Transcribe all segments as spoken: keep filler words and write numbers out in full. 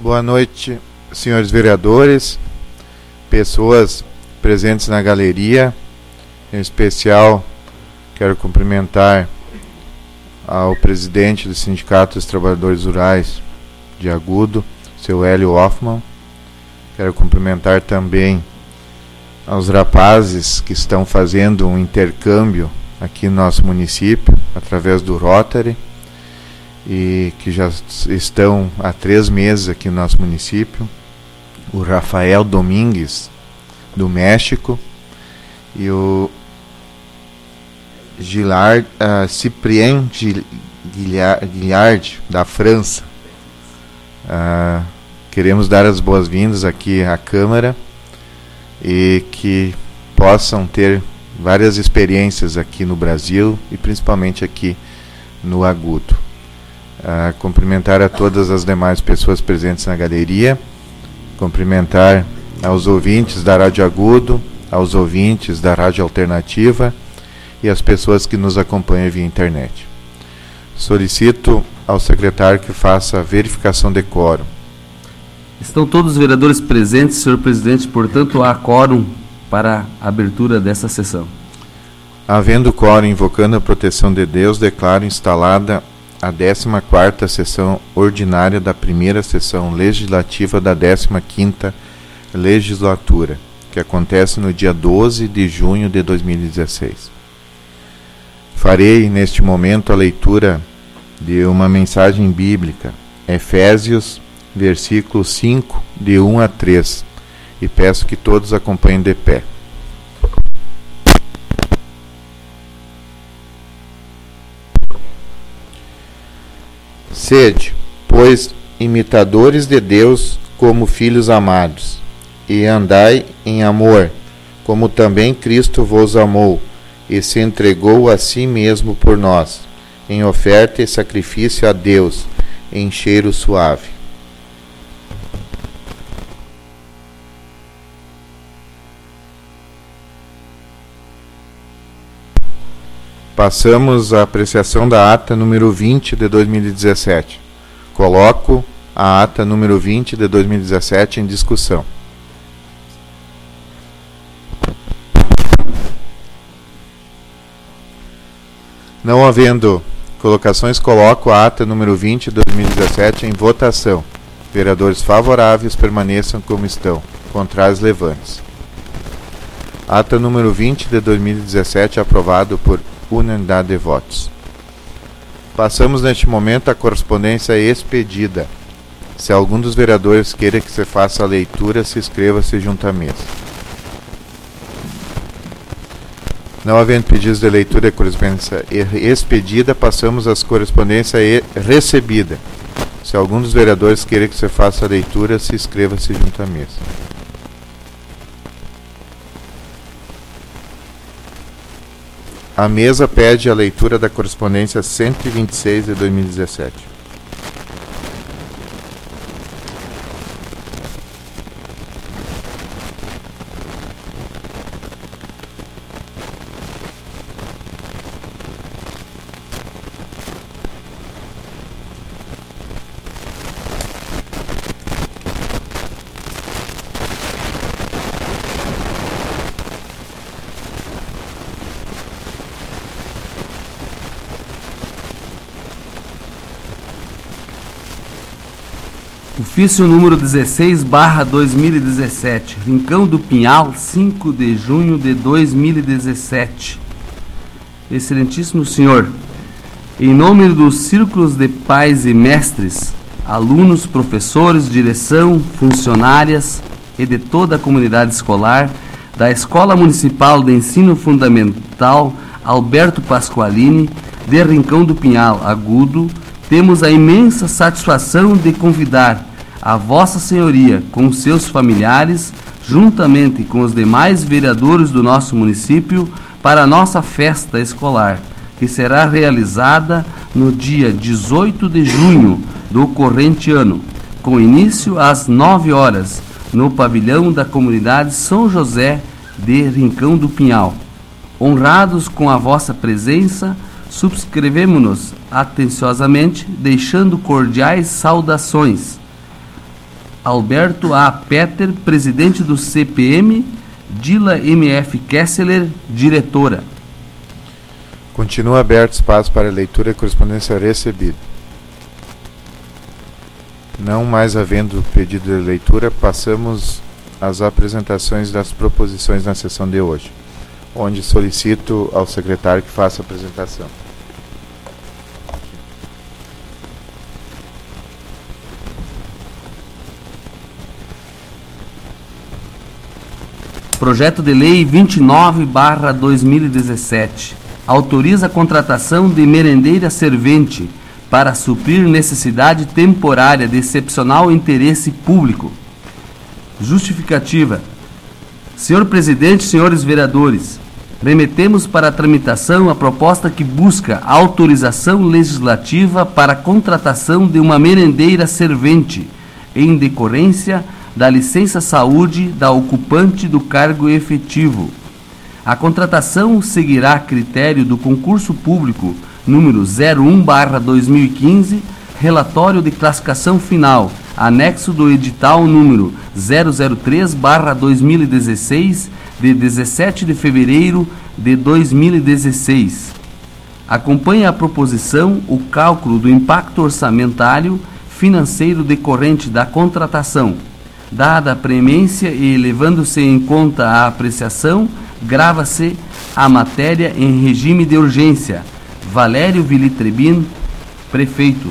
Boa noite, senhores vereadores, pessoas presentes na galeria. Em especial, quero cumprimentar ao presidente do Sindicato dos Trabalhadores Rurais de Agudo, seu Hélio Hoffmann. Quero cumprimentar também aos rapazes que estão fazendo um intercâmbio aqui no nosso município, através do Rotary, e que já estão há três meses aqui no nosso município. O Rafael Domingues, do México, e o Gilard, uh, Cyprien Guillard, da França. Uh, queremos dar as boas-vindas aqui à Câmara e que possam ter várias experiências aqui no Brasil e principalmente aqui no Agudo. Uh, cumprimentar a todas as demais pessoas presentes na galeria, cumprimentar aos ouvintes da Rádio Agudo, aos ouvintes da Rádio Alternativa e as pessoas que nos acompanham via internet. Solicito ao secretário que faça a verificação de quórum. Estão todos os vereadores presentes, senhor presidente, portanto há quórum para a abertura dessa sessão. Havendo quórum, invocando a proteção de Deus, declaro instalada a décima quarta sessão ordinária da primeira sessão legislativa da décima quinta legislatura, que acontece no dia doze de junho de dois mil e dezesseis. Farei neste momento a leitura de uma mensagem bíblica, Efésios, versículo cinco, de um a três, e peço que todos acompanhem de pé. Sede, pois, imitadores de Deus como filhos amados, e andai em amor, como também Cristo vos amou, e se entregou a si mesmo por nós, em oferta e sacrifício a Deus, em cheiro suave. Passamos à apreciação da ata número vinte de dois mil e dezessete. Coloco a ata número vinte de dois mil e dezessete em discussão. Não havendo colocações, coloco a ata número vinte de dois mil e dezessete em votação. Vereadores favoráveis permaneçam como estão. Contrários, levante-se. Ata número vinte de dois mil e dezessete aprovado por unanimidade de votos. Passamos neste momento à correspondência expedida. Se algum dos vereadores queira que se faça a leitura, se inscreva-se junto à mesa. Não havendo pedidos de leitura e correspondência expedida, passamos às correspondência recebida. Se algum dos vereadores queira que se faça a leitura, se inscreva-se junto à mesa. A mesa pede a leitura da correspondência cento e vinte e seis de dois mil e dezessete. Ofício número dezesseis barra dois mil e dezessete, Rincão do Pinhal, cinco de junho de dois mil e dezessete. Excelentíssimo senhor, em nome dos círculos de pais e mestres, alunos, professores, direção, funcionárias e de toda a comunidade escolar da Escola Municipal de Ensino Fundamental Alberto Pasqualini, de Rincão do Pinhal, Agudo, temos a imensa satisfação de convidar a Vossa Senhoria com seus familiares, juntamente com os demais vereadores do nosso município, para a nossa festa escolar, que será realizada no dia dezoito de junho do corrente ano, com início às nove horas, no pavilhão da comunidade São José de Rincão do Pinhal. Honrados com a vossa presença, subscrevemo-nos atenciosamente, deixando cordiais saudações Alberto A. Peter, presidente do C P M, Dila M F Kessler, diretora. Continua aberto espaço para leitura e correspondência recebida. Não mais havendo pedido de leitura, passamos às apresentações das proposições na sessão de hoje, onde solicito ao secretário que faça a apresentação. Projeto de Lei vinte e nove barra dois mil e dezessete autoriza a contratação de merendeira servente para suprir necessidade temporária de excepcional interesse público. Justificativa. Senhor Presidente, senhores vereadores, remetemos para a tramitação a proposta que busca autorização legislativa para a contratação de uma merendeira servente, em decorrência da licença saúde da ocupante do cargo efetivo. A contratação seguirá a critério do concurso público número zero um barra dois mil e quinze, relatório de classificação final, anexo do edital número zero zero três barra dois mil e dezesseis, de dezessete de fevereiro de dois mil e dezesseis. Acompanha a proposição o cálculo do impacto orçamentário financeiro decorrente da contratação. Dada a premência e levando-se em conta a apreciação, grava-se a matéria em regime de urgência. Valério Vilitrebin, prefeito.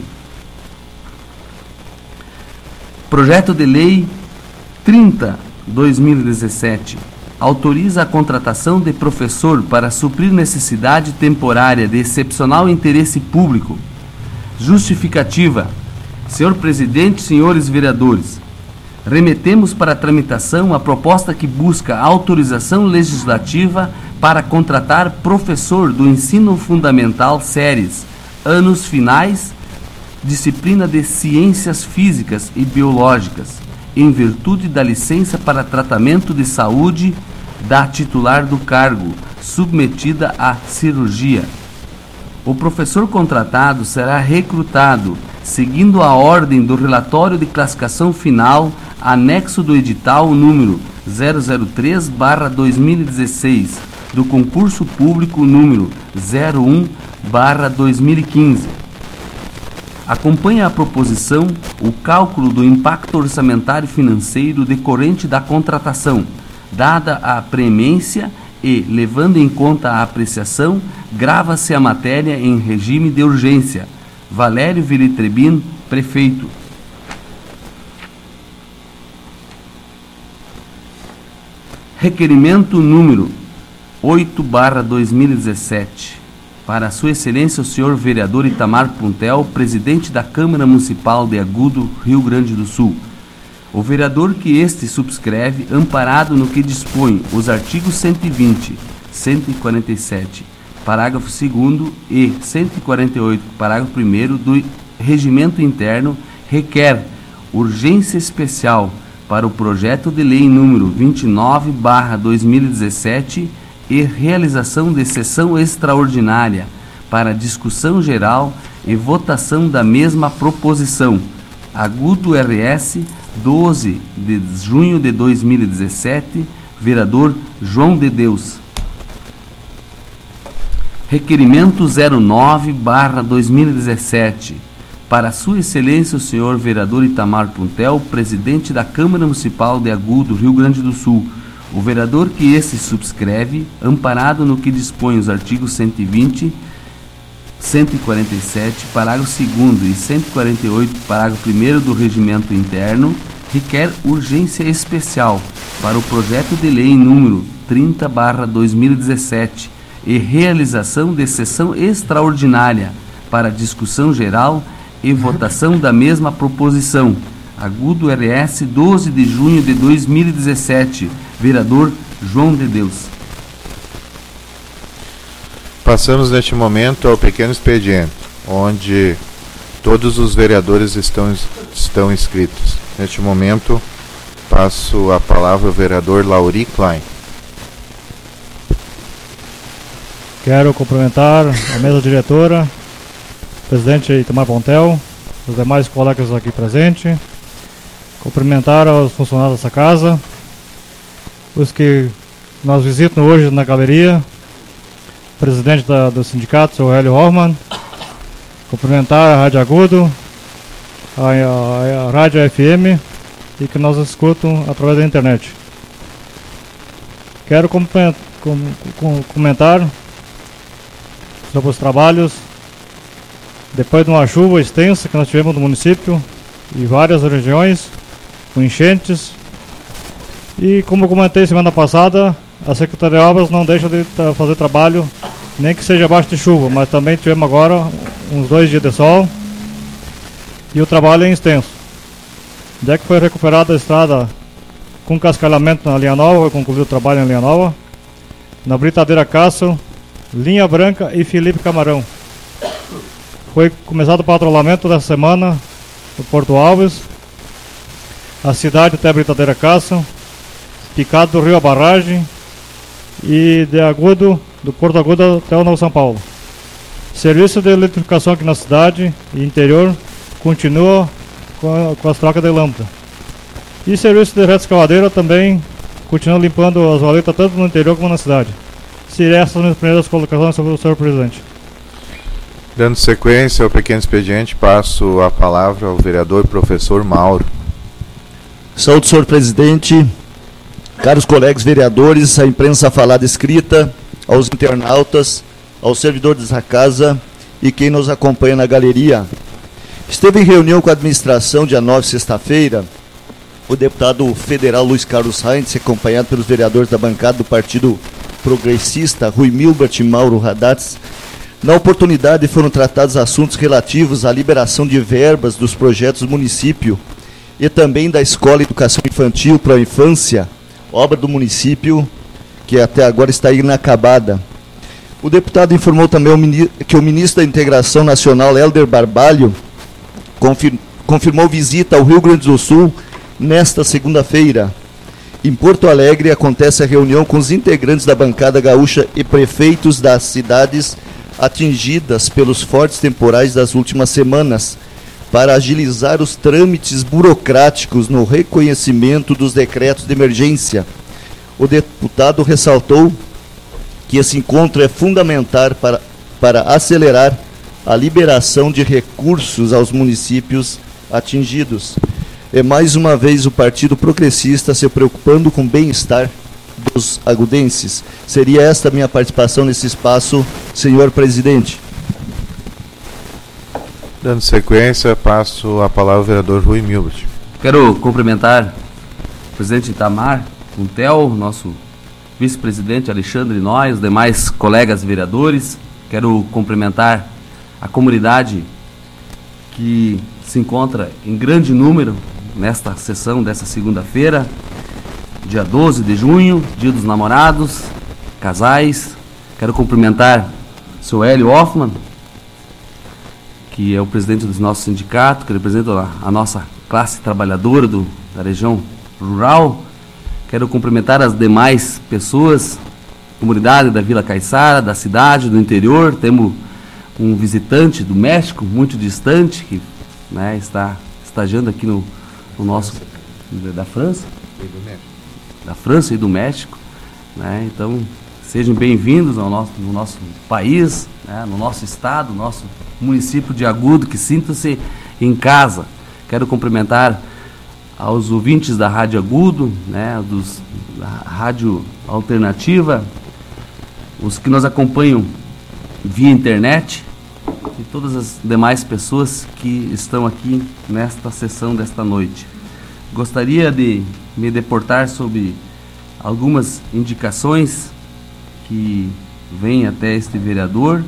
Projeto de Lei trinta barra dois mil e dezessete autoriza a contratação de professor para suprir necessidade temporária de excepcional interesse público. Justificativa. Senhor Presidente, senhores vereadores, remetemos para a tramitação a proposta que busca autorização legislativa para contratar professor do ensino fundamental séries, anos finais, disciplina de ciências físicas e biológicas, em virtude da licença para tratamento de saúde da titular do cargo, submetida à cirurgia. O professor contratado será recrutado seguindo a ordem do relatório de classificação final, anexo do edital número zero zero três barra dois mil e dezesseis, do concurso público número zero um barra dois mil e quinze. Acompanha a proposição o cálculo do impacto orçamentário financeiro decorrente da contratação, dada a premência e, levando em conta a apreciação, grava-se a matéria em regime de urgência. Valério Vilitrebin, prefeito. Requerimento número oito barra dois mil e dezessete. Para a Sua Excelência o senhor vereador Itamar Puntel, presidente da Câmara Municipal de Agudo, Rio Grande do Sul. O vereador que este subscreve, amparado no que dispõe os artigos cento e vinte, cento e quarenta e sete, parágrafo segundo e cento e quarenta e oito, parágrafo primeiro do Regimento Interno, requer urgência especial para o projeto de lei número vinte e nove barra dois mil e dezessete e realização de sessão extraordinária para discussão geral e votação da mesma proposição. Agudo R S, doze de junho de dois mil e dezessete, vereador João de Deus. Requerimento zero nove barra dois mil e dezessete. Para Sua Excelência o senhor vereador Itamar Puntel, presidente da Câmara Municipal de Agudo, Rio Grande do Sul. O vereador que esse subscreve, amparado no que dispõe os artigos cento e vinte, cento e quarenta e sete, parágrafo segundo e cento e quarenta e oito, parágrafo primeiro do Regimento Interno, requer urgência especial para o projeto de lei número trinta barra dois mil e dezessete e realização de sessão extraordinária para discussão geral e votação da mesma proposição. Agudo R S, doze de junho de dois mil e dezessete, vereador João de Deus. Passamos neste momento ao pequeno expediente, onde todos os vereadores estão, estão inscritos. Neste momento, passo a palavra ao vereador Lauri Klein. Quero cumprimentar a mesa diretora, o presidente Itamar Puntel, os demais colegas aqui presentes. Cumprimentar os funcionários dessa casa, os que nós visitam hoje na galeria, o presidente da, do sindicato, seu Hélio Hoffmann, cumprimentar a Rádio Agudo, a, a, a Rádio F M e que nos escutam através da internet. Quero comentar sobre os trabalhos depois de uma chuva extensa que nós tivemos no município e várias regiões, com enchentes. E como eu comentei semana passada, a Secretaria de Obras não deixa de fazer trabalho, nem que seja abaixo de chuva, mas também tivemos agora uns dois dias de sol e o trabalho é extenso. Já que foi recuperada a estrada com cascalhamento na linha nova, foi concluído o trabalho na linha nova, na Britadeira Castro, Linha Branca e Felipe Camarão. Foi começado o patrulhamento dessa semana no Porto Alves, a cidade até a Britadeira Castro, Picado do Rio a Barragem e de Agudo, do Porto Agudo até o Novo São Paulo. Serviço de eletrificação aqui na cidade e interior continua com, com as trocas de lâmpada. E serviço de reta escavadeira também continua limpando as valetas tanto no interior como na cidade. Seria essas as minhas primeiras colocações sobre o senhor presidente. Dando sequência ao pequeno expediente, passo a palavra ao vereador professor Mauro. Saúde, senhor presidente, caros colegas vereadores, a imprensa falada escrita, aos internautas, aos servidores da casa e quem nos acompanha na galeria. Esteve em reunião com a administração dia nove, sexta-feira, o deputado federal Luiz Carlos Heinz, acompanhado pelos vereadores da bancada do Partido Progressista, Rui Milbert e Mauro Haddad. Na oportunidade foram tratados assuntos relativos à liberação de verbas dos projetos do município e também da Escola Educação Infantil para a Infância, obra do município que até agora está inacabada. O deputado informou também que o ministro da Integração Nacional, Helder Barbalho, confir confirmou visita ao Rio Grande do Sul nesta segunda-feira. Em Porto Alegre acontece a reunião com os integrantes da bancada gaúcha e prefeitos das cidades atingidas pelos fortes temporais das últimas semanas, para agilizar os trâmites burocráticos no reconhecimento dos decretos de emergência. O deputado ressaltou que esse encontro é fundamental para, para acelerar a liberação de recursos aos municípios atingidos. É mais uma vez o Partido Progressista se preocupando com o bem-estar dos agudenses. Seria esta a minha participação nesse espaço, senhor presidente. Dando sequência, passo a palavra ao vereador Rui Milbert. Quero cumprimentar o presidente Itamar Puntel, nosso vice-presidente Alexandre Noy, os demais colegas vereadores. Quero cumprimentar a comunidade que se encontra em grande número nesta sessão dessa segunda-feira, dia doze de junho, dia dos namorados, casais. Quero cumprimentar o seu Hélio Hoffmann, que é o presidente do nosso sindicato, que representa a, a nossa classe trabalhadora do, da região rural. Quero cumprimentar as demais pessoas, comunidade da Vila Caiçara, da cidade, do interior. Temos um visitante do México, muito distante, que né, está estagiando aqui no, no nosso... da França? Da França e do México. Né? Então, sejam bem-vindos ao nosso, no nosso país, né, no nosso estado, no nosso município de Agudo, que sintam-se em casa. Quero cumprimentar aos ouvintes da Rádio Agudo, né, dos, da Rádio Alternativa, os que nos acompanham via internet e todas as demais pessoas que estão aqui nesta sessão desta noite. Gostaria de me deportar sobre algumas indicações que vêm até este vereador.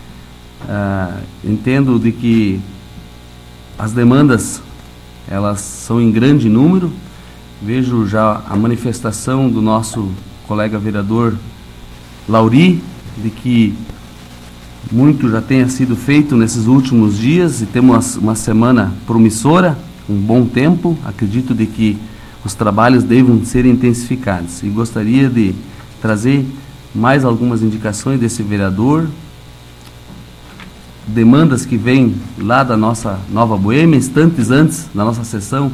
Uh, entendo de que as demandas elas são em grande número. Vejo já a manifestação do nosso colega vereador Lauri, de que muito já tenha sido feito nesses últimos dias e temos uma semana promissora, um bom tempo. Acredito de que os trabalhos devem ser intensificados e gostaria de trazer mais algumas indicações desse vereador, demandas que vêm lá da nossa Nova Boêmia. Instantes antes da nossa sessão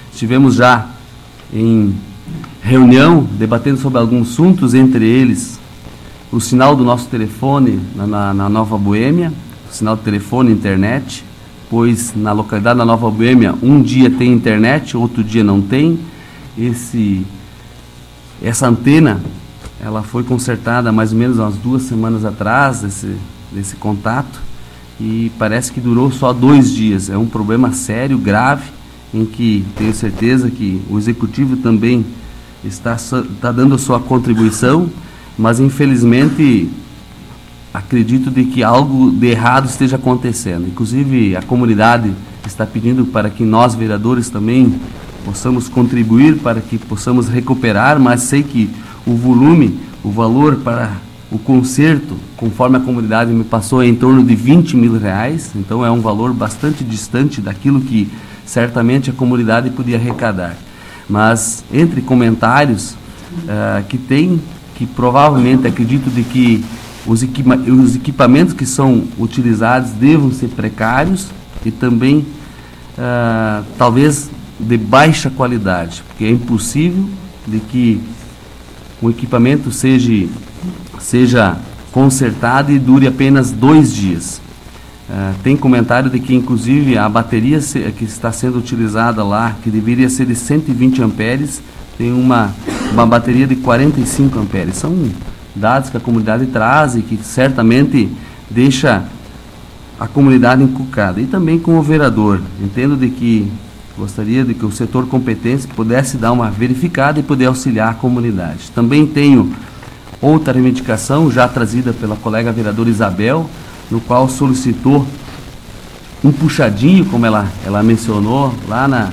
estivemos já em reunião, debatendo sobre alguns assuntos, entre eles o sinal do nosso telefone na, na, na Nova Boêmia, o sinal de telefone e internet, pois na localidade da Nova Boêmia um dia tem internet, outro dia não tem. Esse, essa antena, ela foi consertada mais ou menos umas duas semanas atrás, desse, desse contato, e parece que durou só dois dias. É um problema sério, grave, em que tenho certeza que o Executivo também está, está dando a sua contribuição, mas infelizmente acredito de que algo de errado esteja acontecendo. Inclusive a comunidade está pedindo para que nós, vereadores, também possamos contribuir para que possamos recuperar, mas sei que o volume, o valor para o conserto, conforme a comunidade me passou, é em torno de vinte mil reais, então é um valor bastante distante daquilo que certamente a comunidade podia arrecadar. Mas entre comentários uh, que tem, que provavelmente acredito de que os, equipa os equipamentos que são utilizados devam ser precários e também uh, talvez de baixa qualidade, porque é impossível de que o equipamento seja, seja consertado e dure apenas dois dias. Uh, tem comentário de que inclusive a bateria se, que está sendo utilizada lá, que deveria ser de cento e vinte amperes, tem uma, uma bateria de quarenta e cinco amperes. São dados que a comunidade traz e que certamente deixa a comunidade encucada. E também com o vereador, entendo de que gostaria de que o setor competente pudesse dar uma verificada e poder auxiliar a comunidade. Também tenho outra reivindicação já trazida pela colega vereadora Isabel, no qual solicitou um puxadinho, como ela, ela mencionou, lá, na,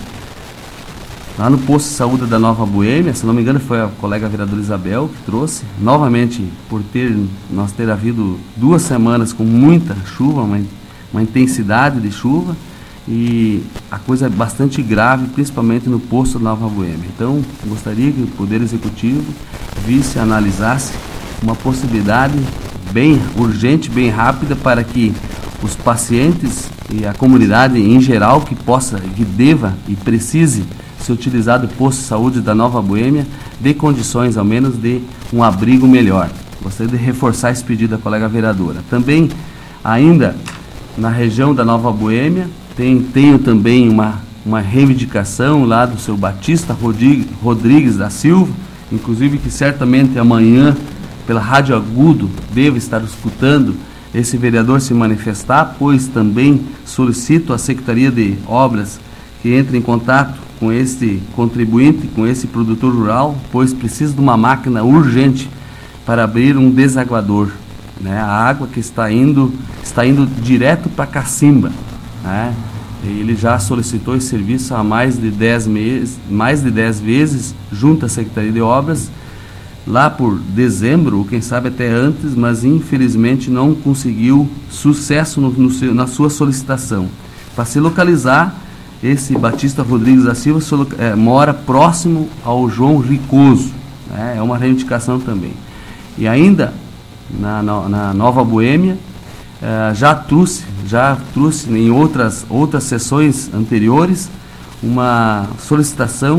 lá no posto de saúde da Nova Boêmia. Se não me engano foi a colega vereadora Isabel que trouxe, novamente por ter, nós ter havido duas semanas com muita chuva, uma, uma intensidade de chuva, e a coisa é bastante grave, principalmente no posto da Nova Boêmia. Então, gostaria que o Poder Executivo visse, analisasse uma possibilidade bem urgente, bem rápida, para que os pacientes e a comunidade em geral que possa, que deva e precise ser utilizado o posto de saúde da Nova Boêmia, dê condições ao menos de um abrigo melhor. Gostaria de reforçar esse pedido da colega vereadora. Também, ainda na região da Nova Boêmia, Tem, tenho também uma, uma reivindicação lá do seu Batista Rodrigues da Silva, inclusive que certamente amanhã, pela Rádio Agudo, devo estar escutando esse vereador se manifestar, pois também solicito à Secretaria de Obras que entre em contato com esse contribuinte, com esse produtor rural, pois precisa de uma máquina urgente para abrir um desaguador, né? A água que está indo, está indo direto para Cacimba. É, ele já solicitou esse serviço há mais de dez meses, mais de dez vezes, junto à Secretaria de Obras, lá por dezembro, ou quem sabe até antes, mas infelizmente não conseguiu sucesso no, no seu, na sua solicitação. Para se localizar, esse Batista Rodrigues da Silva é, mora próximo ao João Ricoso, né? É uma reivindicação também. E ainda, na, na, na Nova Boêmia, Uh, já trouxe, já trouxe em outras, outras sessões anteriores uma solicitação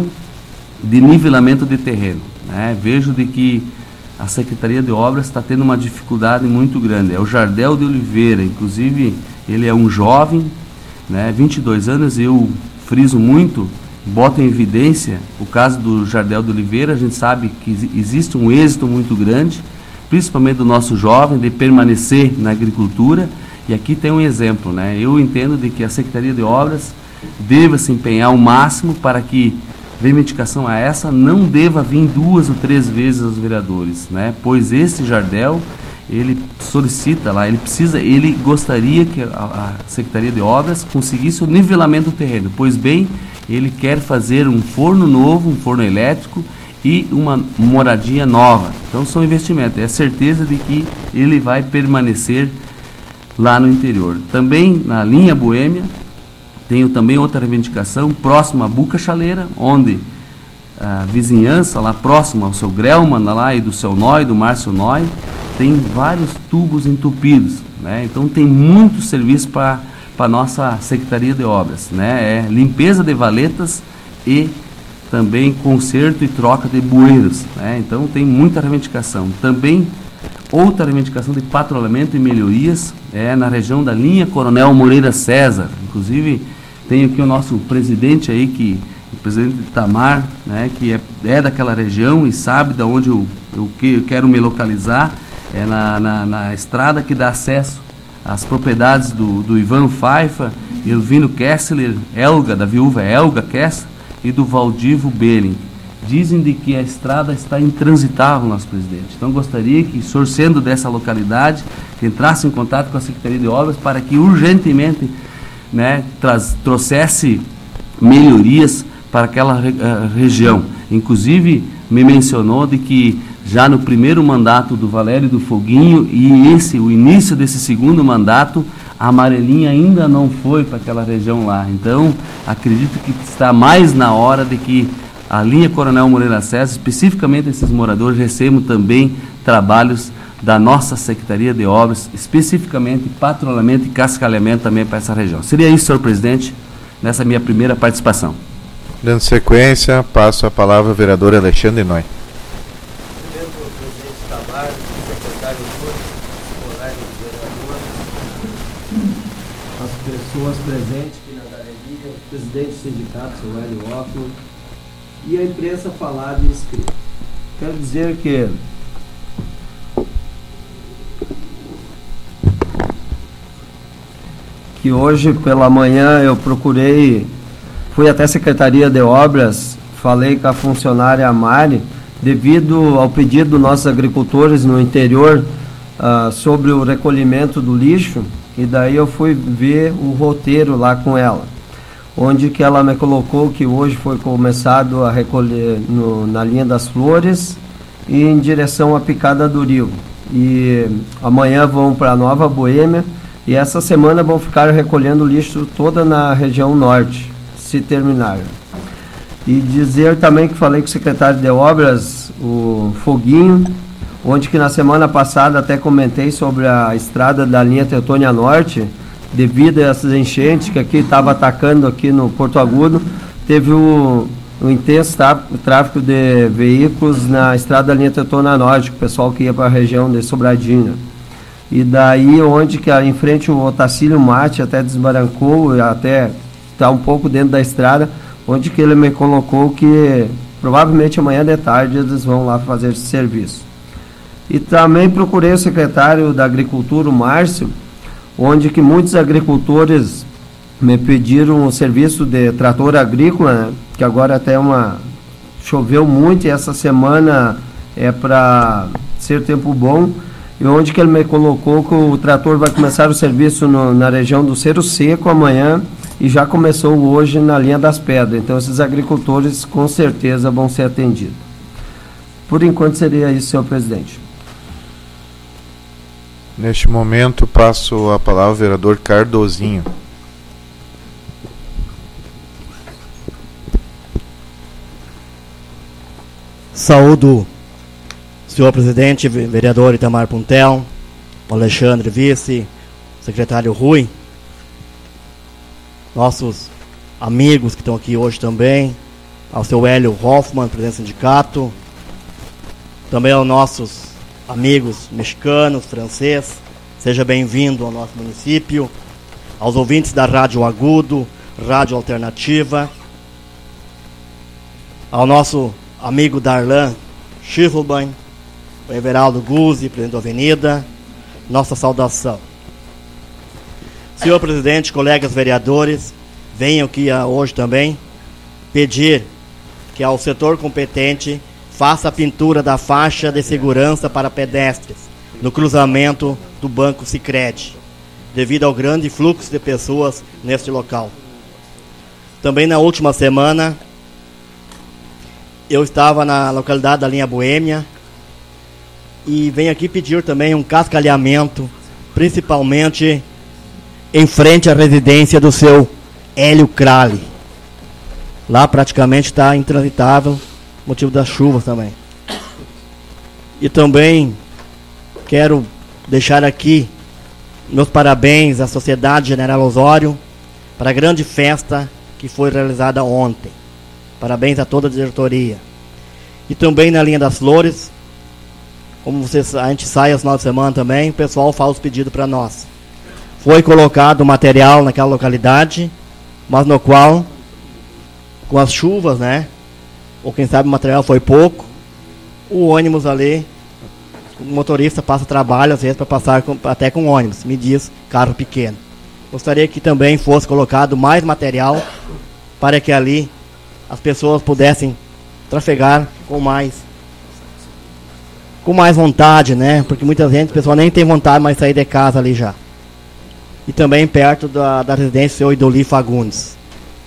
de nivelamento de terreno, né? Vejo de que a Secretaria de Obras está tendo uma dificuldade muito grande. É o Jardel de Oliveira, inclusive ele é um jovem, né? vinte e dois anos, eu friso muito, boto em evidência o caso do Jardel de Oliveira. A gente sabe que existe um êxito muito grande, principalmente do nosso jovem, de permanecer na agricultura. E aqui tem um exemplo, né? Eu entendo de que a Secretaria de Obras deva se empenhar ao máximo para que reivindicação a essa não deva vir duas ou três vezes aos vereadores, né? Pois esse Jardel, ele solicita lá, ele precisa, ele gostaria que a, a Secretaria de Obras conseguisse o nivelamento do terreno, pois bem, ele quer fazer um forno novo, um forno elétrico, e uma moradia nova. Então são investimentos, é certeza de que ele vai permanecer lá no interior. Também na linha Boêmia, tenho também outra reivindicação, próximo à Buca Chaleira, onde a vizinhança lá próximo ao seu Grelman lá, e do seu Nói, do Márcio Nói, tem vários tubos entupidos, né? Então tem muito serviço para a nossa Secretaria de Obras, né? É limpeza de valetas, e também conserto e troca de bueiros, né? Então tem muita reivindicação. Também outra reivindicação de patrulhamento e melhorias é na região da linha Coronel Moreira César. Inclusive tem aqui o nosso presidente aí, que, o presidente Itamar, né, que é, é daquela região e sabe de onde eu, eu, que, eu quero me localizar, é na, na, na estrada que dá acesso às propriedades do, do Ivan Faifa, Elvino Kessler, Elga, da viúva Elga Kessler, e do Valdivo Belling. Dizem de que a estrada está intransitável, nosso presidente. Então gostaria que o senhor, sendo dessa localidade, que entrasse em contato com a Secretaria de Obras para que urgentemente, né, traz, trouxesse melhorias para aquela re, uh, região. Inclusive me mencionou de que já no primeiro mandato do Valério do Foguinho e esse, o início desse segundo mandato, a amarelinha ainda não foi para aquela região lá. Então, acredito que está mais na hora de que a linha Coronel Moreira César, especificamente esses moradores, recebam também trabalhos da nossa Secretaria de Obras, especificamente patrulhamento e cascalhamento também para essa região. Seria isso, senhor presidente, nessa minha primeira participação. Dando sequência, passo a palavra ao vereador Alexandre Noy. Pessoas presentes aqui na galeria, o presidente do sindicato, seu Hélio Ockley, e a imprensa falada e escrita. Quero dizer que que hoje pela manhã eu procurei, fui até a Secretaria de Obras, falei com a funcionária Mari, devido ao pedido dos nossos agricultores no interior uh, sobre o recolhimento do lixo. E daí eu fui ver o roteiro lá com ela, onde que ela me colocou que hoje foi começado a recolher no, na linha das Flores e em direção à Picada do Rio. E amanhã vão para Nova Boêmia e essa semana vão ficar recolhendo lixo toda na região norte, se terminar. E dizer também que falei com o secretário de Obras, o Foguinho, onde que na semana passada até comentei sobre a estrada da linha Teutônia Norte, devido a essas enchentes que aqui estava atacando aqui no Porto Agudo, teve o, o intenso tráfego de veículos na estrada da linha Teutônia Norte, o pessoal que ia para a região de Sobradinho. E daí onde que em frente o Otacílio Mate até desbarancou, até está um pouco dentro da estrada, onde que ele me colocou que provavelmente amanhã de tarde eles vão lá fazer esse serviço. E também procurei o secretário da Agricultura, o Márcio, onde que muitos agricultores me pediram o serviço de trator agrícola, né, que agora até uma choveu muito e essa semana é para ser tempo bom, e onde que ele me colocou que o trator vai começar o serviço no, na região do Cerro Seco amanhã e já começou hoje na linha das Pedras. Então esses agricultores com certeza vão ser atendidos. Por enquanto seria isso, senhor presidente. Neste momento, passo a palavra ao vereador Cardozinho. Saúdo, senhor presidente, vereador Itamar Puntel, Alexandre Vice, secretário Rui, nossos amigos que estão aqui hoje também, ao seu Hélio Hoffmann, presidente do sindicato, também aos nossos amigos mexicanos, francês, seja bem-vindo ao nosso município, aos ouvintes da Rádio Agudo, Rádio Alternativa, ao nosso amigo Darlan Schiffelbein, o Everaldo Guzzi, presidente da Avenida, nossa saudação. Senhor presidente, colegas vereadores, venho aqui hoje também pedir que ao setor competente faça a pintura da faixa de segurança para pedestres no cruzamento do Banco Sicredi, devido ao grande fluxo de pessoas neste local. Também na última semana, eu estava na localidade da linha Boêmia e venho aqui pedir também um cascalhamento, principalmente em frente à residência do seu Hélio Crale. Lá praticamente está intransitável, motivo das chuvas também. E também quero deixar aqui meus parabéns à Sociedade General Osório para a grande festa que foi realizada ontem. Parabéns a toda a diretoria. E também na linha das flores, como vocês, a gente sai aos final de semana também, o pessoal faz os pedidos para nós. Foi colocado material naquela localidade, mas no qual, com as chuvas, né? Ou quem sabe o material foi pouco, o ônibus ali, o motorista passa trabalho às vezes para passar com, até com ônibus, me diz carro pequeno. Gostaria que também fosse colocado mais material para que ali as pessoas pudessem trafegar com mais com mais vontade, né? Porque muita gente, o pessoal nem tem vontade mais de sair de casa ali já. E também perto da, da residência do senhor Idoli Fagundes.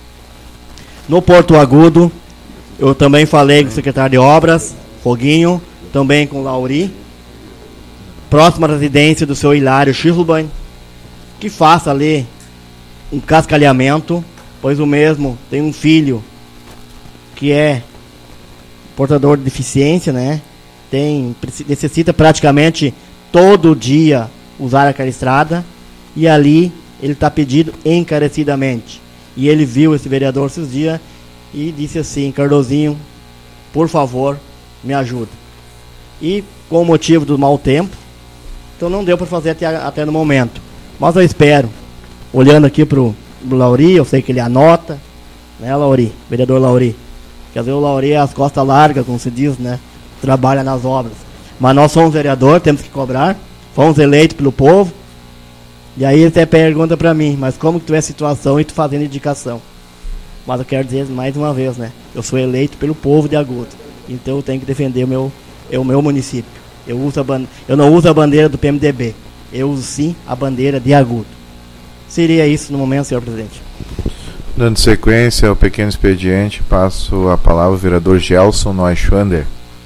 No Porto Agudo, eu também falei com o secretário de Obras, Foguinho, também com o Lauri. Próxima residência do senhor Hilário Schirlban, que faça ali um cascalhamento, pois o mesmo tem um filho que é portador de deficiência, né? Tem, necessita praticamente todo dia usar aquela estrada, e ali ele está pedindo encarecidamente. E ele viu esse vereador esses dias e disse assim: Cardozinho, por favor, me ajuda. E com o motivo do mau tempo, então não deu para fazer até, até no momento. Mas eu espero, olhando aqui para o Lauri, eu sei que ele anota, né, Lauri, vereador Lauri, quer dizer, o Lauri é as costas largas, como se diz, né? Trabalha nas obras. Mas nós somos vereador, temos que cobrar, fomos eleitos pelo povo. E aí ele até pergunta para mim: mas como que tu é a situação e tu fazendo indicação? Mas eu quero dizer mais uma vez, né? Eu sou eleito pelo povo de Agudo, então eu tenho que defender o meu, o meu município. Eu, uso a bande- eu não uso a bandeira do P M D B, eu uso sim a bandeira de Agudo. Seria isso no momento, senhor presidente. Dando sequência ao pequeno expediente, passo a palavra ao vereador Gelson Neuschwander.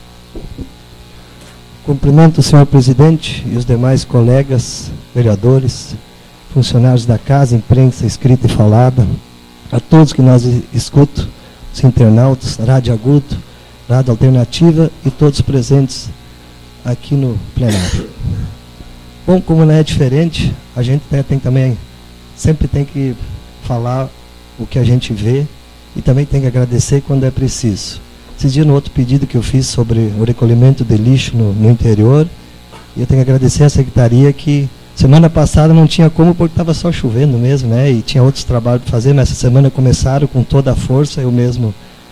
Cumprimento o senhor presidente e os demais colegas, vereadores, funcionários da casa, imprensa escrita e falada, a todos que nós escutam, os internautas, Rádio Agudo, Rádio Alternativa e todos presentes aqui no plenário. Bom, como não é diferente, a gente tem, tem também, sempre tem que falar o que a gente vê e também tem que agradecer quando é preciso. Esses dias, no outro pedido que eu fiz sobre o recolhimento de lixo no, no interior, e eu tenho que agradecer à secretaria que semana passada não tinha como porque estava só chovendo mesmo, né? E tinha outros trabalhos para fazer, mas essa semana começaram com toda a força, eu mesmo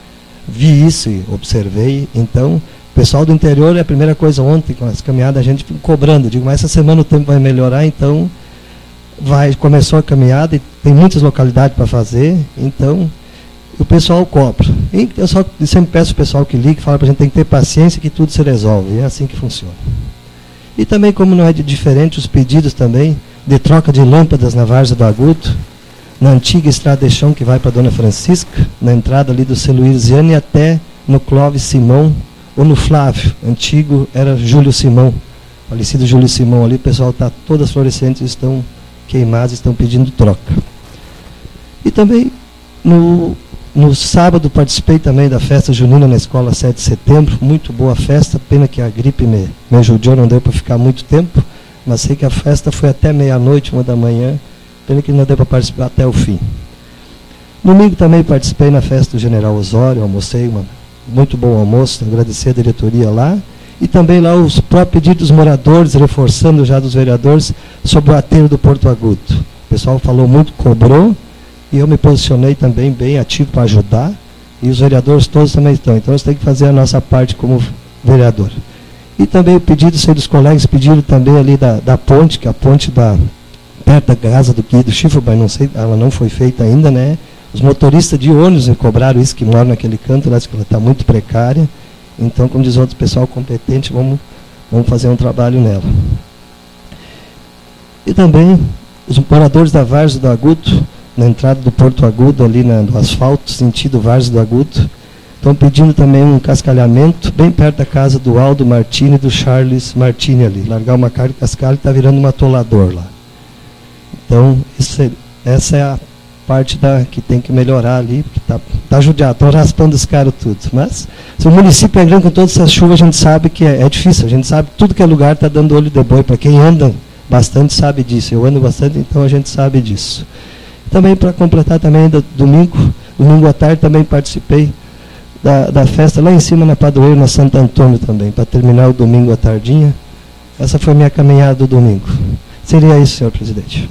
vi isso e observei. Então, o pessoal do interior, é a primeira coisa ontem, com as caminhadas, a gente ficou cobrando. Eu digo, mas essa semana o tempo vai melhorar, então vai, começou a caminhada e tem muitas localidades para fazer, então o pessoal cobra. E eu só eu sempre peço ao pessoal que liga, fala para a gente tem que ter paciência que tudo se resolve. É assim que funciona. E também, como não é de diferente, os pedidos também de troca de lâmpadas na Várzea do Agudo, na antiga estrada de chão que vai para a Dona Francisca, na entrada ali do seu Luiziane até no Clóvis Simão, ou no Flávio, antigo era Júlio Simão, falecido Júlio Simão ali, o pessoal está, todas as fluorescentes estão queimadas, estão pedindo troca. E também, no, no sábado, participei também da festa junina na escola sete de setembro, muito boa festa, pena que a gripe me, me ajudou, não deu para ficar muito tempo, mas sei que a festa foi até meia-noite, uma da manhã, pena que não deu para participar até o fim. Domingo também participei na festa do General Osório, almocei uma muito bom almoço, agradecer a diretoria lá, e também lá os próprios pedidos dos moradores, reforçando já dos vereadores, sobre o aterro do Porto Agudo. O pessoal falou muito, cobrou, e eu me posicionei também bem ativo para ajudar, e os vereadores todos também estão. Então, nós temos que fazer a nossa parte como vereador. E também o pedido, sei dos colegas, pediram também ali da, da ponte, que é a ponte da, perto da casa do Guido Schiffelbein, não sei, ela não foi feita ainda, né? Os motoristas de ônibus me cobraram isso, que moram naquele canto, lá, que ela está muito precária. Então, como diz outro pessoal competente, vamos, vamos fazer um trabalho nela. E também, os moradores da Várzea do Agudo, na entrada do Porto Agudo, ali na, no asfalto, sentido Várzea do Agudo, estão pedindo também um cascalhamento, bem perto da casa do Aldo Martini e do Charles Martini ali. Largar uma carga de cascalho e está virando um atolador lá. Então, isso, essa é a parte da, que tem que melhorar ali, porque está tá judiado, estão raspando os caras tudo. Mas, se o município é grande com todas essas chuvas, a gente sabe que é, é difícil, a gente sabe que tudo que é lugar está dando olho de boi. Para quem anda bastante sabe disso, eu ando bastante, então a gente sabe disso. Também, para completar também, ainda, domingo, domingo à tarde também participei da, da festa lá em cima na Padroeiro, na Santo Antônio também, para terminar o domingo à tardinha. Essa foi minha caminhada do domingo. Seria isso, senhor presidente.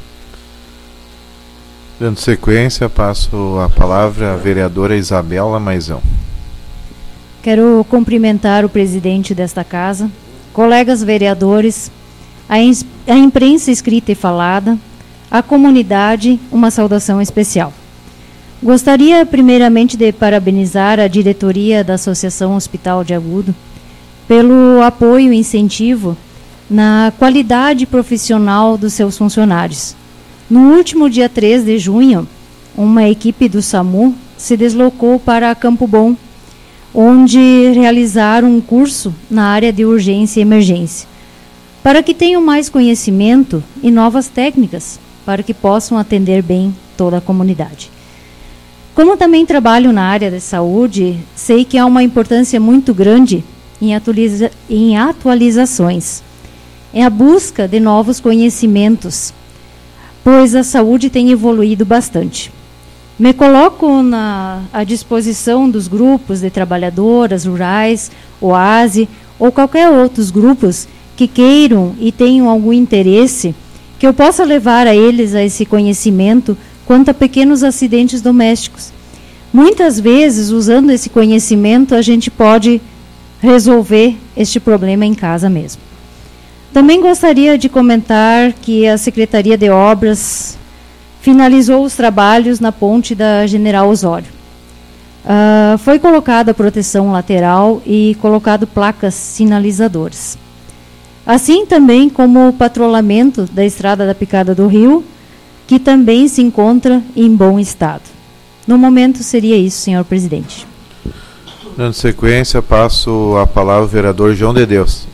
Dando sequência, passo a palavra à vereadora Isabela Maisão. Quero cumprimentar o presidente desta casa, colegas vereadores, a, a imprensa escrita e falada, a comunidade, uma saudação especial. Gostaria primeiramente de parabenizar a diretoria da Associação Hospital de Agudo pelo apoio e incentivo na qualidade profissional dos seus funcionários. No último dia três de junho, uma equipe do SAMU se deslocou para Campo Bom, onde realizaram um curso na área de urgência e emergência, para que tenham mais conhecimento e novas técnicas, para que possam atender bem toda a comunidade. Como também trabalho na área de saúde, sei que há uma importância muito grande em, atualiza em atualizações, em a busca de novos conhecimentos, pois a saúde tem evoluído bastante. Me coloco na, à disposição dos grupos de trabalhadoras rurais, OASE ou qualquer outros grupos que queiram e tenham algum interesse, que eu possa levar a eles a esse conhecimento quanto a pequenos acidentes domésticos. Muitas vezes, usando esse conhecimento, a gente pode resolver este problema em casa mesmo. Também gostaria de comentar que a Secretaria de Obras finalizou os trabalhos na ponte da General Osório. Uh, foi colocada proteção lateral e colocado placas sinalizadoras. Assim também como o patrulhamento da Estrada da Picada do Rio, que também se encontra em bom estado. No momento seria isso, senhor presidente. Dando sequência, passo a palavra ao vereador João de Deus.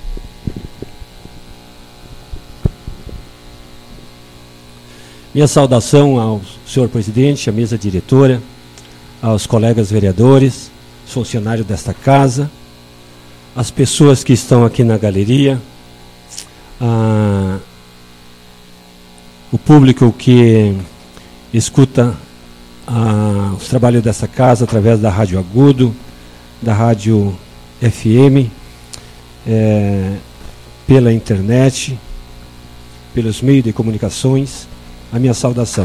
Minha saudação ao senhor presidente, à mesa diretora, aos colegas vereadores, funcionários desta casa, as pessoas que estão aqui na galeria, a, o público que escuta a, os trabalhos dessa casa através da Rádio Agudo, da Rádio F M, é, pela internet, pelos meios de comunicações, a minha saudação.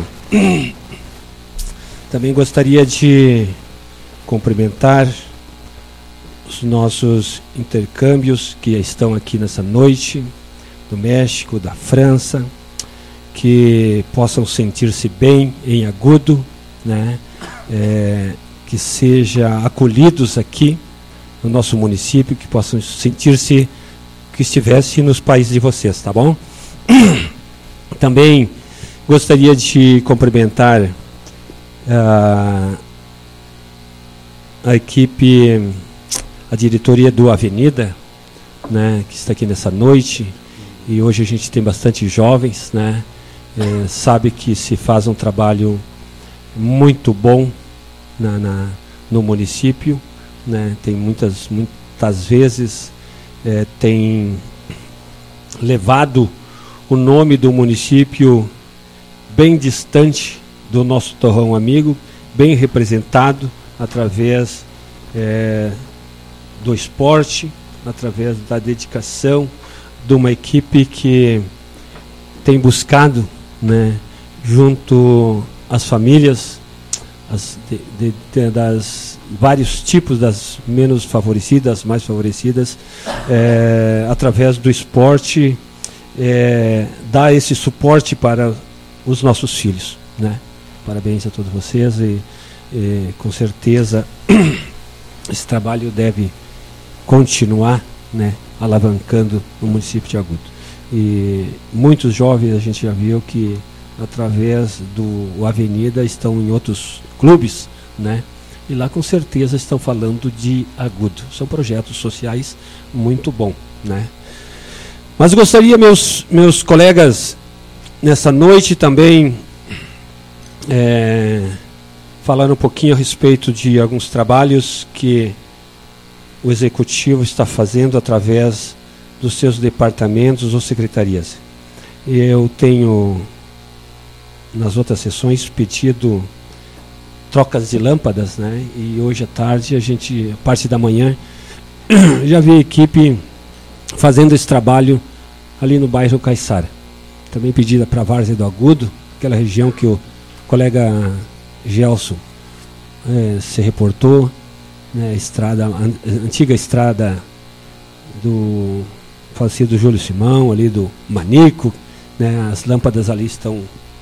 Também gostaria de cumprimentar os nossos intercâmbios que estão aqui nessa noite, do México, da França, que possam sentir-se bem em Agudo, né? É, que sejam acolhidos aqui no nosso município, que possam sentir-se que estivesse nos países de vocês, tá bom? Também gostaria de cumprimentar uh, a equipe, a diretoria do Avenida, né, que está aqui nessa noite, e hoje a gente tem bastante jovens, né, é, sabe que se faz um trabalho muito bom na, na, no município, né, tem muitas, muitas vezes é, tem levado o nome do município bem distante do nosso torrão amigo, bem representado através é, do esporte, através da dedicação de uma equipe que tem buscado, né, junto às famílias, as, de, de, de, das vários tipos, das menos favorecidas, mais favorecidas, é, através do esporte, é, dar esse suporte para os nossos filhos, né? Parabéns a todos vocês e, e com certeza esse trabalho deve continuar, né, alavancando o município de Agudo. E muitos jovens a gente já viu que através do Avenida estão em outros clubes, né? E lá com certeza estão falando de Agudo. São projetos sociais muito bons, né? Mas gostaria, meus, meus colegas, nessa noite também é, falar um pouquinho a respeito de alguns trabalhos que o Executivo está fazendo através dos seus departamentos ou secretarias. Eu tenho, nas outras sessões, pedido trocas de lâmpadas, né? E hoje à tarde, a gente, a parte da manhã, já vi a equipe fazendo esse trabalho ali no bairro Caiçara. Também pedida para a Várzea do Agudo, aquela região que o colega Gelson é, se reportou, né? Estrada, a antiga estrada do falecido Júlio Simão, ali do Manico, né? As lâmpadas ali estão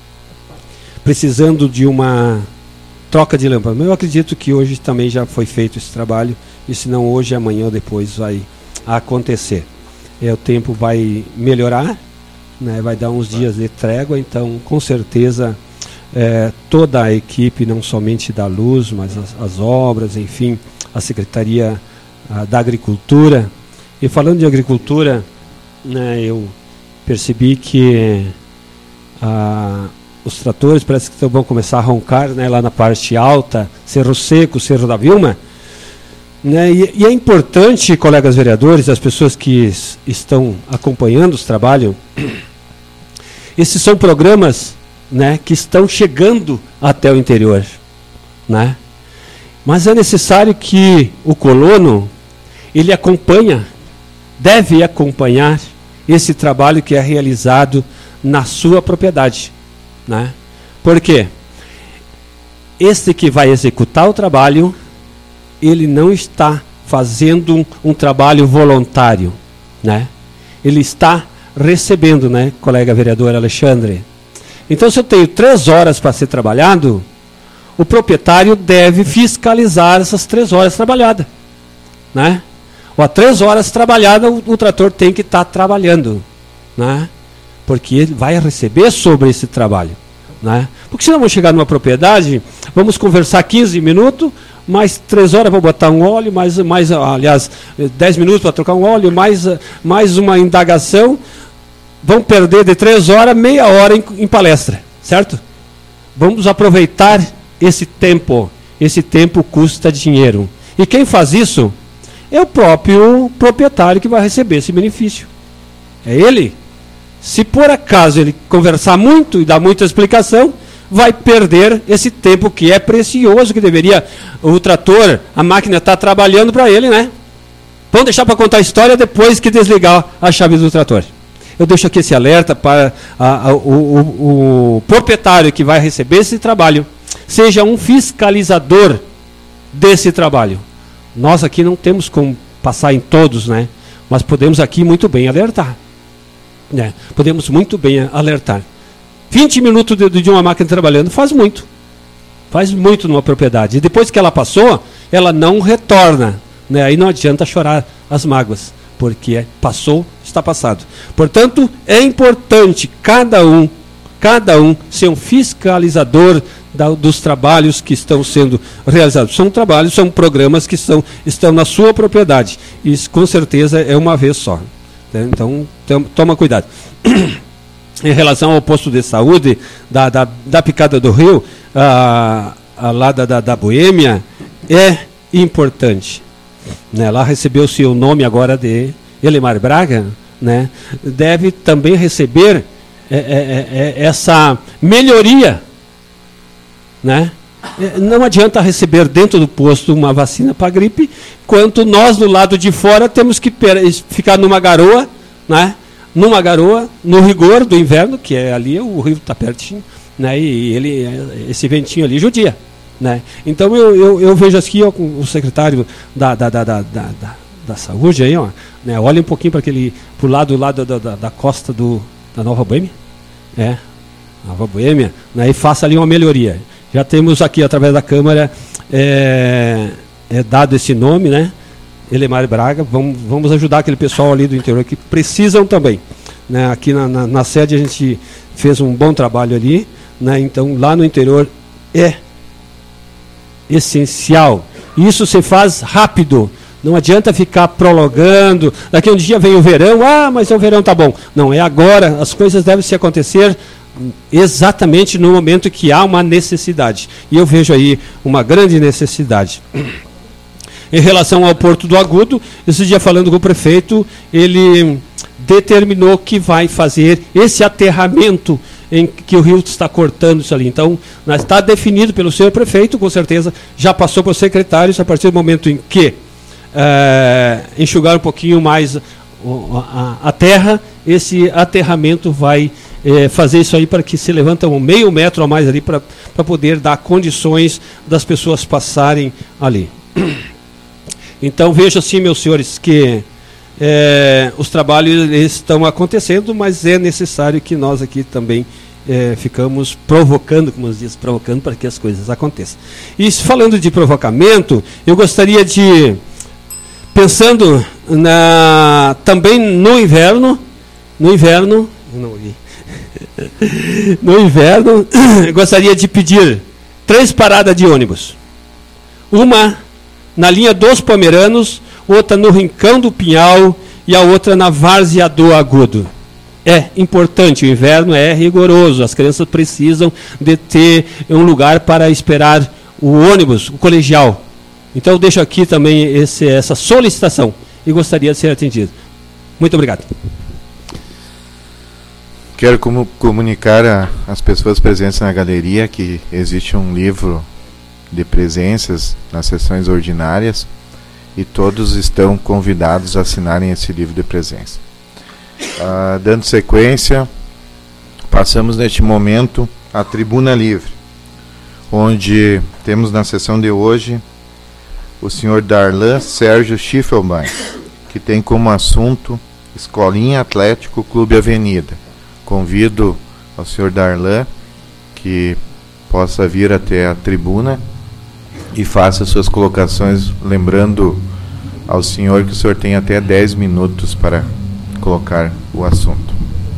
precisando de uma troca de lâmpada. Mas eu acredito que hoje também já foi feito esse trabalho, e se não hoje, amanhã ou depois vai acontecer. É, o tempo vai melhorar, né? Vai dar uns dias de trégua, então com certeza é, toda a equipe, não somente da Luz, mas as, as obras, enfim, a Secretaria a, da Agricultura. E falando de agricultura, né, eu percebi que a, os tratores parece que vão começar a roncar, né, lá na parte alta, Cerro Seco, Cerro da Vilma. Né, e, e é importante, colegas vereadores, as pessoas que s, estão acompanhando os trabalhos, esses são programas, né, que estão chegando até o interior. Né? Mas é necessário que o colono, ele acompanha, deve acompanhar esse trabalho que é realizado na sua propriedade. Né? Por quê? Este que vai executar o trabalho, ele não está fazendo um, um trabalho voluntário, né? Ele está recebendo, né, colega vereador Alexandre? Então, se eu tenho três horas para ser trabalhado, o proprietário deve fiscalizar essas três horas trabalhadas, né? Ou a três horas trabalhadas, o, o trator tem que estar tá trabalhando, né? Porque ele vai receber sobre esse trabalho, né? Porque senão vamos chegar numa propriedade, vamos conversar quinze minutos, mais três horas para botar um óleo, mais, mais aliás, dez minutos para trocar um óleo, mais, mais uma indagação, vão perder de três horas, meia hora em, em palestra, certo? Vamos aproveitar esse tempo, esse tempo custa dinheiro. E quem faz isso é o próprio proprietário que vai receber esse benefício. É ele. Se por acaso ele conversar muito e dar muita explicação, vai perder esse tempo que é precioso, que deveria o trator, a máquina está trabalhando para ele, né? Vamos deixar para contar a história depois que desligar a chave do trator. Eu deixo aqui esse alerta para a, a, o, o, o proprietário que vai receber esse trabalho, seja um fiscalizador desse trabalho. Nós aqui não temos como passar em todos, né? Mas podemos aqui muito bem alertar. Né? Podemos muito bem alertar. vinte minutos de, de uma máquina trabalhando faz muito. Faz muito numa propriedade. E depois que ela passou, ela não retorna. Né? Aí não adianta chorar as mágoas, porque passou, está passado. Portanto, é importante cada um, cada um ser um fiscalizador da, dos trabalhos que estão sendo realizados. São trabalhos, são programas que são, estão na sua propriedade. Isso com certeza é uma vez só. Né? Então, toma cuidado. Em relação ao posto de saúde da, da, da Picada do Rio, a, a lá da, da, da Boêmia, é importante. Né? Lá recebeu-se o nome agora de Elemar Braga, né? Deve também receber é, é, é, essa melhoria. Né? Não adianta receber dentro do posto uma vacina para gripe, quanto nós do lado de fora temos que ficar numa garoa, né? Numa garoa, no rigor do inverno, que é ali, o rio está pertinho, né? E ele, esse ventinho ali judia. Né? Então eu, eu, eu vejo aqui ó, com o secretário da, da, da, da, da, da saúde aí, ó, né? Olha um pouquinho para aquele pro lado, lado da, da, da costa do, da Nova Boêmia, é, Nova Boêmia, né? E faça ali uma melhoria. Já temos aqui através da Câmara é, é dado esse nome, né? Elemar Braga, vamos, vamos ajudar aquele pessoal ali do interior que precisam também. Né? Aqui na, na, na sede a gente fez um bom trabalho ali, né? Então lá no interior é essencial. Isso se faz rápido. Não adianta ficar prolongando. Daqui um dia vem o verão, ah, mas o verão tá bom. Não, é agora. As coisas devem se acontecer exatamente no momento que há uma necessidade. E eu vejo aí uma grande necessidade. Em relação ao Porto do Agudo, esse dia falando com o prefeito, ele determinou que vai fazer esse aterramento em que o rio está cortando isso ali. Então, está definido pelo senhor prefeito, com certeza, já passou para os secretários, a partir do momento em que é, enxugar um pouquinho mais a, a terra, esse aterramento vai é, fazer isso aí para que se levanta um meio metro a mais ali para poder dar condições das pessoas passarem ali. Então, vejo assim, meus senhores, que é, os trabalhos estão acontecendo, mas é necessário que nós aqui também é, ficamos provocando, como nos diz, provocando para que as coisas aconteçam. E falando de provocamento, eu gostaria de, pensando na, também no inverno, no inverno, não ouvi, no inverno, gostaria de pedir três paradas de ônibus. Uma na linha dos Pomeranos, outra no Rincão do Pinhal e a outra na Várzea do Agudo. É importante, o inverno é rigoroso, as crianças precisam de ter um lugar para esperar o ônibus, o colegial. Então eu deixo aqui também esse, essa solicitação e gostaria de ser atendido. Muito obrigado. Quero como, comunicar às pessoas presentes na galeria que existe um livro de presenças nas sessões ordinárias e todos estão convidados a assinarem esse livro de presença. Ah, dando sequência, passamos neste momento à Tribuna Livre, onde temos na sessão de hoje o senhor Darlan Sérgio Schiffelbein, que tem como assunto Escolinha Atlético Clube Avenida. Convido ao senhor Darlan que possa vir até a tribuna e faça suas colocações, lembrando ao senhor que o senhor tem até dez minutos para colocar o assunto.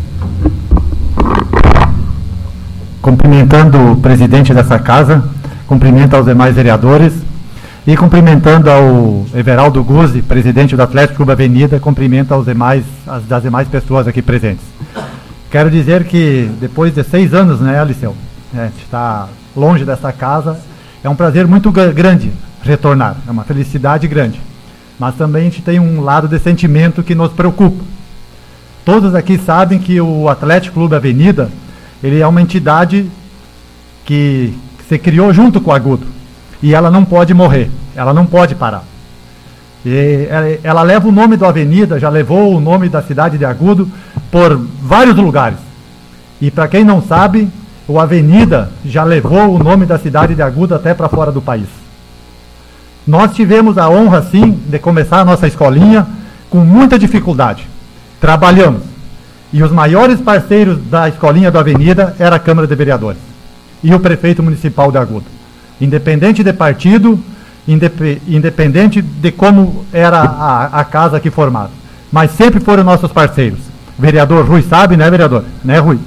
Cumprimentando o presidente dessa casa, cumprimento aos demais vereadores e cumprimentando ao Everaldo Guzzi, presidente do Atlético Clube Avenida, cumprimento aos demais, as, das demais pessoas aqui presentes. Quero dizer que depois de seis anos, né, Aliceu, é, a gente está longe dessa casa. É um prazer muito grande retornar, é uma felicidade grande. Mas também a gente tem um lado de sentimento que nos preocupa. Todos aqui sabem que o Atlético Clube Avenida, ele é uma entidade que se criou junto com o Agudo. E ela não pode morrer, ela não pode parar. E ela leva o nome da Avenida, já levou o nome da cidade de Agudo por vários lugares. E para quem não sabe, o Avenida já levou o nome da cidade de Agudo até para fora do país. Nós tivemos a honra, sim, de começar a nossa escolinha com muita dificuldade. Trabalhamos. E os maiores parceiros da escolinha do Avenida era a Câmara de Vereadores e o prefeito municipal de Agudo. Independente de partido, indep independente de como era a, a casa aqui formada. Mas sempre foram nossos parceiros. O vereador Rui sabe, né, vereador? Né, Rui?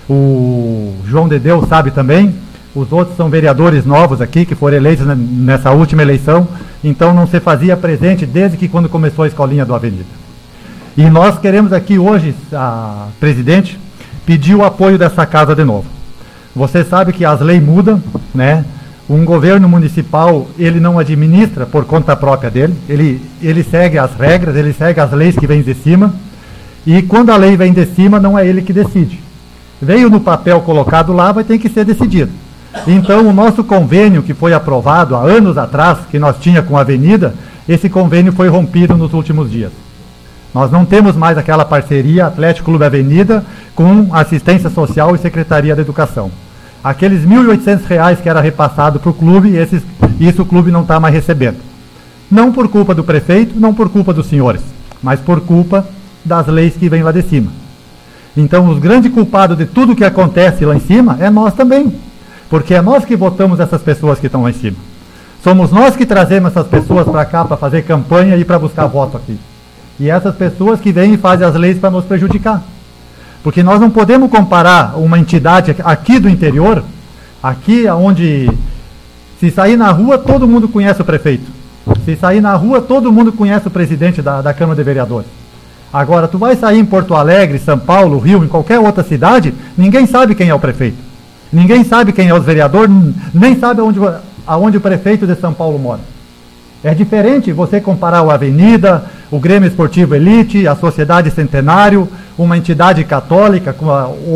O João de Deus sabe também, os outros são vereadores novos aqui, que foram eleitos nessa última eleição, então não se fazia presente desde que quando começou a escolinha do Avenida. E nós queremos aqui hoje, a presidente, pedir o apoio dessa casa de novo. Você sabe que as leis mudam, né? Um governo municipal, ele não administra por conta própria dele, ele, ele segue as regras, ele segue as leis que vêm de cima, e quando a lei vem de cima, não é ele que decide. Veio no papel colocado lá, vai ter que ser decidido. Então, o nosso convênio que foi aprovado há anos atrás, que nós tinha com a Avenida, esse convênio foi rompido nos últimos dias. Nós não temos mais aquela parceria Atlético Clube Avenida com assistência social e Secretaria da Educação. Aqueles mil e oitocentos reais que era repassado para o clube, esses, isso o clube não está mais recebendo. Não por culpa do prefeito, não por culpa dos senhores, mas por culpa das leis que vêm lá de cima. Então, os grandes culpados de tudo que acontece lá em cima é nós também. Porque é nós que votamos essas pessoas que estão lá em cima. Somos nós que trazemos essas pessoas para cá para fazer campanha e para buscar voto aqui. E essas pessoas que vêm e fazem as leis para nos prejudicar. Porque nós não podemos comparar uma entidade aqui do interior, aqui onde se sair na rua todo mundo conhece o prefeito. Se sair na rua todo mundo conhece o presidente da, da Câmara de Vereadores. Agora, tu vai sair em Porto Alegre, São Paulo, Rio, em qualquer outra cidade, ninguém sabe quem é o prefeito. Ninguém sabe quem é os vereadores, nem sabe aonde, aonde o prefeito de São Paulo mora. É diferente você comparar o Avenida, o Grêmio Esportivo Elite, a Sociedade Centenário, uma entidade católica, com a, o,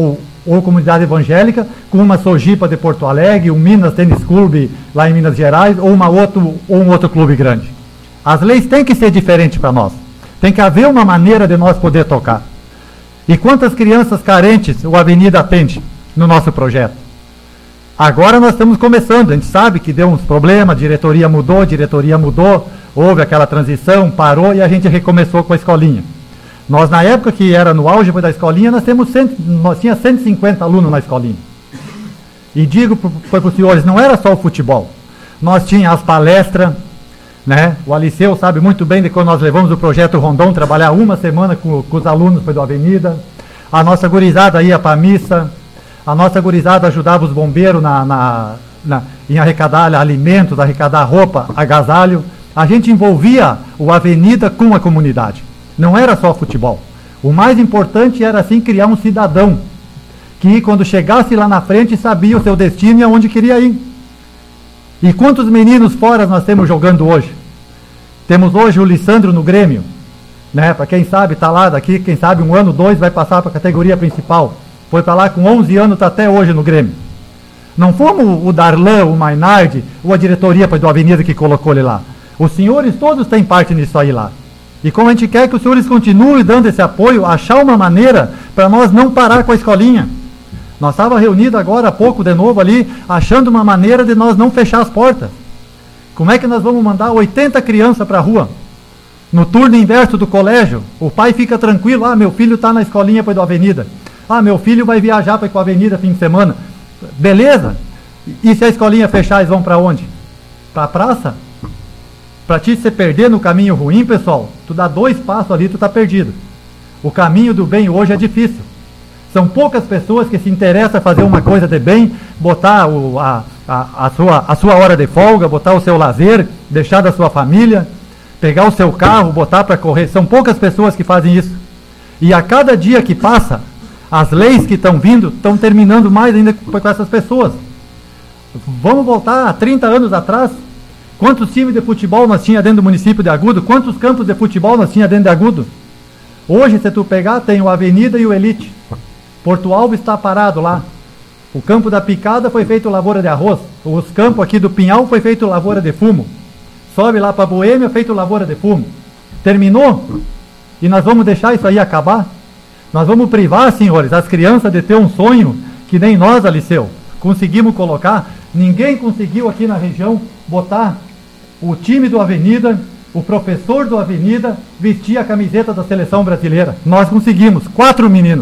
ou comunidade evangélica, com uma Sojipa de Porto Alegre, um Minas Tênis Clube lá em Minas Gerais, ou, uma outro, ou um outro clube grande. As leis têm que ser diferentes para nós. Tem que haver uma maneira de nós poder tocar. E quantas crianças carentes o Avenida atende no nosso projeto? Agora nós estamos começando, a gente sabe que deu uns problemas, a diretoria mudou, a diretoria mudou, houve aquela transição, parou e a gente recomeçou com a escolinha. Nós, na época que era no auge da escolinha, nós, temos cem, nós tínhamos cento e cinquenta alunos na escolinha. E digo para os senhores, não era só o futebol. Nós tínhamos as palestras, né? O Aliceu sabe muito bem de quando nós levamos o projeto Rondon, trabalhar uma semana com, com os alunos do Avenida. A nossa gurizada ia para a missa, a nossa gurizada ajudava os bombeiros na, na, na, em arrecadar alimentos, arrecadar roupa, agasalho. A gente envolvia o Avenida com a comunidade. Não era só futebol. O mais importante era, assim, criar um cidadão que, quando chegasse lá na frente, sabia o seu destino e aonde queria ir. E quantos meninos fora nós temos jogando hoje? Temos hoje o Lissandro no Grêmio, né? Para quem sabe, está lá daqui, quem sabe um ano, dois, vai passar para a categoria principal. Foi para lá com onze anos, está até hoje no Grêmio. Não fomos o Darlan, o Mainardi, ou a diretoria do Avenida que colocou ele lá. Os senhores todos têm parte nisso aí lá. E como a gente quer que os senhores continuem dando esse apoio, achar uma maneira para nós não parar com a escolinha. Nós estávamos reunidos agora há pouco de novo ali, achando uma maneira de nós não fechar as portas. Como é que nós vamos mandar oitenta crianças para a rua? No turno inverso do colégio, o pai fica tranquilo, ah, meu filho está na escolinha para ir do Avenida. Ah, meu filho vai viajar para ir com a Avenida fim de semana. Beleza? E se a escolinha fechar, eles vão para onde? Para a praça? Para ti se perder no caminho ruim, pessoal, tu dá dois passos ali, tu está perdido. O caminho do bem hoje é difícil. São poucas pessoas que se interessam a fazer uma coisa de bem, botar o, a, a, a, sua, a sua hora de folga, botar o seu lazer, deixar da sua família, pegar o seu carro, botar para correr. São poucas pessoas que fazem isso. E a cada dia que passa, as leis que estão vindo estão terminando mais ainda com essas pessoas. Vamos voltar a trinta anos atrás. Quantos times de futebol nós tínhamos dentro do município de Agudo? Quantos campos de futebol nós tínhamos dentro de Agudo? Hoje, se tu pegar, tem o Avenida e o Elite. Porto Alvo está parado lá. O campo da Picada foi feito lavoura de arroz. Os campos aqui do Pinhal foi feito lavoura de fumo. Sobe lá para Boêmia, feito lavoura de fumo. Terminou? E nós vamos deixar isso aí acabar? Nós vamos privar, senhores, as crianças de ter um sonho que nem nós, Aliceu, conseguimos colocar. Ninguém conseguiu aqui na região botar o time do Avenida, o professor do Avenida, vestir a camiseta da seleção brasileira. Nós conseguimos, quatro meninos.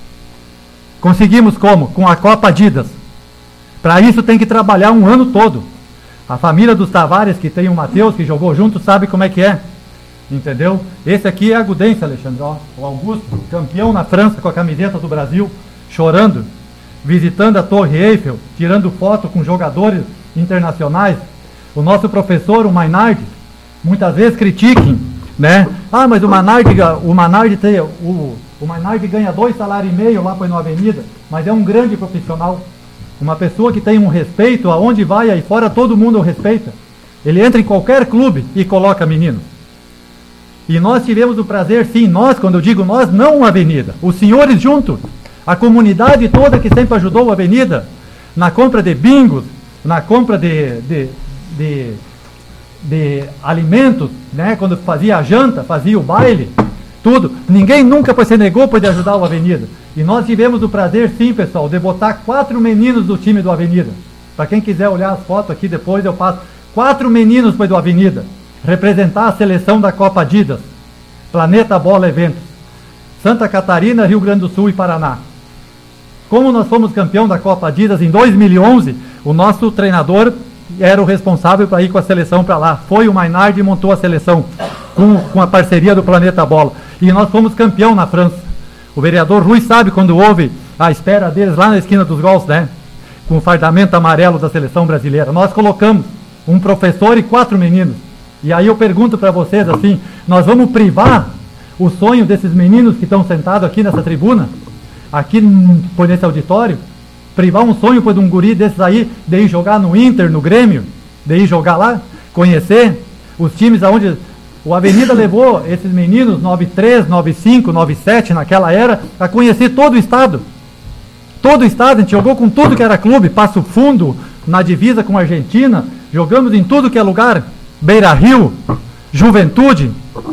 Conseguimos como? Com a Copa Adidas. Para isso tem que trabalhar um ano todo. A família dos Tavares, que tem o Matheus, que jogou junto, sabe como é que é. Entendeu? Esse aqui é agudense, Alexandre. Ó, o Augusto, campeão na França com a camiseta do Brasil, chorando, visitando a Torre Eiffel, tirando foto com jogadores internacionais. O nosso professor, o Mainardi, muitas vezes critiquem, né? Ah, mas o Mainardi, o Mainardi tem... O, O Mainardi ganha dois salários e meio lá para ir na Avenida, mas é um grande profissional. Uma pessoa que tem um respeito, aonde vai aí fora todo mundo o respeita. Ele entra em qualquer clube e coloca menino. E nós tivemos o prazer, sim, nós, quando eu digo nós, não a Avenida, os senhores juntos, a comunidade toda que sempre ajudou a Avenida, na compra de bingos, na compra de, de, de, de alimentos, né, quando fazia a janta, fazia o baile, tudo. Ninguém nunca se negou para ajudar o Avenida. E nós tivemos o prazer, sim, pessoal, de botar quatro meninos do time do Avenida. Para quem quiser olhar as fotos aqui depois, eu passo. Quatro meninos do Avenida. Representar a seleção da Copa Adidas. Planeta Bola Eventos. Santa Catarina, Rio Grande do Sul e Paraná. Como nós fomos campeão da Copa Adidas em dois mil e onze, o nosso treinador era o responsável para ir com a seleção para lá. Foi o Mainardi e montou a seleção com, com a parceria do Planeta Bola. E nós fomos campeão na França. O vereador Rui sabe quando houve a espera deles lá na esquina dos gols, né? Com o fardamento amarelo da seleção brasileira. Nós colocamos um professor e quatro meninos. E aí eu pergunto para vocês assim, nós vamos privar o sonho desses meninos que estão sentados aqui nessa tribuna, aqui nesse auditório, privar um sonho de um guri desses aí, de ir jogar no Inter, no Grêmio, de ir jogar lá, conhecer os times aonde o Avenida levou esses meninos, nove três, nove cinco, nove sete, naquela era, a conhecer todo o estado. Todo o estado, a gente jogou com tudo que era clube, Passo Fundo, na divisa com a Argentina, jogamos em tudo que é lugar, Beira Rio, Juventude.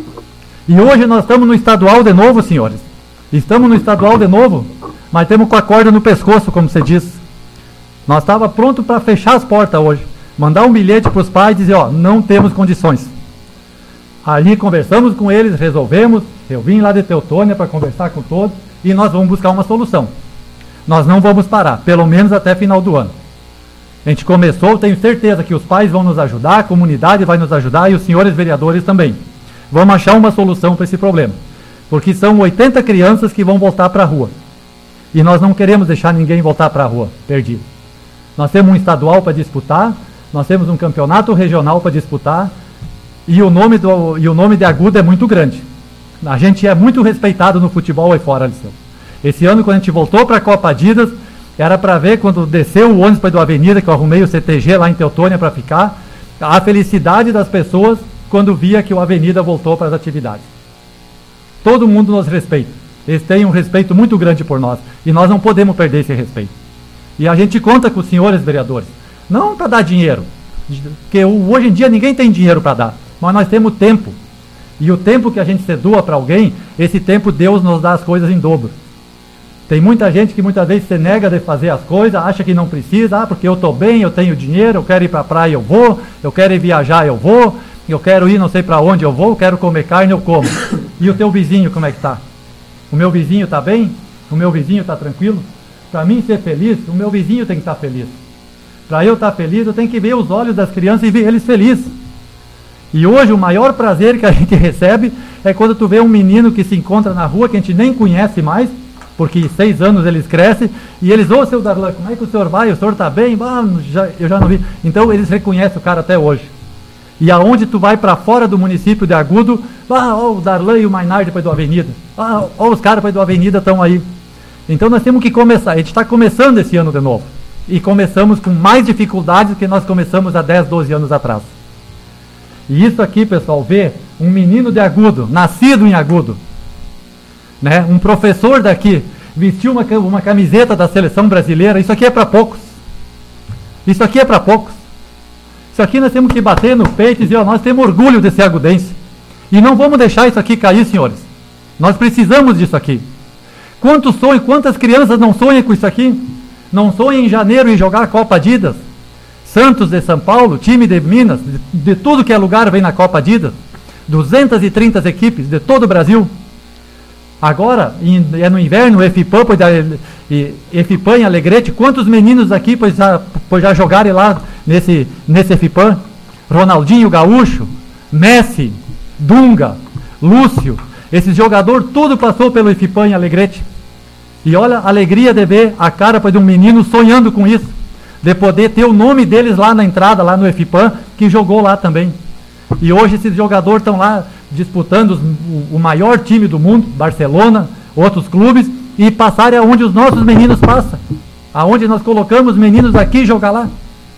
E hoje nós estamos no estadual de novo, senhores. Estamos no estadual de novo, mas temos com a corda no pescoço, como você disse. Nós estávamos prontos para fechar as portas hoje. Mandar um bilhete para os pais e dizer, ó, não temos condições. Ali conversamos com eles, resolvemos. Eu vim lá de Teutônia para conversar com todos e nós vamos buscar uma solução. Nós não vamos parar, pelo menos até final do ano. A gente começou, tenho certeza que os pais vão nos ajudar, a comunidade vai nos ajudar e os senhores vereadores também. Vamos achar uma solução para esse problema. Porque são oitenta crianças que vão voltar para a rua. E nós não queremos deixar ninguém voltar para a rua, perdido. Nós temos um estadual para disputar, nós temos um campeonato regional para disputar, e o nome do, e o nome de Agudo é muito grande. A gente é muito respeitado no futebol aí fora, Liceu. Esse ano, quando a gente voltou para a Copa Adidas, era para ver quando desceu o ônibus para do Avenida, que eu arrumei o C T G lá em Teutônia para ficar, a felicidade das pessoas quando via que o Avenida voltou para as atividades. Todo mundo nos respeita. Eles têm um respeito muito grande por nós. E nós não podemos perder esse respeito. E a gente conta com os senhores vereadores. Não para dar dinheiro. Porque hoje em dia ninguém tem dinheiro para dar. Mas nós temos tempo. E o tempo que a gente se doa para alguém, esse tempo Deus nos dá as coisas em dobro. Tem muita gente que muitas vezes se nega de fazer as coisas, acha que não precisa, ah, porque eu estou bem, eu tenho dinheiro, eu quero ir para a praia, eu vou, eu quero ir viajar, eu vou, eu quero ir não sei para onde eu vou, eu quero comer carne, eu como. E o teu vizinho, como é que está? O meu vizinho está bem? O meu vizinho está tranquilo? Para mim ser feliz, o meu vizinho tem que estar feliz. Para eu estar feliz, eu tenho que ver os olhos das crianças e ver eles felizes. E hoje o maior prazer que a gente recebe é quando tu vê um menino que se encontra na rua, que a gente nem conhece mais, porque seis anos eles crescem, e eles, ô seu Darlan, como é que o senhor vai? O senhor está bem? Ah, já, eu já não vi. Então eles reconhecem o cara até hoje. E aonde tu vai para fora do município de Agudo, ah, ó, o Darlan e o Mainard depois do Avenida. Ah, ó, os caras depois do Avenida estão aí. Então nós temos que começar. A gente está começando esse ano de novo. E começamos com mais dificuldades do que nós começamos há dez, doze anos atrás. E isso aqui, pessoal, vê um menino de Agudo, nascido em Agudo, né? Um professor daqui, vestiu uma, uma camiseta da seleção brasileira, isso aqui é para poucos. Isso aqui é para poucos. Isso aqui nós temos que bater no peito e dizer, ó, nós temos orgulho de ser agudense. E não vamos deixar isso aqui cair, senhores. Nós precisamos disso aqui. Quantos sonhos, quantas crianças não sonham com isso aqui? Não sonham em janeiro em jogar a Copa Adidas? Santos de São Paulo, time de Minas, de, de tudo que é lugar vem na Copa Adidas. duzentas e trinta equipes de todo o Brasil. Agora, em, é no inverno, o EFIPAM, EFIPAM em Alegrete, quantos meninos aqui pois já, pois já jogarem lá nesse, nesse EFIPAM? Ronaldinho Gaúcho, Messi, Dunga, Lúcio, esse jogador tudo passou pelo EFIPAM em Alegrete. E olha a alegria de ver a cara pois, de um menino sonhando com isso, de poder ter o nome deles lá na entrada, lá no EFIPAM, que jogou lá também. E hoje esses jogadores estão lá disputando os, o, o maior time do mundo, Barcelona, outros clubes, e passarem aonde os nossos meninos passam. Aonde nós colocamos os meninos aqui jogar lá.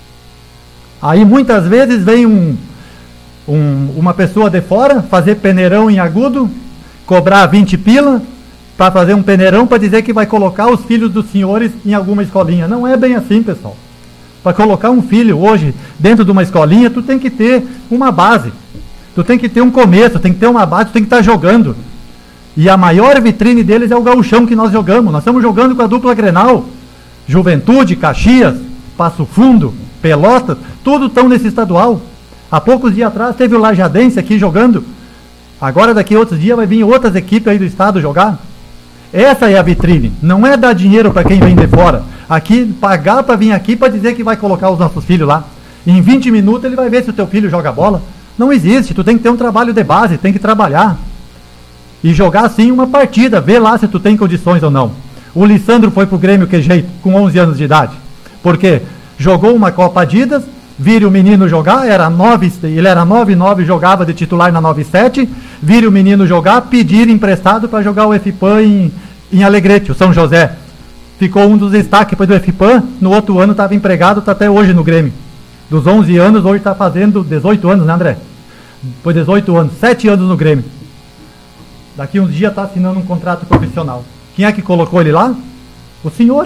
Aí muitas vezes vem um, um, uma pessoa de fora fazer peneirão em Agudo, cobrar vinte pila, para fazer um peneirão para dizer que vai colocar os filhos dos senhores em alguma escolinha. Não é bem assim, pessoal. Para colocar um filho hoje dentro de uma escolinha, tu tem que ter uma base. Tu tem que ter um começo, tem que ter uma base, tu tem que estar jogando. E a maior vitrine deles é o gauchão que nós jogamos. Nós estamos jogando com a dupla Grenal. Juventude, Caxias, Passo Fundo, Pelotas, tudo estão nesse estadual. Há poucos dias atrás teve o Lajadense aqui jogando. Agora daqui a outros dias vai vir outras equipes aí do estado jogar. Essa é a vitrine. Não é dar dinheiro para quem vem de fora. Aqui, pagar para vir aqui para dizer que vai colocar os nossos filhos lá. Em vinte minutos ele vai ver se o teu filho joga bola. Não existe. Tu tem que ter um trabalho de base, tem que trabalhar. E jogar assim uma partida, ver lá se tu tem condições ou não. O Lissandro foi pro Grêmio que jeito, com onze anos de idade. Porque jogou uma Copa Adidas, vira o menino jogar, era nove, ele era nove nove, jogava de titular na nove sete, vira o menino jogar, pedir emprestado para jogar o EFIPAM em, em Alegrete, o São José. Ficou um dos destaques depois do EFIPAM, no outro ano estava empregado, está até hoje no Grêmio. Dos onze anos, hoje está fazendo dezoito anos, né, André? Depois dezoito anos, sete anos no Grêmio. Daqui uns dias está assinando um contrato profissional. Quem é que colocou ele lá? Os senhores.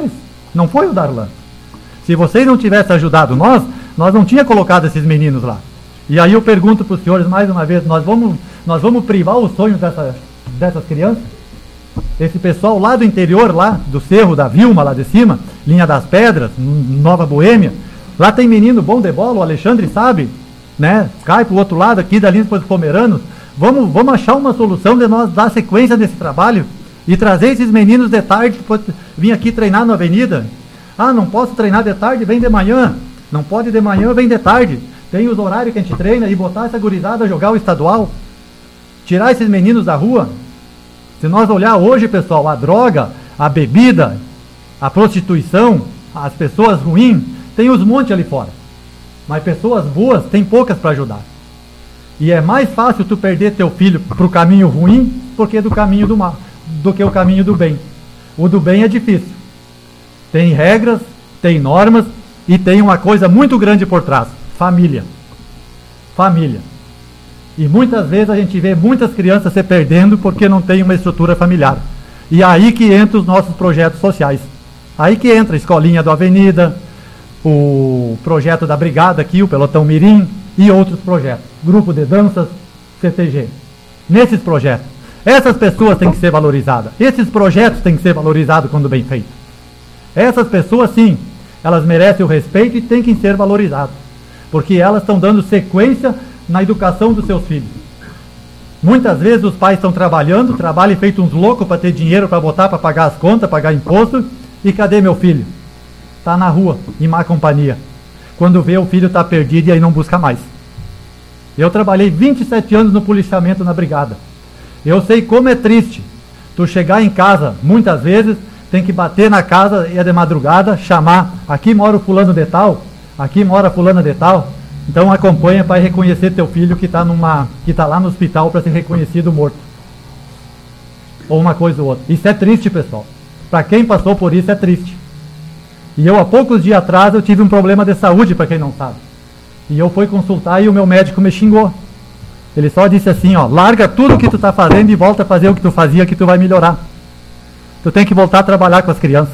Não foi o Darlan. Se vocês não tivessem ajudado nós, nós não tínhamos colocado esses meninos lá. E aí eu pergunto para os senhores mais uma vez, nós vamos, nós vamos privar os sonhos dessa, dessas crianças? Esse pessoal lá do interior, lá do Cerro da Vilma, lá de cima, Linha das Pedras, Nova Boêmia, lá tem menino bom de bola, o Alexandre sabe, né? Cai para o outro lado aqui da linha dos Pomeranos. Vamos, vamos achar uma solução de nós dar sequência nesse trabalho e trazer esses meninos de tarde para vir aqui treinar na avenida. Ah, não posso treinar de tarde, vem de manhã. Não pode de manhã, vem de tarde. Tem os horários que a gente treina e botar essa gurizada a jogar o estadual. Tirar esses meninos da rua. Se nós olhar hoje, pessoal, a droga, a bebida, a prostituição, as pessoas ruins, tem os montes ali fora. Mas pessoas boas, tem poucas para ajudar. E é mais fácil tu perder teu filho para o caminho ruim porque do caminho do mal, do que o caminho do bem. O do bem é difícil. Tem regras, tem normas e tem uma coisa muito grande por trás. Família. Família. E muitas vezes a gente vê muitas crianças se perdendo porque não tem uma estrutura familiar. E é aí que entra os nossos projetos sociais. Aí que entra a Escolinha da Avenida, o projeto da Brigada aqui, o Pelotão Mirim e outros projetos. Grupo de danças, C T G. Nesses projetos. Essas pessoas têm que ser valorizadas. Esses projetos têm que ser valorizados quando bem feitos. Essas pessoas, sim, elas merecem o respeito e têm que ser valorizadas. Porque elas estão dando sequência na educação dos seus filhos. Muitas vezes os pais estão trabalhando, trabalham feito uns loucos para ter dinheiro para botar, para pagar as contas, pagar imposto. E cadê meu filho? Está na rua, em má companhia. Quando vê, o filho está perdido e aí não busca mais. Eu trabalhei vinte e sete anos no policiamento na brigada. Eu sei como é triste tu chegar em casa, muitas vezes, tem que bater na casa e é de madrugada, chamar, aqui mora o fulano de tal, aqui mora a fulana de tal, então acompanha para reconhecer teu filho que está numa, que tá lá no hospital para ser reconhecido morto. Ou uma coisa ou outra. Isso é triste, pessoal. Para quem passou por isso é triste. E eu há poucos dias atrás eu tive um problema de saúde, para quem não sabe. E eu fui consultar e o meu médico me xingou. Ele só disse assim, ó, larga tudo que tu está fazendo e volta a fazer o que tu fazia que tu vai melhorar. Tu tem que voltar a trabalhar com as crianças.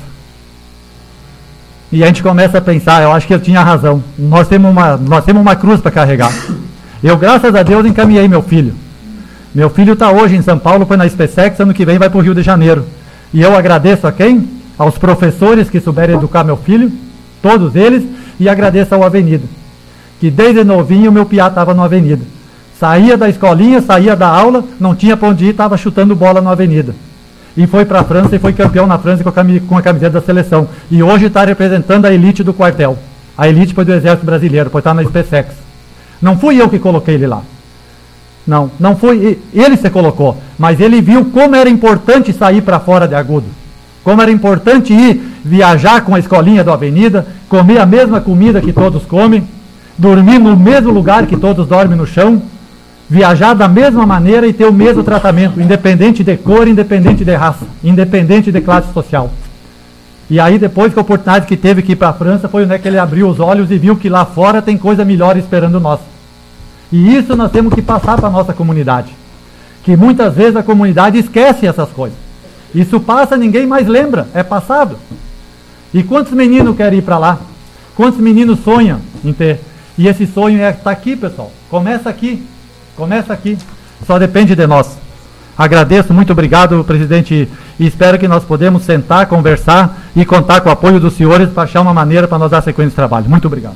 E a gente começa a pensar, eu acho que eu tinha razão. Nós temos uma, nós temos uma cruz para carregar. Eu, graças a Deus, encaminhei meu filho. Meu filho está hoje em São Paulo, foi na SpaceX, ano que vem vai para o Rio de Janeiro. E eu agradeço a quem? Aos professores que souberam educar meu filho, todos eles, e agradeço ao Avenida. Que desde novinho o meu piá estava na Avenida. Saía da escolinha, saía da aula, não tinha para onde ir, estava chutando bola na Avenida. E foi para a França e foi campeão na França com a, cami com a camiseta da seleção. E hoje está representando a elite do quartel. A elite foi do Exército Brasileiro, foi estar na SpaceX. Não fui eu que coloquei ele lá. Não, não foi ele que se colocou. Mas ele viu como era importante sair para fora de Agudo. Como era importante ir viajar com a escolinha da Avenida, comer a mesma comida que todos comem, dormir no mesmo lugar que todos dormem no chão, viajar da mesma maneira e ter o mesmo tratamento, independente de cor, independente de raça, independente de classe social. E aí depois que a oportunidade que teve que ir para a França, foi onde que ele abriu os olhos e viu que lá fora tem coisa melhor esperando nós. E isso nós temos que passar para a nossa comunidade. Que muitas vezes a comunidade esquece essas coisas. Isso passa, ninguém mais lembra, é passado. E quantos meninos querem ir para lá? Quantos meninos sonham em ter? E esse sonho é estar aqui, pessoal. Começa aqui. Começa aqui, só depende de nós. Agradeço, muito obrigado, presidente, e espero que nós podemos sentar, conversar e contar com o apoio dos senhores para achar uma maneira para nós dar sequência de trabalho. Muito obrigado.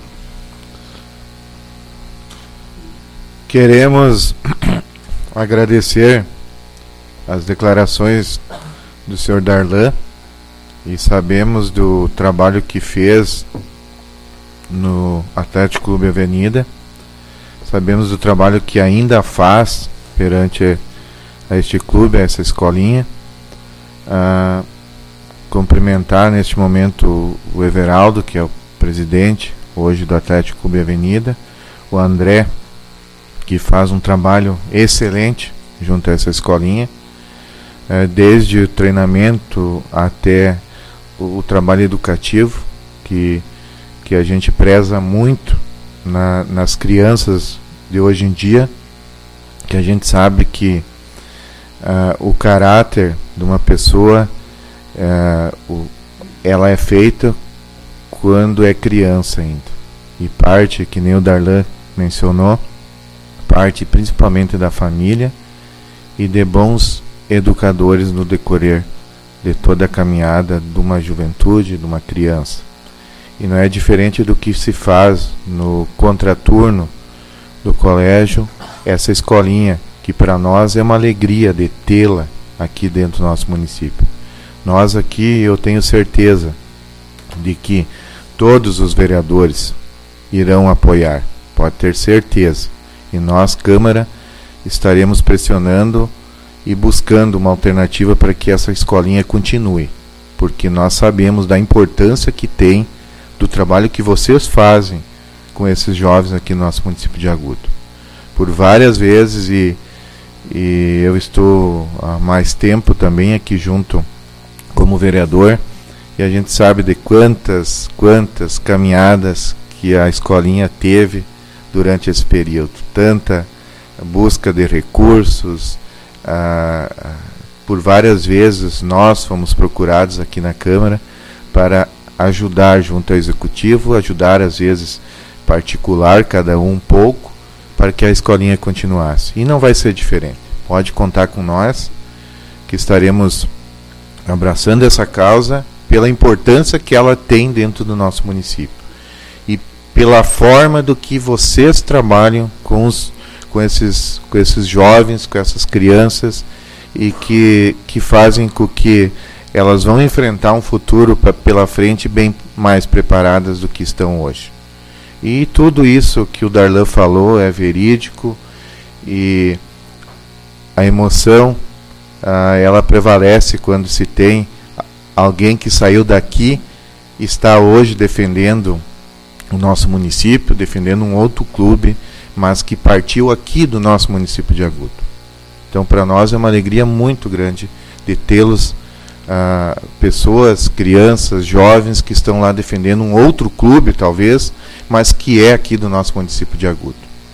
Queremos agradecer as declarações do senhor Darlan e sabemos do trabalho que fez no Atlético Clube Avenida. Sabemos do trabalho que ainda faz perante a este clube, a essa escolinha. Ah, cumprimentar neste momento o Everaldo, que é o presidente hoje do Atlético Clube Avenida, o André, que faz um trabalho excelente junto a essa escolinha, ah, desde o treinamento até o, o trabalho educativo, que, que a gente preza muito Na, nas crianças de hoje em dia, que a gente sabe que uh, o caráter de uma pessoa, uh, o, ela é feita quando é criança ainda. E parte, que nem o Darlan mencionou, parte principalmente da família e de bons educadores no decorrer de toda a caminhada de uma juventude, de uma criança. E não é diferente do que se faz no contraturno do colégio, essa escolinha, que para nós é uma alegria de tê-la aqui dentro do nosso município. Nós aqui, eu tenho certeza de que todos os vereadores irão apoiar, pode ter certeza. E nós, Câmara, estaremos pressionando e buscando uma alternativa para que essa escolinha continue, porque nós sabemos da importância que tem do trabalho que vocês fazem com esses jovens aqui no nosso município de Agudo. Por várias vezes, e, e eu estou há mais tempo também aqui junto como vereador, e a gente sabe de quantas, quantas caminhadas que a escolinha teve durante esse período. Tanta busca de recursos, ah, por várias vezes nós fomos procurados aqui na Câmara para ajudar junto ao Executivo, ajudar às vezes particular, cada um um pouco, para que a escolinha continuasse. E não vai ser diferente. Pode contar com nós, que estaremos abraçando essa causa pela importância que ela tem dentro do nosso município e pela forma do que vocês trabalham com, os, com, esses, com esses jovens, com essas crianças, e que, que fazem com que elas vão enfrentar um futuro pra, pela frente bem mais preparadas do que estão hoje. E tudo isso que o Darlan falou é verídico, e a emoção ah, ela prevalece quando se tem alguém que saiu daqui e está hoje defendendo o nosso município, defendendo um outro clube, mas que partiu aqui do nosso município de Agudo. Então, para nós é uma alegria muito grande de tê-los, ah, pessoas, crianças, jovens que estão lá defendendo um outro clube, talvez, mas que é aqui do nosso município de Agudo.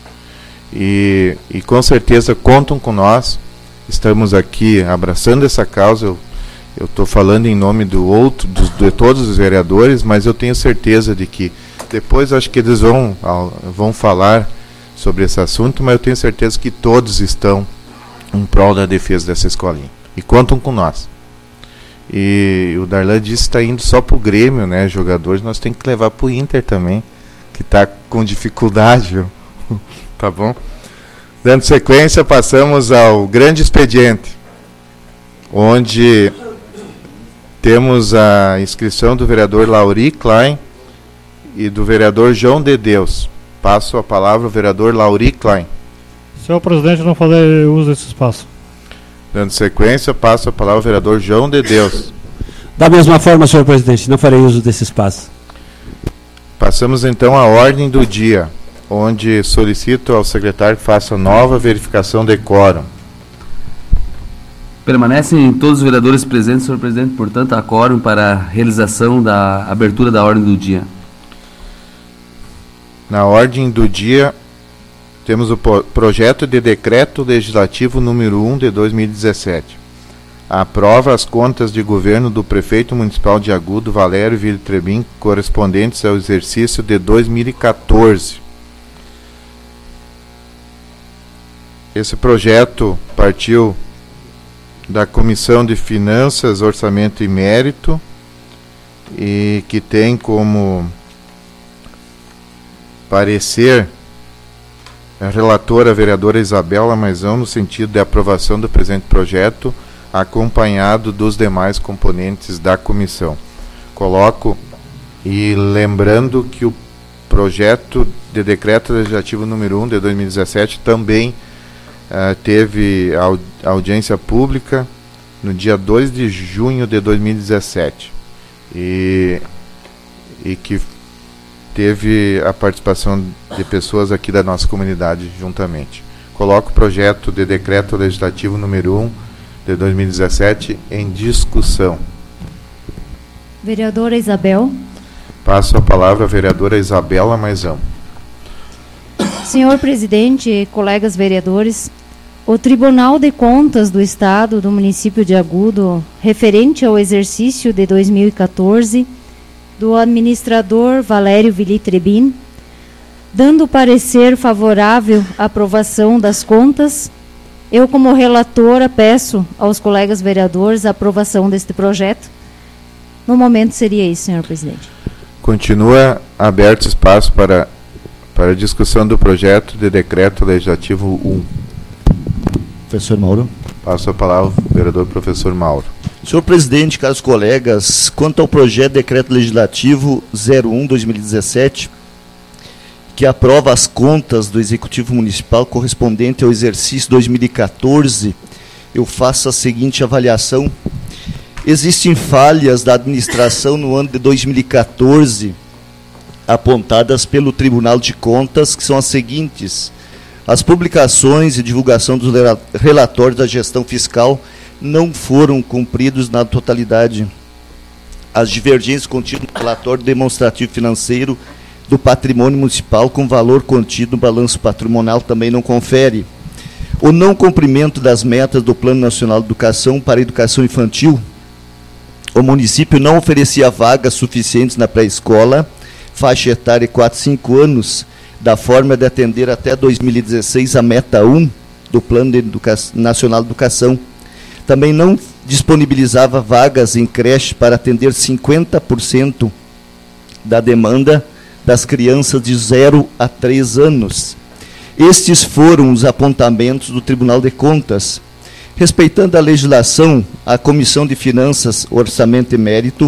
E, e com certeza contam com nós, estamos aqui abraçando essa causa. Eu eu estou falando em nome do outro, do, de todos os vereadores, mas eu tenho certeza de que depois acho que eles vão, vão falar sobre esse assunto, mas eu tenho certeza que todos estão em prol da defesa dessa escolinha e contam com nós. E o Darlan disse que está indo só para o Grêmio, né? Jogadores nós temos que levar para o Inter também, que está com dificuldade, viu? Tá bom? Dando sequência, passamos ao grande expediente, onde temos a inscrição do vereador Lauri Klein e do vereador João de Deus. Passo a palavra ao vereador Lauri Klein. Senhor presidente, não fazer uso desse espaço. Dando sequência, passo a palavra ao vereador João de Deus. Da mesma forma, senhor presidente, não farei uso desse espaço. Passamos então à ordem do dia, onde solicito ao secretário que faça nova verificação de quórum. Permanecem todos os vereadores presentes, senhor presidente, portanto, a quórum para a realização da abertura da ordem do dia. Na ordem do dia, temos o projeto de decreto legislativo número um de dois mil e dezessete. Aprova as contas de governo do prefeito municipal de Agudo, Valério Viltrebin, correspondentes ao exercício de dois mil e quatorze. Esse projeto partiu da Comissão de Finanças, Orçamento e Mérito, e que tem como parecer a relatora, a vereadora Isabela Maisão, no sentido de aprovação do presente projeto, acompanhado dos demais componentes da comissão. Coloco, e lembrando que o projeto de decreto legislativo número um de dois mil e dezessete também Uh, teve aud audiência pública no dia dois de junho de dois mil e dezessete e, e que teve a participação de pessoas aqui da nossa comunidade juntamente. Coloco o projeto de decreto legislativo número um de dois mil e dezessete em discussão. Vereadora Isabel. Passo a palavra à vereadora Isabela Maisão. Senhor presidente, colegas vereadores, O Tribunal de Contas do Estado do município de Agudo, referente ao exercício de dois mil e quatorze, do administrador Valério Vili Trebin, dando parecer favorável à aprovação das contas, eu, como relatora, peço aos colegas vereadores a aprovação deste projeto. No momento seria isso, senhor presidente. Continua aberto espaço para, para a discussão do projeto de decreto legislativo um. Professor Mauro. Passo a palavra ao vereador professor Mauro. Senhor presidente, caros colegas, quanto ao projeto de decreto legislativo zero um barra dois mil e dezessete, que aprova as contas do Executivo Municipal correspondente ao exercício dois mil e quatorze, eu faço a seguinte avaliação. Existem falhas da administração no ano de dois mil e quatorze, apontadas pelo Tribunal de Contas, que são as seguintes: as publicações e divulgação dos relatórios da gestão fiscal não foram cumpridos na totalidade. As divergências contidas no relatório demonstrativo financeiro do patrimônio municipal com valor contido no balanço patrimonial também não confere. O não cumprimento das metas do Plano Nacional de Educação para a Educação Infantil. O município não oferecia vagas suficientes na pré-escola, faixa etária quatro a cinco anos, da forma de atender até dois mil e dezesseis a meta um do Plano de Educa- Nacional de Educação. Também não disponibilizava vagas em creche para atender cinquenta por cento da demanda das crianças de zero a três anos. Estes foram os apontamentos do Tribunal de Contas. Respeitando a legislação, a Comissão de Finanças, Orçamento e Mérito,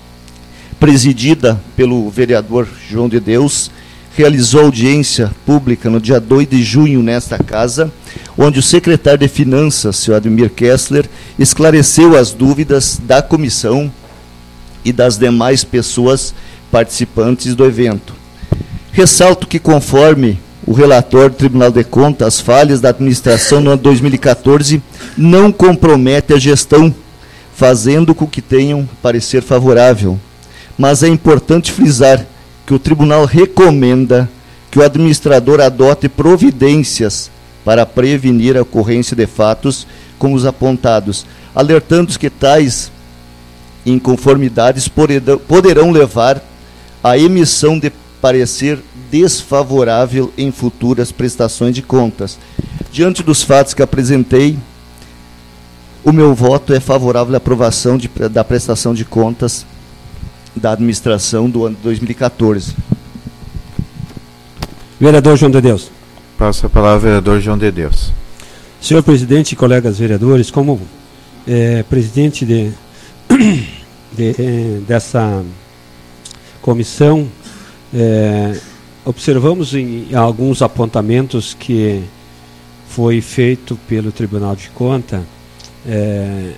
presidida pelo vereador João de Deus, realizou audiência pública no dia dois de junho nesta casa, onde o secretário de Finanças, senhor Ademir Kessler, esclareceu as dúvidas da comissão e das demais pessoas participantes do evento. Ressalto que, conforme o relatório do Tribunal de Contas, as falhas da administração no ano dois mil e quatorze não comprometem a gestão, fazendo com que tenham parecer favorável. Mas é importante frisar que o Tribunal recomenda que o administrador adote providências para prevenir a ocorrência de fatos como os apontados, alertando que tais inconformidades poderão levar à emissão de parecer desfavorável em futuras prestações de contas. Diante dos fatos que apresentei, o meu voto é favorável à aprovação de, da prestação de contas da administração do ano de dois mil e quatorze. Vereador João de Deus. Passo a palavra ao vereador João de Deus. Senhor presidente e colegas vereadores, como é, presidente de, de, é, dessa comissão, é, observamos em, em alguns apontamentos que foi feito pelo Tribunal de Contas. É,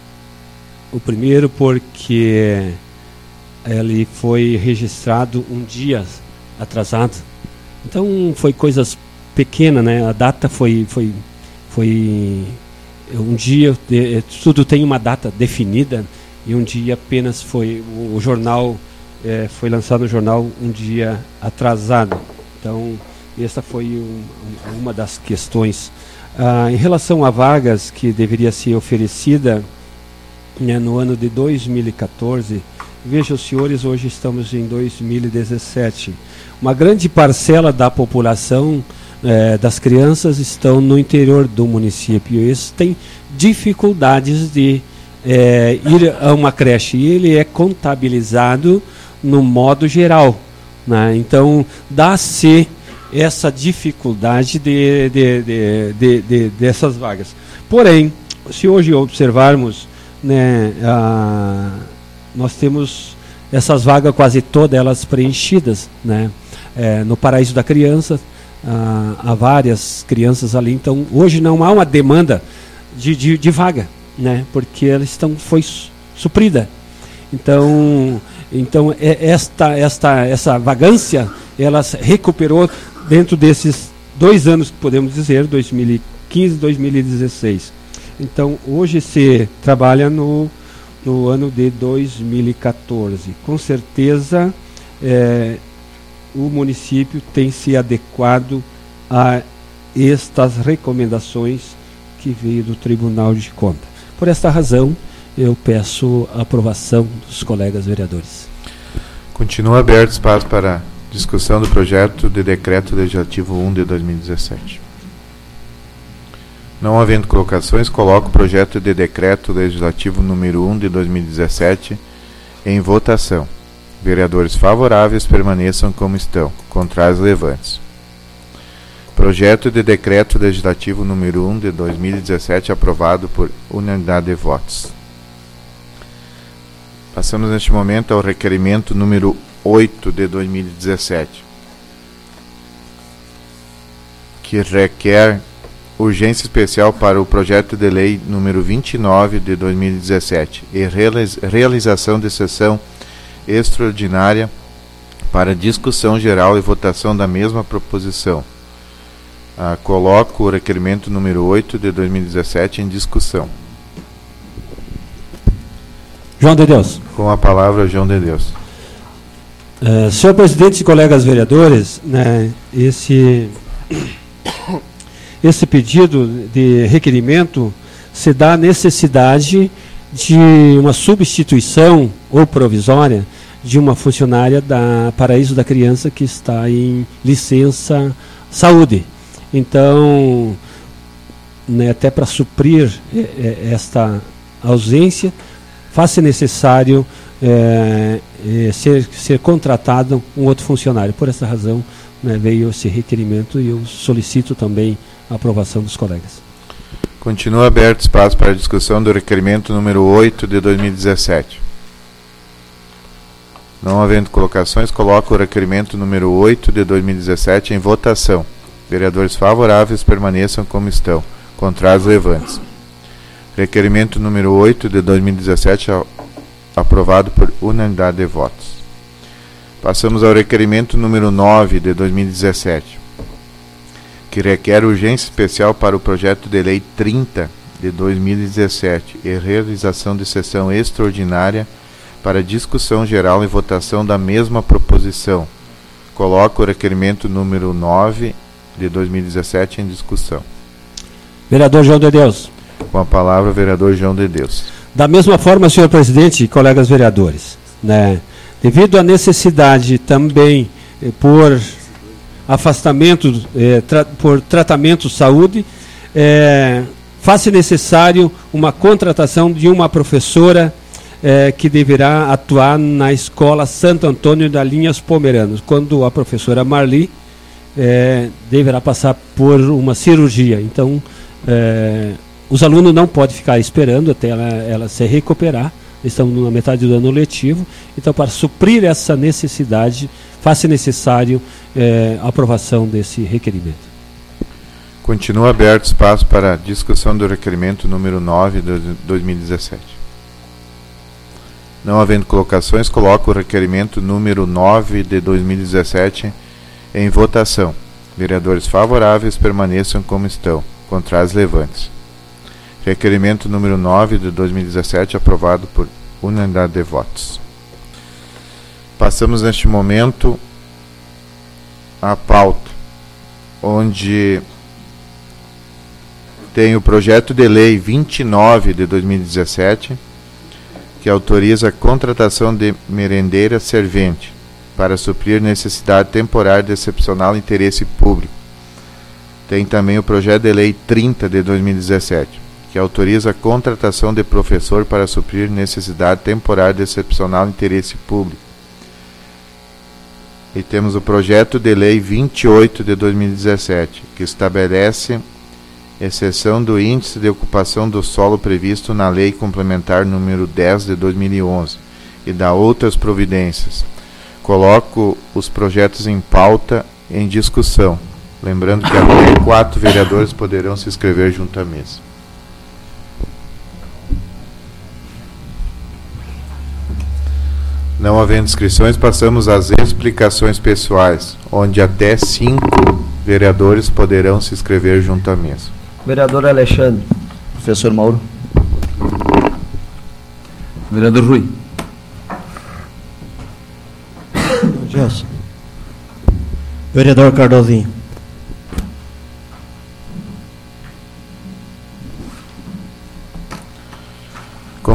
o primeiro porque ele foi registrado um dia atrasado. Então foi coisas pequenas, né? A data foi, foi, foi um dia, tudo tem uma data definida, e um dia apenas foi, o, o jornal é, foi lançado no jornal um dia atrasado. Então essa foi um, uma das questões. Ah, em relação a vagas que deveria ser oferecida, né, no ano de dois mil e quatorze, veja os senhores, hoje estamos em dois mil e dezessete. Uma grande parcela da população, eh, das crianças, estão no interior do município. E eles têm dificuldades de eh, ir a uma creche. E ele é contabilizado no modo geral, né? Então, dá-se essa dificuldade de, de, de, de, de, dessas vagas. Porém, se hoje observarmos, né, a, nós temos essas vagas quase todas elas preenchidas, né? É, no Paraíso da Criança, ah, há várias crianças ali, então hoje não há uma demanda de, de, de vaga, né? Porque ela estão, foi suprida. Então, então é esta, esta, essa vagância, ela recuperou dentro desses dois anos que podemos dizer, dois mil e quinze e dois mil e dezesseis. Então hoje se trabalha no no ano de dois mil e quatorze. Com certeza, é, o município tem se adequado a estas recomendações que veio do Tribunal de Contas. Por esta razão, eu peço a aprovação dos colegas vereadores. Continua aberto espaço para discussão do projeto de decreto legislativo um de dois mil e dezessete. Não havendo colocações, coloco o projeto de decreto legislativo número um de dois mil e dezessete em votação. Vereadores favoráveis permaneçam como estão. Contrários, levantes. Projeto de decreto legislativo número um de dois mil e dezessete aprovado por unanimidade de votos. Passamos neste momento ao requerimento número oito de dois mil e dezessete, que requer urgência especial para o projeto de lei número vinte e nove de dois mil e dezessete e realização de sessão extraordinária para discussão geral e votação da mesma proposição. Ah, coloco o requerimento número oito de dois mil e dezessete em discussão. João de Deus. Com a palavra, João de Deus. Uh, senhor presidente e colegas vereadores, né, esse, esse pedido de requerimento se dá a necessidade de uma substituição ou provisória de uma funcionária da Paraíso da Criança que está em licença saúde. Então, né, até para suprir eh, esta ausência, faz-se necessário eh, eh, ser, ser contratado um outro funcionário. Por essa razão, né, veio esse requerimento e eu solicito também a aprovação dos colegas. Continua aberto espaço para a discussão do requerimento número oito de dois mil e dezessete. Não havendo colocações, coloco o requerimento número oito de dois mil e dezessete em votação. Vereadores favoráveis permaneçam como estão. Contrários, levantes. Requerimento número oito de dois mil e dezessete aprovado por unanimidade de votos. Passamos ao requerimento número nove de dois mil e dezessete, que requer urgência especial para o projeto de lei trinta de dois mil e dezessete e realização de sessão extraordinária para discussão geral e votação da mesma proposição. Coloco o requerimento número nove de dois mil e dezessete em discussão. Vereador João de Deus. Com a palavra, vereador João de Deus. Da mesma forma, senhor presidente e colegas vereadores, né, devido à necessidade também eh, por afastamento, eh, tra por tratamento saúde, eh, faz-se necessário uma contratação de uma professora eh, que deverá atuar na escola Santo Antônio da Linhas Pomeranos, quando a professora Marli eh, deverá passar por uma cirurgia. Então, eh, os alunos não podem ficar esperando até ela, ela se recuperar. Estamos na metade do ano letivo. Então, para suprir essa necessidade, faz-se necessário eh, a aprovação desse requerimento. Continua aberto espaço para discussão do requerimento número nove de dois mil e dezessete. Não havendo colocações, coloco o requerimento número nove de dois mil e dezessete em votação. Vereadores favoráveis permaneçam como estão. Contrários, levantes. Requerimento número nove de dois mil e dezessete aprovado por unanimidade de votos. Passamos neste momento à pauta, onde tem o projeto de lei vinte e nove de dois mil e dezessete, que autoriza a contratação de merendeira servente para suprir necessidade temporária de excepcional interesse público. Tem também o projeto de lei trinta de dois mil e dezessete, que autoriza a contratação de professor para suprir necessidade temporária de excepcional interesse público. E temos o projeto de lei vinte e oito de dois mil e dezessete, que estabelece exceção do índice de ocupação do solo previsto na Lei Complementar número dez de dois mil e onze e dá outras providências. Coloco os projetos em pauta em discussão, lembrando que até quatro vereadores poderão se inscrever junto à mesa. Não havendo inscrições, passamos às explicações pessoais, onde até cinco vereadores poderão se inscrever junto à mesa. Vereador Alexandre. Professor Mauro. Vereador Rui. Gelson. Vereador Cardozinho.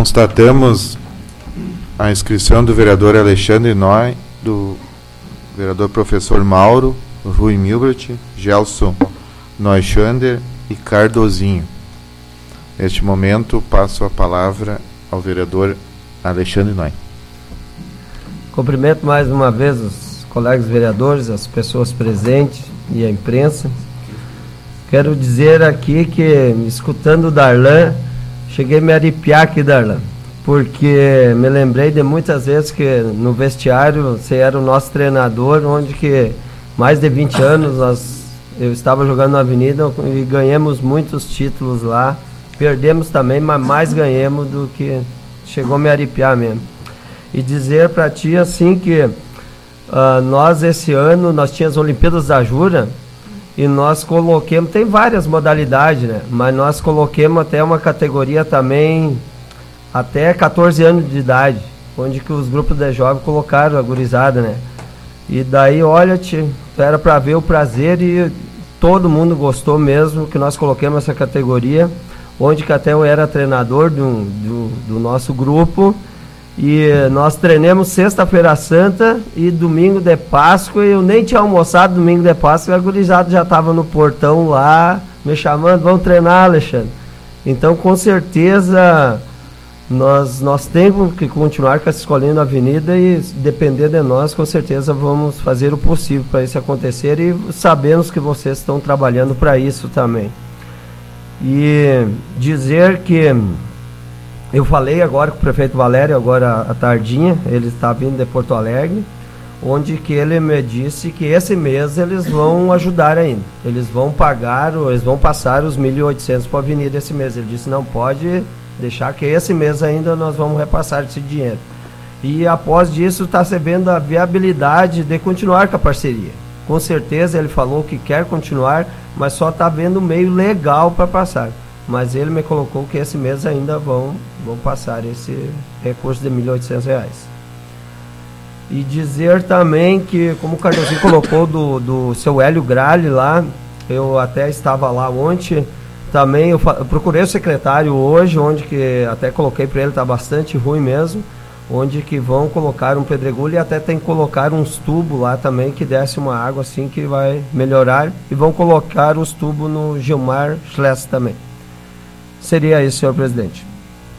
Constatamos a inscrição do vereador Alexandre Noy, do vereador professor Mauro, Rui Milbert, Gelson Neuchander e Cardozinho. Neste momento, passo a palavra ao vereador Alexandre Noy. Cumprimento mais uma vez os colegas vereadores, as pessoas presentes e a imprensa. Quero dizer aqui que, escutando o Darlan, cheguei a me arrepiar aqui, Darlan, porque me lembrei de muitas vezes que no vestiário você era o nosso treinador, onde que mais de vinte anos nós, eu estava jogando na Avenida e ganhamos muitos títulos lá. Perdemos também, mas mais ganhamos do que... Chegou a me arrepiar mesmo. E dizer para ti assim que uh, nós esse ano, nós tínhamos as Olimpíadas da Jura e nós coloquemos, tem várias modalidades, né? Mas nós coloquemos até uma categoria também até catorze anos de idade, onde que os grupos de jovens colocaram a gurizada, né? E daí, olha-te, era para ver o prazer e todo mundo gostou mesmo que nós coloquemos essa categoria, onde que até eu era treinador do, do, do nosso grupo, e nós treinamos sexta-feira santa e domingo de Páscoa, e eu nem tinha almoçado domingo de Páscoa, e a gurizada já estava no portão lá, me chamando, vamos treinar, Alexandre. Então, com certeza, nós, nós temos que continuar com essa escolinha na Avenida e, depender de nós, com certeza vamos fazer o possível para isso acontecer, e sabemos que vocês estão trabalhando para isso também. E dizer que eu falei agora com o prefeito Valério, agora à tardinha, ele está vindo de Porto Alegre, onde que ele me disse que esse mês eles vão ajudar ainda, eles vão pagar, eles vão passar os mil e oitocentos para a Avenida esse mês. Ele disse, não pode deixar que esse mês ainda nós vamos repassar esse dinheiro. E após disso está se vendo a viabilidade de continuar com a parceria. Com certeza ele falou que quer continuar, mas só está vendo meio legal para passar. Mas ele me colocou que esse mês ainda vão, vão passar esse recurso de mil e oitocentos reais. E dizer também que, como o Cardozinho colocou do, do seu Hélio Grale lá, eu até estava lá ontem, também eu, eu procurei o secretário hoje, onde que até coloquei para ele, está bastante ruim mesmo, onde que vão colocar um pedregulho e até tem que colocar uns tubos lá também que desce uma água assim que vai melhorar, e vão colocar os tubos no Gilmar Schless também. Seria isso, senhor presidente.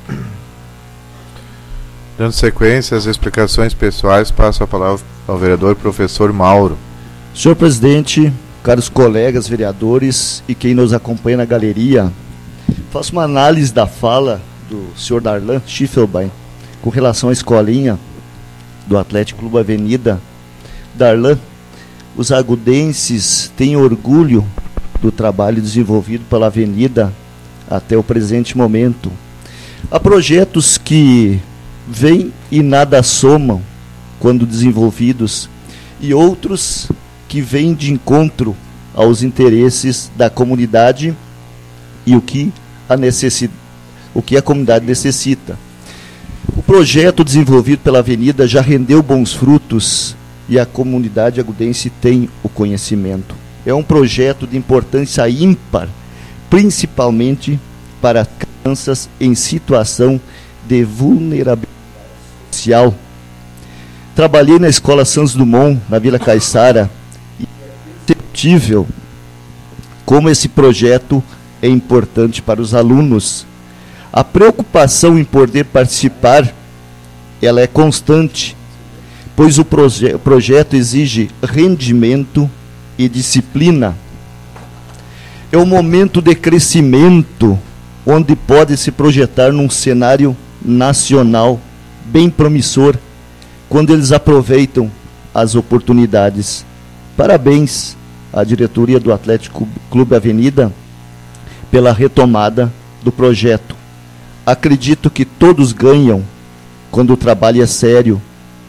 Dando sequência às explicações pessoais, passo a palavra ao vereador professor Mauro. Senhor presidente, caros colegas vereadores e quem nos acompanha na galeria, faço uma análise da fala do senhor Darlan Schiffelbein com relação à escolinha do Atlético Clube Avenida. Darlan, os agudenses têm orgulho do trabalho desenvolvido pela Avenida até o presente momento. Há projetos que vêm e nada somam quando desenvolvidos, e outros que vêm de encontro aos interesses da comunidade e o que a, necessi- o que a comunidade necessita. O projeto desenvolvido pela Avenida já rendeu bons frutos e a comunidade agudense tem o conhecimento. É um projeto de importância ímpar, principalmente para crianças em situação de vulnerabilidade social. Trabalhei na Escola Santos Dumont, na Vila Caiçara, e é perceptível como esse projeto é importante para os alunos. A preocupação em poder participar, ela é constante, pois o proje- projeto exige rendimento e disciplina. É um momento de crescimento, onde pode se projetar num cenário nacional bem promissor, quando eles aproveitam as oportunidades. Parabéns à diretoria do Atlético Clube Avenida pela retomada do projeto. Acredito que todos ganham quando o trabalho é sério.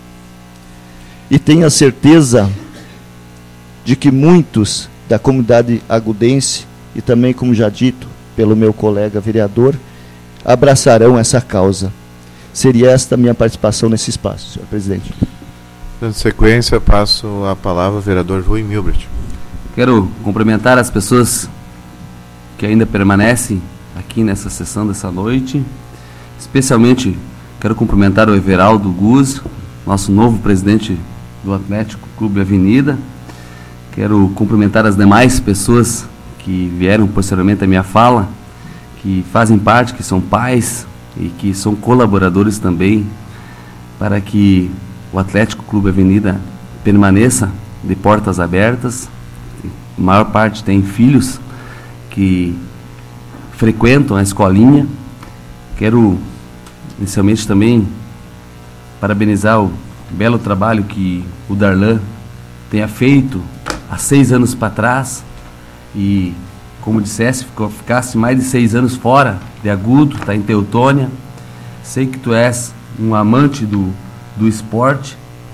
E tenho a certeza de que muitos da comunidade agudense, e também, como já dito pelo meu colega vereador, abraçarão essa causa. Seria esta a minha participação nesse espaço, senhor presidente. Dando sequência, passo a palavra ao vereador Rui Milbert. Quero cumprimentar as pessoas que ainda permanecem aqui nessa sessão dessa noite Especialmente quero cumprimentar o Everaldo Guzzi, nosso novo presidente do Atlético Clube Avenida. Quero cumprimentar as demais pessoas que vieram posteriormente à minha fala, que fazem parte, que são pais e que são colaboradores também, para que o Atlético Clube Avenida permaneça de portas abertas. A maior parte tem filhos que frequentam a escolinha. Quero inicialmente também parabenizar o belo trabalho que o Darlan tenha feito há seis anos para trás e, como dissesse, ficou, ficasse mais de seis anos fora de Agudo, está em Teutônia. Sei que tu és um amante do, do esporte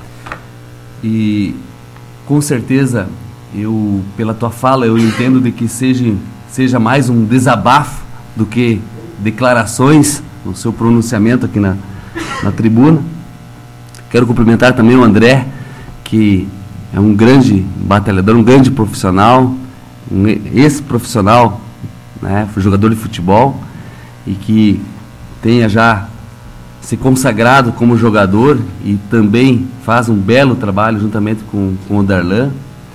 e, com certeza, eu, pela tua fala, eu entendo de que seja, seja mais um desabafo do que declarações no seu pronunciamento aqui na, na tribuna. Quero cumprimentar também o André, que é um grande batalhador, um grande profissional, um ex-profissional, né, jogador de futebol, e que tenha já se consagrado como jogador e também faz um belo trabalho juntamente com, com o Darlan.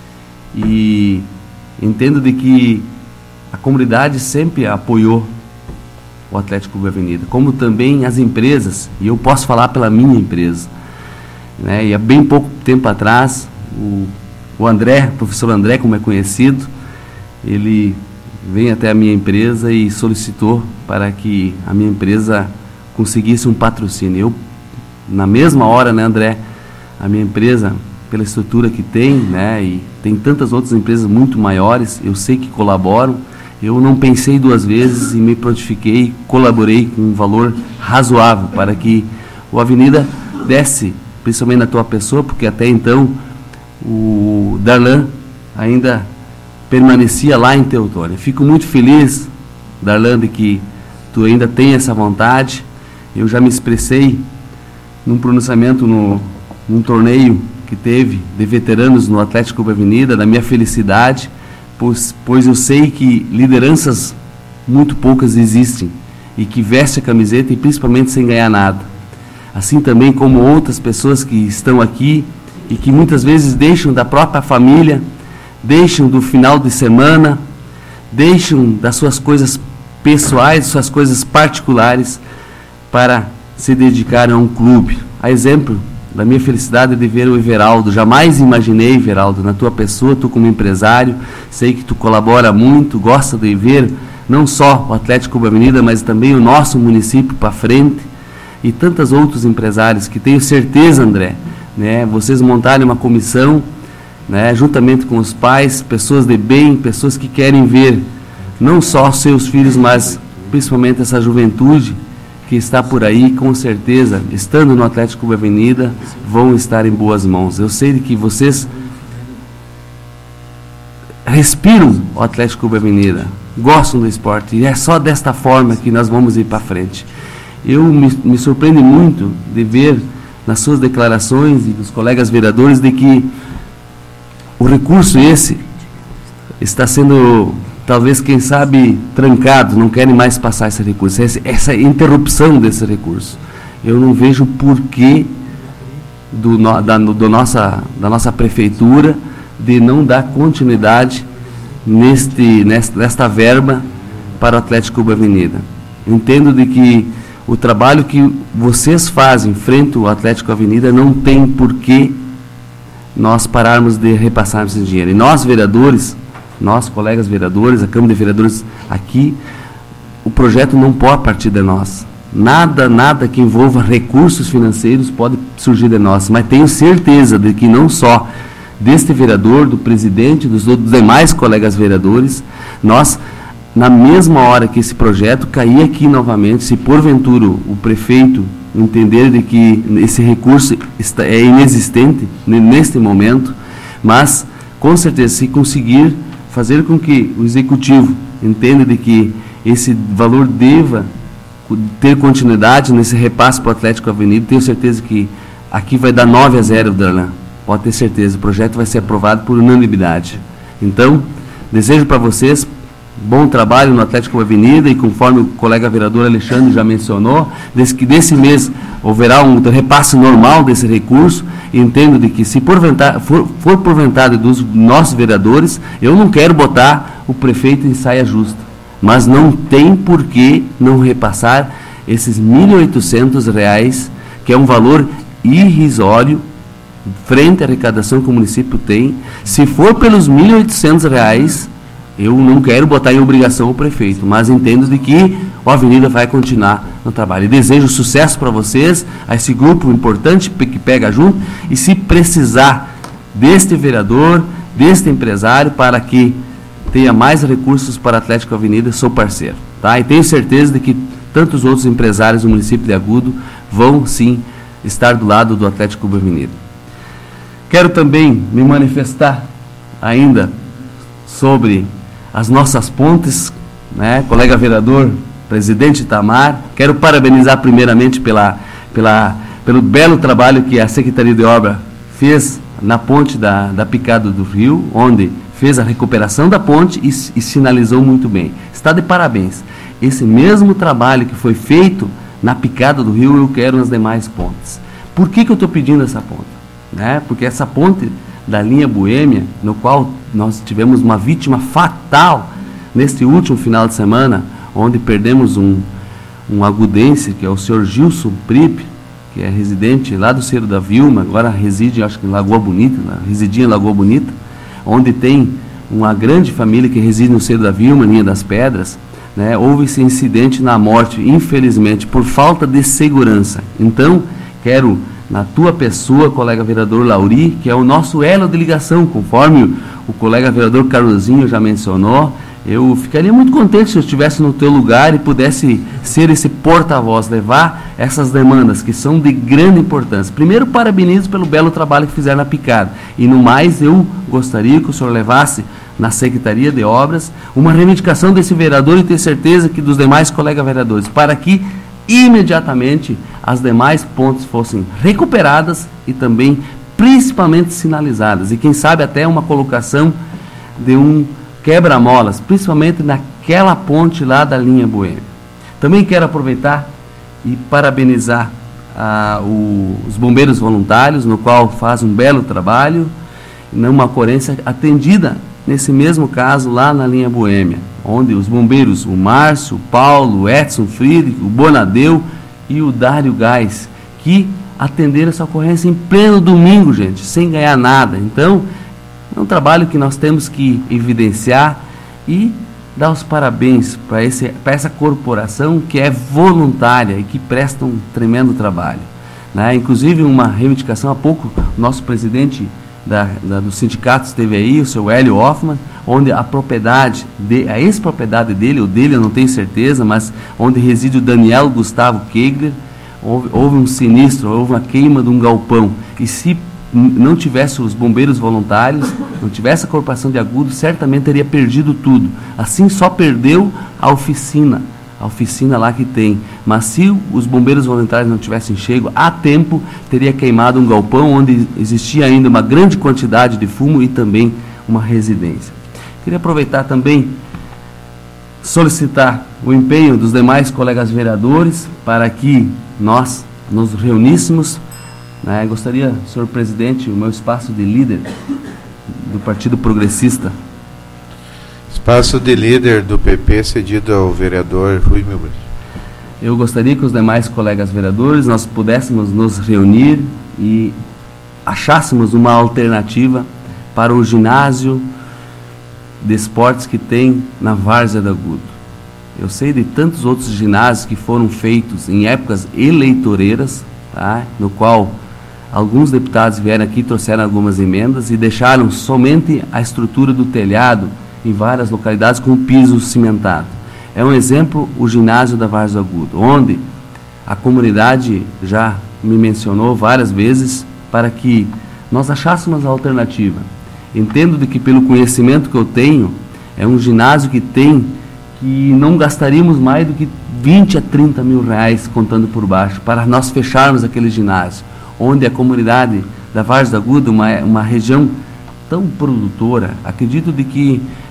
E entendo de que a comunidade sempre apoiou o Atlético Clube Avenida, como também as empresas, e eu posso falar pela minha empresa, né? E há bem pouco tempo atrás, o, o André, o professor André, como é conhecido, ele veio até a minha empresa e solicitou para que a minha empresa conseguisse um patrocínio. Eu, na mesma hora, né, André, a minha empresa, pela estrutura que tem, né, e tem tantas outras empresas muito maiores, eu sei que colaboram, eu não pensei duas vezes e me prontifiquei, colaborei com um valor razoável para que o Avenida desse, principalmente na tua pessoa, porque até então o Darlan ainda permanecia lá em Teutônia. Fico muito feliz, Darlan, de que tu ainda tem essa vontade. Eu já me expressei num pronunciamento no, num torneio que teve de veteranos no Atlético Clube Avenida, da minha felicidade, pois, pois eu sei que lideranças muito poucas existem e que veste a camiseta e principalmente sem ganhar nada. Assim também como outras pessoas que estão aqui e que muitas vezes deixam da própria família, deixam do final de semana, deixam das suas coisas pessoais, suas coisas particulares para se dedicar a um clube. A exemplo da minha felicidade de ver o Everaldo. Jamais imaginei, Everaldo, na tua pessoa, tu como empresário, sei que tu colabora muito, gosta de ver não só o Atlético Clube Avenida, mas também o nosso município para frente, e tantos outros empresários que tenho certeza, André, né, vocês montarem uma comissão, né, juntamente com os pais, pessoas de bem, pessoas que querem ver não só seus filhos, mas principalmente essa juventude que está por aí, com certeza, estando no Atlético Clube Avenida, vão estar em boas mãos. Eu sei que vocês respiram o Atlético Clube Avenida, gostam do esporte, e é só desta forma que nós vamos ir para frente. Eu me, me surpreende muito de ver nas suas declarações e dos colegas vereadores de que o recurso esse está sendo, talvez, quem sabe, trancado, não querem mais passar esse recurso, essa, essa interrupção desse recurso. Eu não vejo porquê do, no, da, do nossa, da nossa prefeitura de não dar continuidade neste, nesta, nesta verba para o Atlético Clube Avenida. Entendo de que o trabalho que vocês fazem frente ao Atlético Avenida não tem porquê nós pararmos de repassar esse dinheiro. E nós, vereadores, nós, colegas vereadores, a Câmara de Vereadores aqui, o projeto não pode partir de nós. Nada, nada que envolva recursos financeiros pode surgir de nós. Mas tenho certeza de que não só deste vereador, do presidente, dos outros demais colegas vereadores, nós, na mesma hora que esse projeto cair aqui novamente, se porventura o prefeito entender de que esse recurso está, é inexistente neste momento, mas, com certeza, se conseguir fazer com que o executivo entenda de que esse valor deva ter continuidade nesse repasse para o Atlético Avenida, tenho certeza que aqui vai dar nove a zero, Darlan. Pode ter certeza, o projeto vai ser aprovado por unanimidade. Então, desejo para vocês bom trabalho no Atlético Avenida, e conforme o colega vereador Alexandre já mencionou, desde que desse mês haverá um repasse normal desse recurso. Entendo de que se porventar, for, for porventada dos nossos vereadores, eu não quero botar o prefeito em saia justa, mas não tem por que não repassar esses mil e oitocentos reais, que é um valor irrisório frente à arrecadação que o município tem. Se for pelos mil e oitocentos reais, eu não quero botar em obrigação o prefeito, mas entendo de que a Avenida vai continuar no trabalho. E desejo sucesso para vocês, a esse grupo importante que pega junto, e se precisar deste vereador, deste empresário, para que tenha mais recursos para a Atlético Avenida, sou parceiro. Tá? E tenho certeza de que tantos outros empresários do município de Agudo vão, sim, estar do lado do Atlético Avenida. Quero também me manifestar ainda sobre as nossas pontes, né? Colega vereador, presidente Itamar, quero parabenizar primeiramente pela, pela, pelo belo trabalho que a Secretaria de Obra fez na ponte da, da Picada do Rio, onde fez a recuperação da ponte e, e sinalizou muito bem. Está de parabéns. Esse mesmo trabalho que foi feito na Picada do Rio, eu quero nas demais pontes. Por que que eu estou pedindo essa ponte? Né? Porque essa ponte da linha Boêmia, no qual nós tivemos uma vítima fatal neste último final de semana, onde perdemos um, um agudense, que é o senhor Gilson Pripe, que é residente lá do Cerro da Vilma, agora reside, acho que em Lagoa Bonita, né? residia em Lagoa Bonita, onde tem uma grande família que reside no Cerro da Vilma, Linha das Pedras, né? Houve esse incidente na morte, infelizmente, por falta de segurança. Então, quero, na tua pessoa, colega vereador Lauri, que é o nosso elo de ligação, conforme o colega vereador Carlosinho já mencionou, eu ficaria muito contente se eu estivesse no teu lugar e pudesse ser esse porta-voz, levar essas demandas que são de grande importância. Primeiro, parabenizo pelo belo trabalho que fizeram na Picada. E no mais, eu gostaria que o senhor levasse na Secretaria de Obras uma reivindicação desse vereador, e ter certeza que dos demais colegas vereadores, para que imediatamente as demais pontes fossem recuperadas e também principalmente sinalizadas, e quem sabe até uma colocação de um quebra-molas, principalmente naquela ponte lá da linha Boêmia. Também quero aproveitar e parabenizar ah, o, os bombeiros voluntários, no qual faz um belo trabalho, numa ocorrência atendida nesse mesmo caso lá na linha Boêmia, onde os bombeiros, o Márcio, o Paulo, o Edson Friedrich, o Bonadeu e o Dário Gás, que atenderam essa ocorrência em pleno domingo, gente, sem ganhar nada. Então, é um trabalho que nós temos que evidenciar e dar os parabéns para essa corporação que é voluntária e que presta um tremendo trabalho. Né? Inclusive, uma reivindicação há pouco, o nosso presidente da, da, do sindicato esteve aí, o seu Hélio Hoffmann, onde a propriedade, de, a ex-propriedade dele, ou dele eu não tenho certeza, mas onde reside o Daniel Gustavo Kegler, houve, houve um sinistro, houve uma queima de um galpão, e se não tivesse os bombeiros voluntários, não tivesse a corporação de Agudo, certamente teria perdido tudo. Assim, só perdeu a oficina, a oficina lá que tem. Mas se os bombeiros voluntários não tivessem chego a tempo, teria queimado um galpão onde existia ainda uma grande quantidade de fumo e também uma residência. Queria aproveitar também, solicitar o empenho dos demais colegas vereadores para que nós nos reuníssemos. Né? Gostaria, senhor presidente, o meu espaço de líder do Partido Progressista. Espaço de líder do P P cedido ao vereador Rui Milbert. Eu gostaria que os demais colegas vereadores nós pudéssemos nos reunir e achássemos uma alternativa para o ginásio de esportes que tem na Várzea da Agudo. Eu sei de tantos outros ginásios que foram feitos em épocas eleitoreiras, tá? No qual alguns deputados vieram aqui, trouxeram algumas emendas e deixaram somente a estrutura do telhado em várias localidades com o piso cimentado. É um exemplo o ginásio da Várzea do Agudo, onde a comunidade já me mencionou várias vezes para que nós achássemos a alternativa. Entendo de que, pelo conhecimento que eu tenho, é um ginásio que tem, que não gastaríamos mais do que vinte a trinta mil reais, contando por baixo, para nós fecharmos aquele ginásio, onde a comunidade da Várzea do Agudo, uma, uma região tão produtora, acredito de que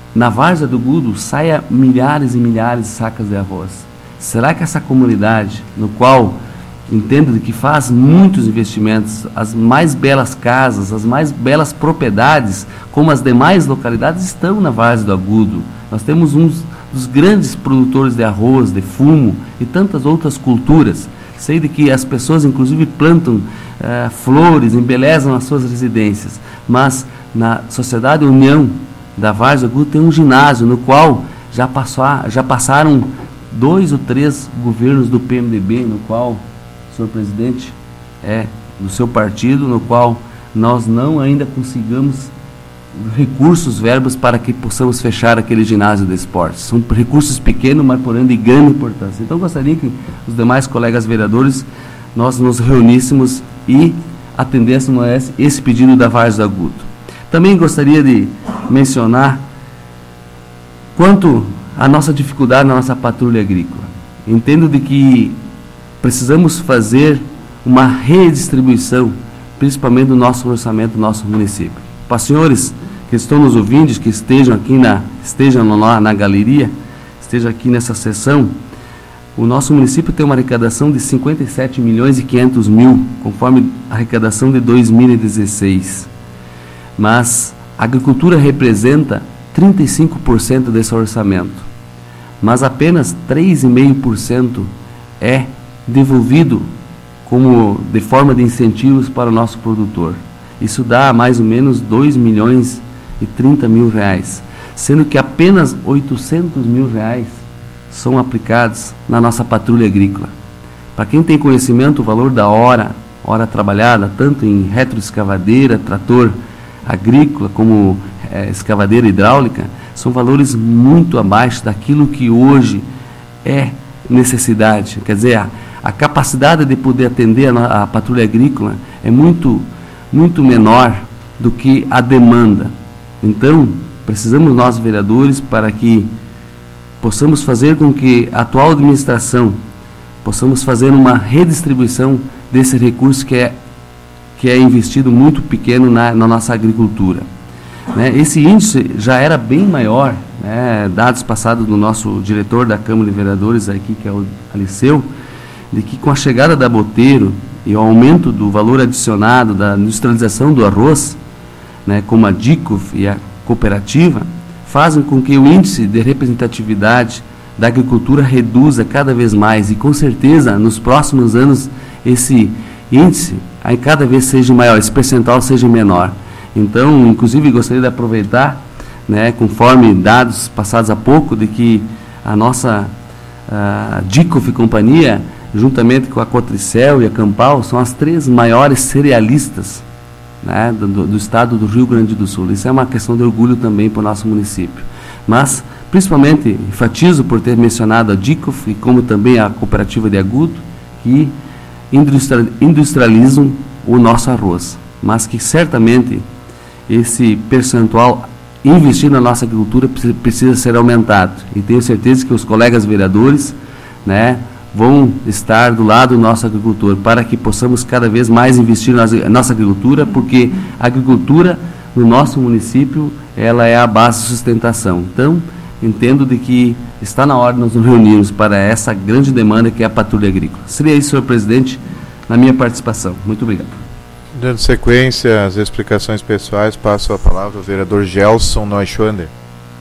na várzea do Gudo saia milhares e milhares de sacas de arroz? Será que essa comunidade, no qual entendo de que faz muitos investimentos, as mais belas casas, as mais belas propriedades, como as demais localidades, estão na várzea do Agudo? Nós temos um dos grandes produtores de arroz, de fumo e tantas outras culturas. Sei de que as pessoas, inclusive, plantam uh, flores, embelezam as suas residências, mas na Sociedade União da Várzea do Agudo tem um ginásio no qual já, passou, já passaram dois ou três governos do P M D B, no qual o senhor presidente é do seu partido, no qual nós não ainda conseguimos recursos, verbos para que possamos fechar aquele ginásio de esportes. São recursos pequenos, mas porém de grande importância. Então gostaria que os demais colegas vereadores nós nos reuníssemos e atendêssemos a esse, esse pedido da Várzea do Agudo. Também gostaria de mencionar quanto à nossa dificuldade na nossa patrulha agrícola. Entendo de que precisamos fazer uma redistribuição, principalmente do nosso orçamento do nosso município. Para os senhores que estão nos ouvindo, que estejam aqui na, estejam lá na galeria, estejam aqui nessa sessão, o nosso município tem uma arrecadação de cinquenta e sete milhões e quinhentos mil, conforme a arrecadação de dois mil e dezesseis. Mas a agricultura representa trinta e cinco por cento desse orçamento, mas apenas três vírgula cinco por cento é devolvido como de forma de incentivos para o nosso produtor. Isso dá mais ou menos dois milhões e trinta mil reais, sendo que apenas oitocentos mil reais são aplicados na nossa patrulha agrícola. Para quem tem conhecimento, o valor da hora, hora trabalhada, tanto em retroescavadeira, trator agrícola, como é, escavadeira hidráulica, são valores muito abaixo daquilo que hoje é necessidade. Quer dizer, a, a capacidade de poder atender a, a patrulha agrícola é muito muito menor do que a demanda. Então, precisamos nós, vereadores, para que possamos fazer com que a atual administração possamos fazer uma redistribuição desse recurso que é, que é investido muito pequeno na, na nossa agricultura. Né? Esse índice já era bem maior, né? Dados passados do nosso diretor da Câmara de Vereadores aqui, que é o Aliceu, de que com a chegada da Botelho e o aumento do valor adicionado da industrialização do arroz, né, como a DICOF e a cooperativa, fazem com que o índice de representatividade da agricultura reduza cada vez mais e, com certeza, nos próximos anos, esse índice aí cada vez seja maior, esse percentual seja menor. Então, inclusive, gostaria de aproveitar, né, conforme dados passados há pouco, de que a nossa a DICOF e companhia, juntamente com a Cotricel e a Campal, são as três maiores cerealistas, né, do, do estado do Rio Grande do Sul. Isso é uma questão de orgulho também para o nosso município. Mas, principalmente, enfatizo por ter mencionado a DICOF e como também a cooperativa de Agudo, que industrializam o nosso arroz, mas que certamente esse percentual investido na nossa agricultura precisa ser aumentado. E tenho certeza que os colegas vereadores, né, vão estar do lado do nosso agricultor, para que possamos cada vez mais investir na nossa agricultura, porque a agricultura no nosso município, ela é a base de sustentação. Então, entendo de que está na hora de nós nos reunirmos para essa grande demanda que é a patrulha agrícola. Seria isso, senhor presidente, na minha participação. Muito obrigado. Dando sequência às explicações pessoais, passo a palavra ao vereador Gelson Neuschwander.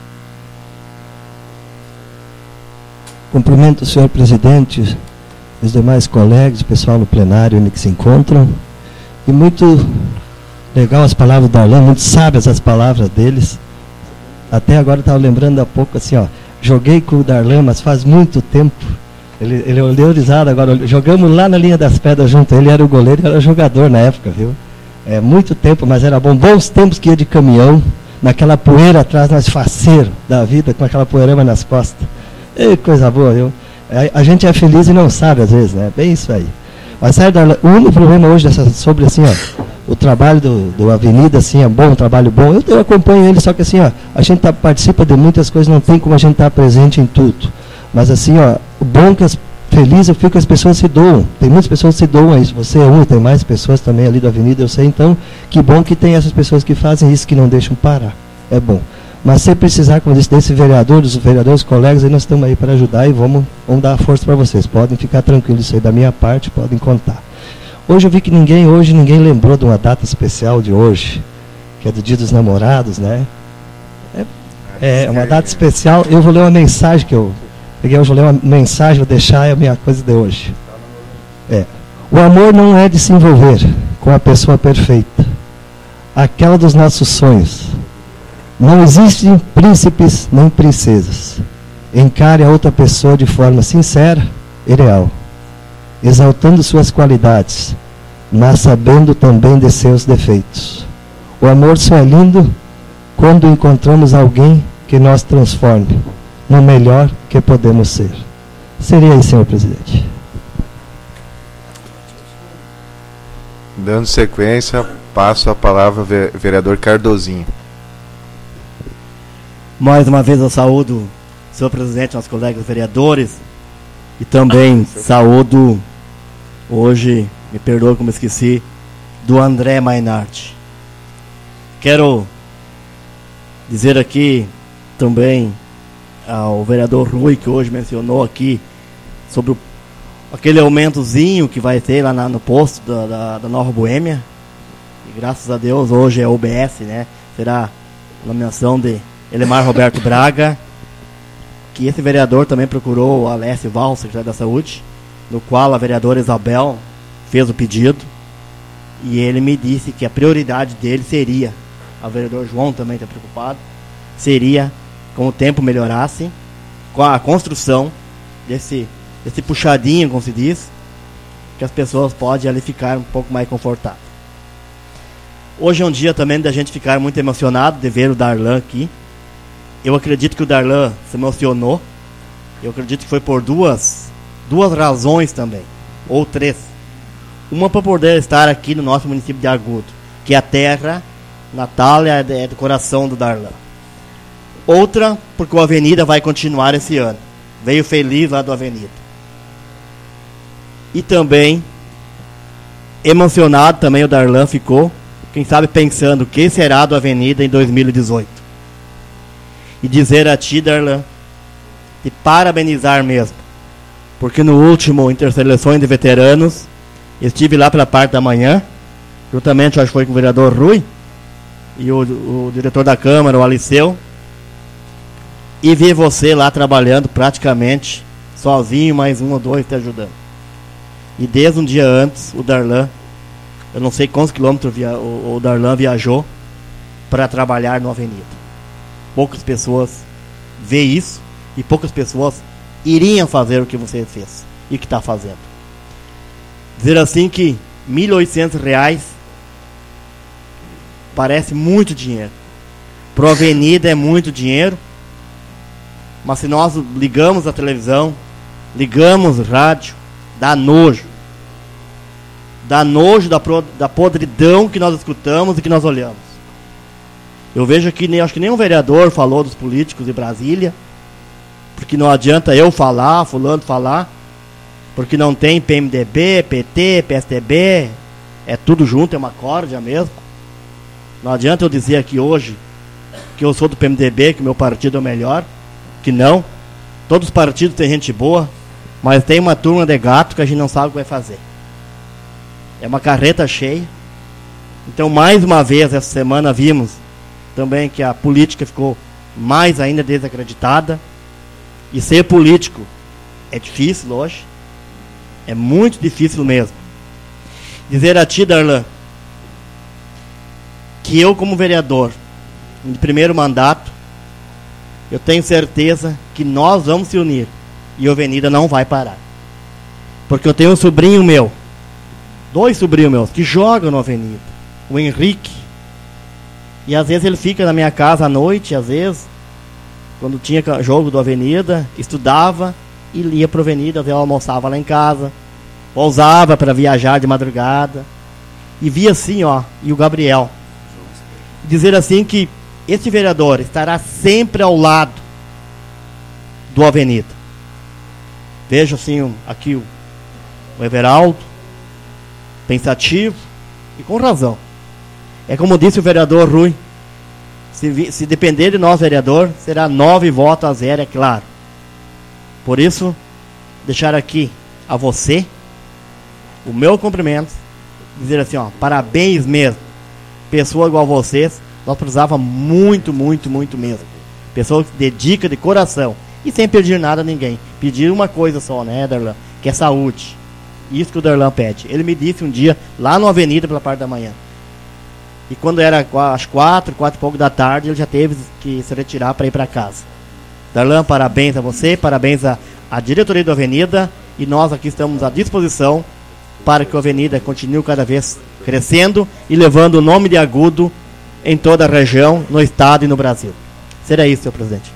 Cumprimento o senhor presidente, os demais colegas, o pessoal no plenário onde que se encontram. E muito legal as palavras do Darlan, muito sábias as palavras deles. Até agora eu estava lembrando há pouco assim, ó, joguei com o Darlan, mas faz muito tempo. Ele, ele olhou risado agora, jogamos lá na linha das pedras junto, ele era o goleiro, eu era jogador na época, viu? É muito tempo, mas era bom. Bons tempos que ia de caminhão, naquela poeira atrás, nós faceiro da vida, com aquela poeirama nas costas. Ei, coisa boa, viu? A, a gente é feliz e não sabe às vezes, né? Bem isso aí. Mas sabe, Darlan, o único problema hoje dessa, sobre assim, ó, o trabalho do, do Avenida, assim, é bom, um trabalho bom. Eu, eu acompanho ele, só que assim, ó, a gente tá, participa de muitas coisas, não tem como a gente estar tá presente em tudo. Mas assim, ó, o bom que as feliz eu fico que as pessoas se doam. Tem muitas pessoas que se doam a isso. Você é um, tem mais pessoas também ali da Avenida, eu sei. Então, que bom que tem essas pessoas que fazem isso, que não deixam parar. É bom. Mas se precisar, como eu disse, desse vereador, dos vereadores, colegas, aí nós estamos aí para ajudar e vamos, vamos dar força para vocês. Podem ficar tranquilos, isso aí da minha parte, podem contar. Hoje eu vi que ninguém, hoje ninguém lembrou de uma data especial de hoje, que é do Dia dos Namorados, né? É, é uma data especial. Eu vou ler uma mensagem que eu peguei, hoje vou ler uma mensagem, vou deixar a minha coisa de hoje. É. O amor não é de se envolver com a pessoa perfeita, aquela dos nossos sonhos. Não existem príncipes nem princesas. Encare a outra pessoa de forma sincera e real, exaltando suas qualidades, mas sabendo também de seus defeitos. O amor só é lindo quando encontramos alguém que nos transforme no melhor que podemos ser. Seria isso, senhor presidente. Dando sequência, passo a palavra ao vereador Cardozinho. Mais uma vez eu saúdo o senhor presidente, nossos colegas vereadores, e também saúdo hoje, me perdoe como esqueci, do André Mainardi. Quero dizer aqui também ao vereador Rui, que hoje mencionou aqui sobre o, aquele aumentozinho que vai ter lá na, no posto da, da, da Nova Boêmia. E graças a Deus hoje é O B S, né? Será a nomeação de Elemar Roberto Braga, que esse vereador também procurou o Alessio Val, secretário da Saúde, no qual a vereadora Isabel fez o pedido, e ele me disse que a prioridade dele seria, o vereador João também está preocupado, seria, com o tempo melhorasse, com a construção desse, desse puxadinho, como se diz, que as pessoas podem ali ficar um pouco mais confortáveis. Hoje é um dia também da gente ficar muito emocionado de ver o Darlan aqui. Eu acredito que o Darlan se emocionou. Eu acredito que foi por duas, duas razões também, ou três. Uma para poder estar aqui no nosso município de Agudo, que é a terra natal é do coração do Darlan. Outra, porque o Avenida vai continuar esse ano. Veio feliz lá do Avenida. E também, emocionado também o Darlan ficou, quem sabe pensando o que será do Avenida em dois mil e dezoito. E dizer a ti, Darlan, te parabenizar mesmo, porque no último Interseleções de Veteranos, estive lá pela parte da manhã, juntamente, acho que foi com o vereador Rui, e o, o diretor da Câmara, o Aliceu, e vi você lá trabalhando praticamente sozinho, mais um ou dois te ajudando. E desde um dia antes, o Darlan, eu não sei quantos quilômetros via, o, o Darlan viajou para trabalhar no Avenida. Poucas pessoas vê isso e poucas pessoas iriam fazer o que você fez e que está fazendo. Dizer assim que mil e oitocentos reais parece muito dinheiro. Pro Avenida é muito dinheiro, mas se nós ligamos a televisão, ligamos o rádio, dá nojo. Dá nojo da, pro, da podridão que nós escutamos e que nós olhamos. Eu vejo aqui, nem, acho que nenhum vereador falou dos políticos de Brasília, porque não adianta eu falar, fulano falar, porque não tem P M D B, P T, P S D B, é tudo junto, é uma corda mesmo. Não adianta eu dizer aqui hoje que eu sou do P M D B, que meu partido é o melhor, que não. Todos os partidos têm gente boa, mas tem uma turma de gato que a gente não sabe o que vai fazer. É uma carreta cheia. Então, mais uma vez, essa semana vimos também que a política ficou mais ainda desacreditada. E ser político é difícil hoje. É muito difícil mesmo. Dizer a ti, Darlan, que eu como vereador, no primeiro mandato, eu tenho certeza que nós vamos se unir. E a Avenida não vai parar. Porque eu tenho um sobrinho meu, dois sobrinhos meus, que jogam no Avenida. O Henrique. E às vezes ele fica na minha casa à noite, às vezes, quando tinha jogo do Avenida, estudava e ia para a Avenida, às vezes eu almoçava lá em casa, pousava para viajar de madrugada. E via assim, ó, e o Gabriel. Dizer assim que esse vereador estará sempre ao lado do Avenida. Vejo assim, aqui o, o Everaldo, pensativo, e com razão. É como disse o vereador Rui, Se, vi, se depender de nós, vereador, será nove votos a zero, é claro. Por isso, deixar aqui a você o meu cumprimento, dizer assim, ó, parabéns mesmo. Pessoa igual vocês, nós precisávamos muito, muito, muito mesmo. Pessoa que se dedica de coração e sem pedir nada a ninguém. Pedir uma coisa só, né, Darlan? Que é saúde. Isso que o Darlan pede. Ele me disse um dia, lá na avenida, pela parte da manhã. E quando era às quatro, quatro e pouco da tarde, ele já teve que se retirar para ir para casa. Darlan, parabéns a você, parabéns à, à diretoria da Avenida, e nós aqui estamos à disposição para que a Avenida continue cada vez crescendo e levando o nome de Agudo em toda a região, no estado e no Brasil. Será isso, senhor presidente.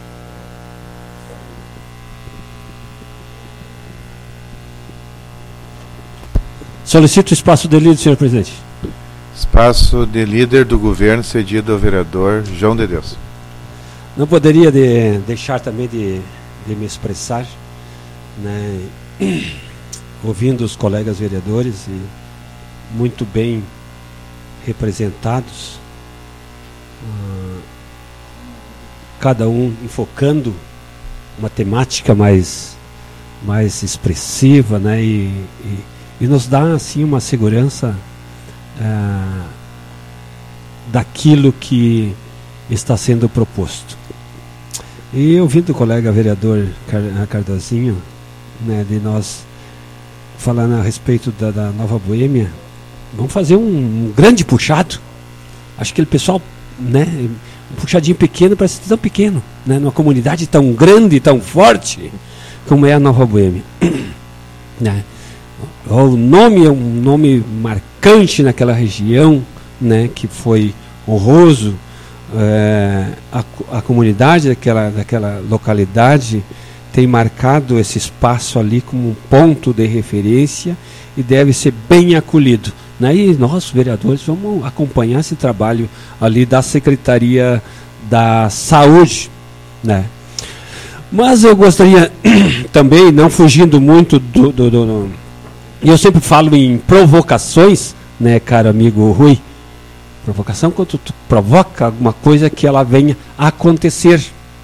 Solicito o espaço de líder, senhor presidente. Espaço de líder do governo cedido ao vereador João de Deus. Não poderia de, deixar também de, de me expressar, né, ouvindo os colegas vereadores e muito bem representados, uh, cada um enfocando uma temática mais, mais expressiva, né, e, e, e nos dá assim uma segurança uh, daquilo que está sendo proposto. E ouvindo o colega vereador Cardozinho, né, de nós falando a respeito da, da Nova Boêmia, vamos fazer um, um grande puxado. Acho que aquele pessoal, né, um puxadinho pequeno parece tão pequeno, né, numa comunidade tão grande, tão forte como é a Nova Boêmia. Né? O nome é um nome marcante naquela região, né, que foi honroso. É, a, a comunidade daquela, daquela localidade tem marcado esse espaço ali como um ponto de referência e deve ser bem acolhido, né? E nós, vereadores, vamos acompanhar esse trabalho ali da Secretaria da Saúde, né? Mas eu gostaria também, não fugindo muito do, do, do, do eu sempre falo em provocações, né, caro amigo Rui. Provocação quando tu provoca alguma coisa que ela venha a acontecer.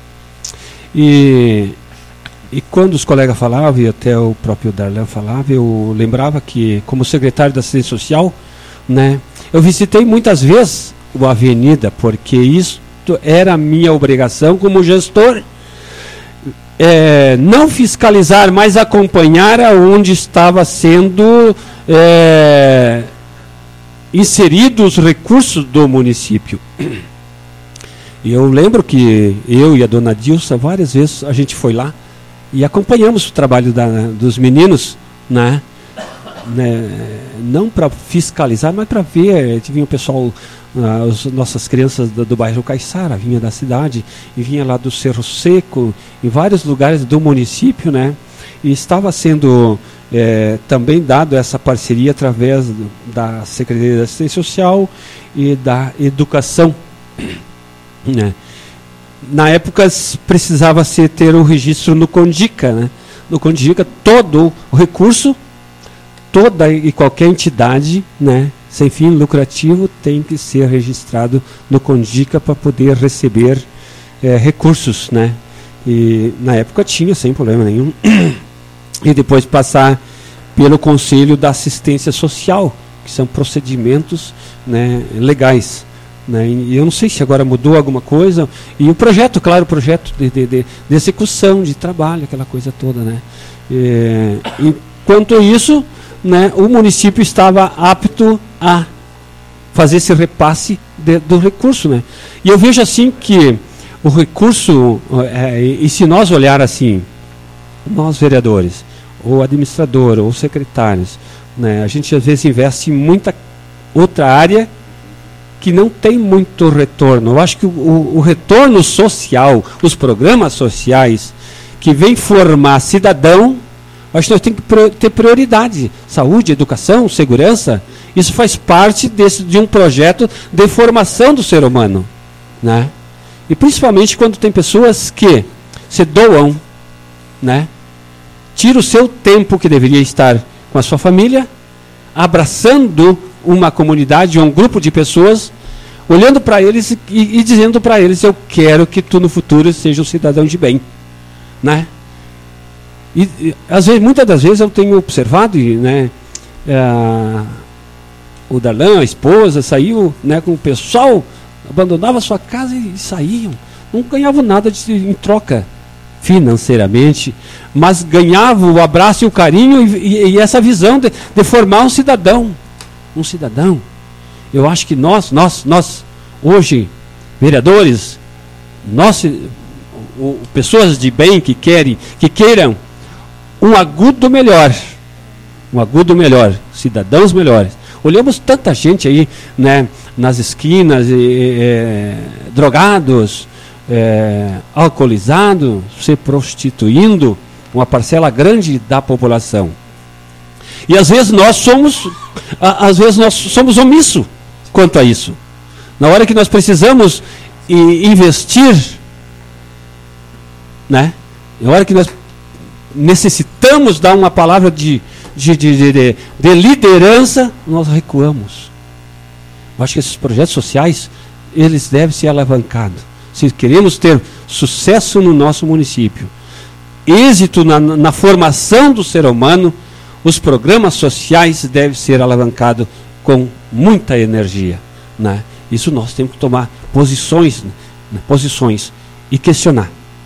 E, e quando os colegas falavam, e até o próprio Darlan falava, eu lembrava que, como secretário da Assistência Social, né, eu visitei muitas vezes a Avenida, porque isso era a minha obrigação como gestor. É, não fiscalizar, mas acompanhar aonde estava sendo é, inseridos os recursos do município. E eu lembro que eu e a dona Dilsa, várias vezes a gente foi lá e acompanhamos o trabalho da, dos meninos, né? né? Não para fiscalizar, mas para ver. Vinha o pessoal, ah, as nossas crianças do, do bairro Caiçara, vinha da cidade e vinha lá do Cerro Seco, em vários lugares do município, né? E estava sendo É, também dado essa parceria através da Secretaria da Assistência Social e da Educação, né? Na época precisava se ter o registro no Condica, né? No Condica todo o recurso, toda e qualquer entidade, né, sem fim lucrativo tem que ser registrado no Condica para poder receber é, recursos, né? E na época tinha sem problema nenhum. E depois passar pelo Conselho da Assistência Social, que são procedimentos, né, legais, né? E eu não sei se agora mudou alguma coisa. E o projeto, claro, o projeto de, de, de, de execução, de trabalho, aquela coisa toda, né? E, enquanto isso, né, o município estava apto a fazer esse repasse de, do recurso, né? E eu vejo assim que o recurso, é, e se nós olhar assim, nós vereadores, ou administrador, ou secretários, né, a gente às vezes investe em muita outra área que não tem muito retorno. Eu acho que o, o, o retorno social, os programas sociais que vêm formar cidadão, acho que nós temos que ter prioridade. Saúde, educação, segurança, isso faz parte desse, de um projeto de formação do ser humano, né? E principalmente quando tem pessoas que se doam, né? Tira o seu tempo que deveria estar com a sua família, abraçando uma comunidade ou um grupo de pessoas, olhando para eles e, e dizendo para eles: eu quero que tu no futuro seja um cidadão de bem, né? E, e às vezes, muitas das vezes eu tenho observado, né, é, o Darlan, a esposa, saiu, né, com o pessoal, abandonava sua casa e saíam, não ganhavam nada de, em troca financeiramente, mas ganhavam o abraço e o carinho e, e, e essa visão de, de formar um cidadão, um cidadão. Eu acho que nós, nós, nós hoje, vereadores, nós, o, pessoas de bem que querem, que queiram um agudo melhor, um agudo melhor, cidadãos melhores. Olhamos tanta gente aí, né, nas esquinas, e, e, drogados, é, alcoolizados, se prostituindo, uma parcela grande da população. E às vezes nós somos, a, às vezes nós somos omissos quanto a isso. Na hora que nós precisamos e, investir, né, na hora que nós necessitamos dar uma palavra de De, de, de, de liderança, nós recuamos. Eu acho que esses projetos sociais, eles devem ser alavancados. Se queremos ter sucesso no nosso município, êxito na, na formação do ser humano, os programas sociais devem ser alavancados com muita energia, né? Isso nós temos que tomar posições, né, posições e questionar.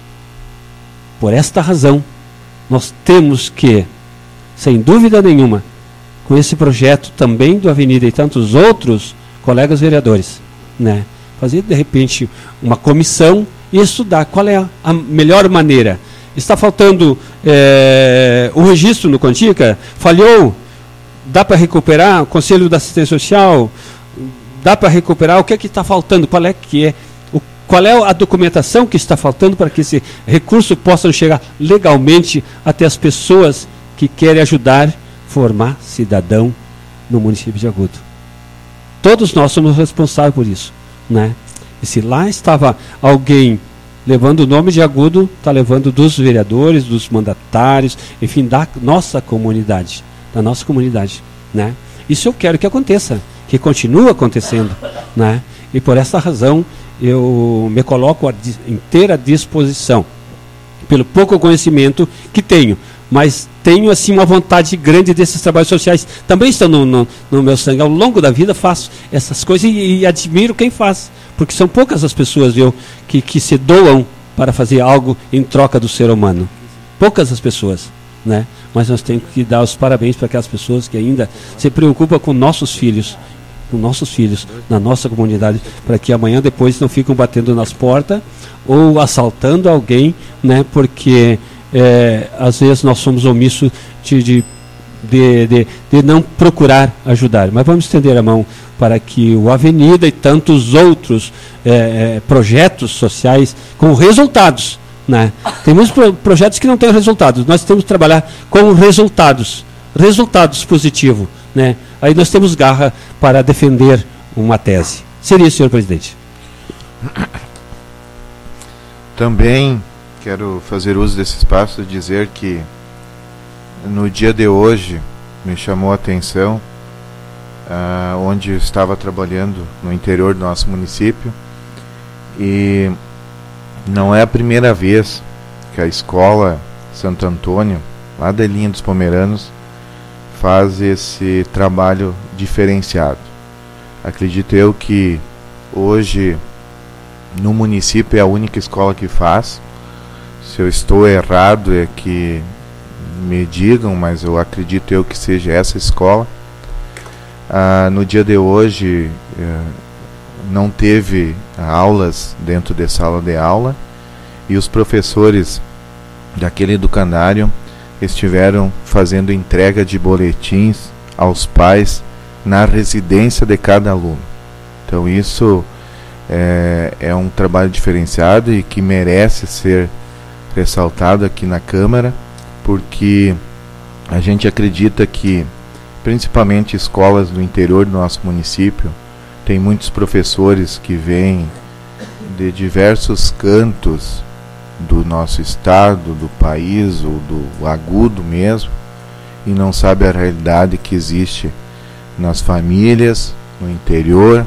Por esta razão, nós temos que, sem dúvida nenhuma, com esse projeto também do Avenida e tantos outros colegas vereadores, né, fazer de repente uma comissão e estudar qual é a, a melhor maneira. Está faltando é, o registro no Quantica, falhou, dá para recuperar o Conselho da Assistência Social, dá para recuperar, o que é que está faltando, qual é que é, o, qual é a documentação que está faltando para que esse recurso possa chegar legalmente até as pessoas que querem ajudar a formar cidadão no município de Agudo. Todos nós somos responsáveis por isso, né? E se lá estava alguém levando o nome de Agudo, está levando dos vereadores, dos mandatários, enfim, da nossa comunidade, da nossa comunidade, né? Isso eu quero que aconteça, que continue acontecendo, né? E por essa razão eu me coloco à inteira disposição, pelo pouco conhecimento que tenho, mas tenho assim uma vontade grande desses trabalhos sociais. Também estão no, no, no meu sangue. Ao longo da vida faço essas coisas e, e admiro quem faz, porque são poucas as pessoas, viu, que, que se doam para fazer algo em troca do ser humano. Poucas as pessoas, né? Mas nós temos que dar os parabéns para aquelas pessoas que ainda se preocupam com nossos filhos, com nossos filhos, na nossa comunidade, para que amanhã depois não ficam batendo nas portas ou assaltando alguém, né? Porque É, às vezes nós somos omissos de, de, de, de, de não procurar ajudar. Mas vamos estender a mão para que o Avenida e tantos outros é, é, projetos sociais com resultados, né? Tem muitos pro, projetos que não têm resultados. Nós temos que trabalhar com resultados, resultados positivos, né? Aí nós temos garra para defender uma tese. Seria, senhor presidente. Também quero fazer uso desse espaço e dizer que no dia de hoje me chamou a atenção uh, onde eu estava trabalhando no interior do nosso município, e não é a primeira vez que a escola Santo Antônio, lá da linha dos Pomeranos, faz esse trabalho diferenciado. Acredito eu que hoje no município é a única escola que faz. Se eu estou errado é que me digam, mas eu acredito eu que seja essa escola. Ah, no dia de hoje eh, não teve aulas dentro de sala de aula, e os professores daquele educandário estiveram fazendo entrega de boletins aos pais na residência de cada aluno. Então isso é, é um trabalho diferenciado e que merece ser ressaltado aqui na Câmara, porque a gente acredita que principalmente escolas do interior do nosso município tem muitos professores que vêm de diversos cantos do nosso estado, do país ou do Agudo mesmo, e não sabe a realidade que existe nas famílias, no interior,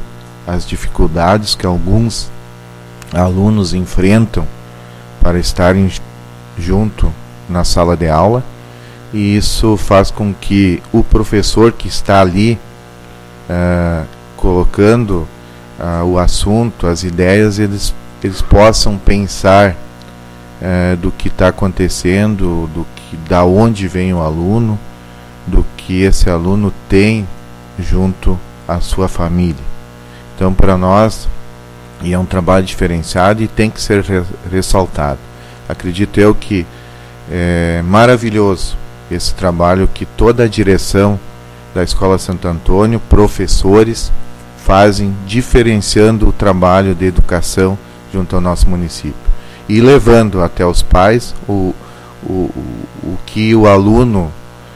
as dificuldades que alguns alunos enfrentam para estarem junto na sala de aula, e isso faz com que o professor que está ali uh, colocando uh, o assunto, as ideias, eles, eles possam pensar uh, do que está acontecendo, do que, da onde vem o aluno, do que esse aluno tem junto à sua família. Então, para nós, e é um trabalho diferenciado e tem que ser re ressaltado. Acredito eu que é maravilhoso esse trabalho que toda a direção da Escola Santo Antônio, professores, fazem, diferenciando o trabalho de educação junto ao nosso município e levando até os pais o, o, o, o que o aluno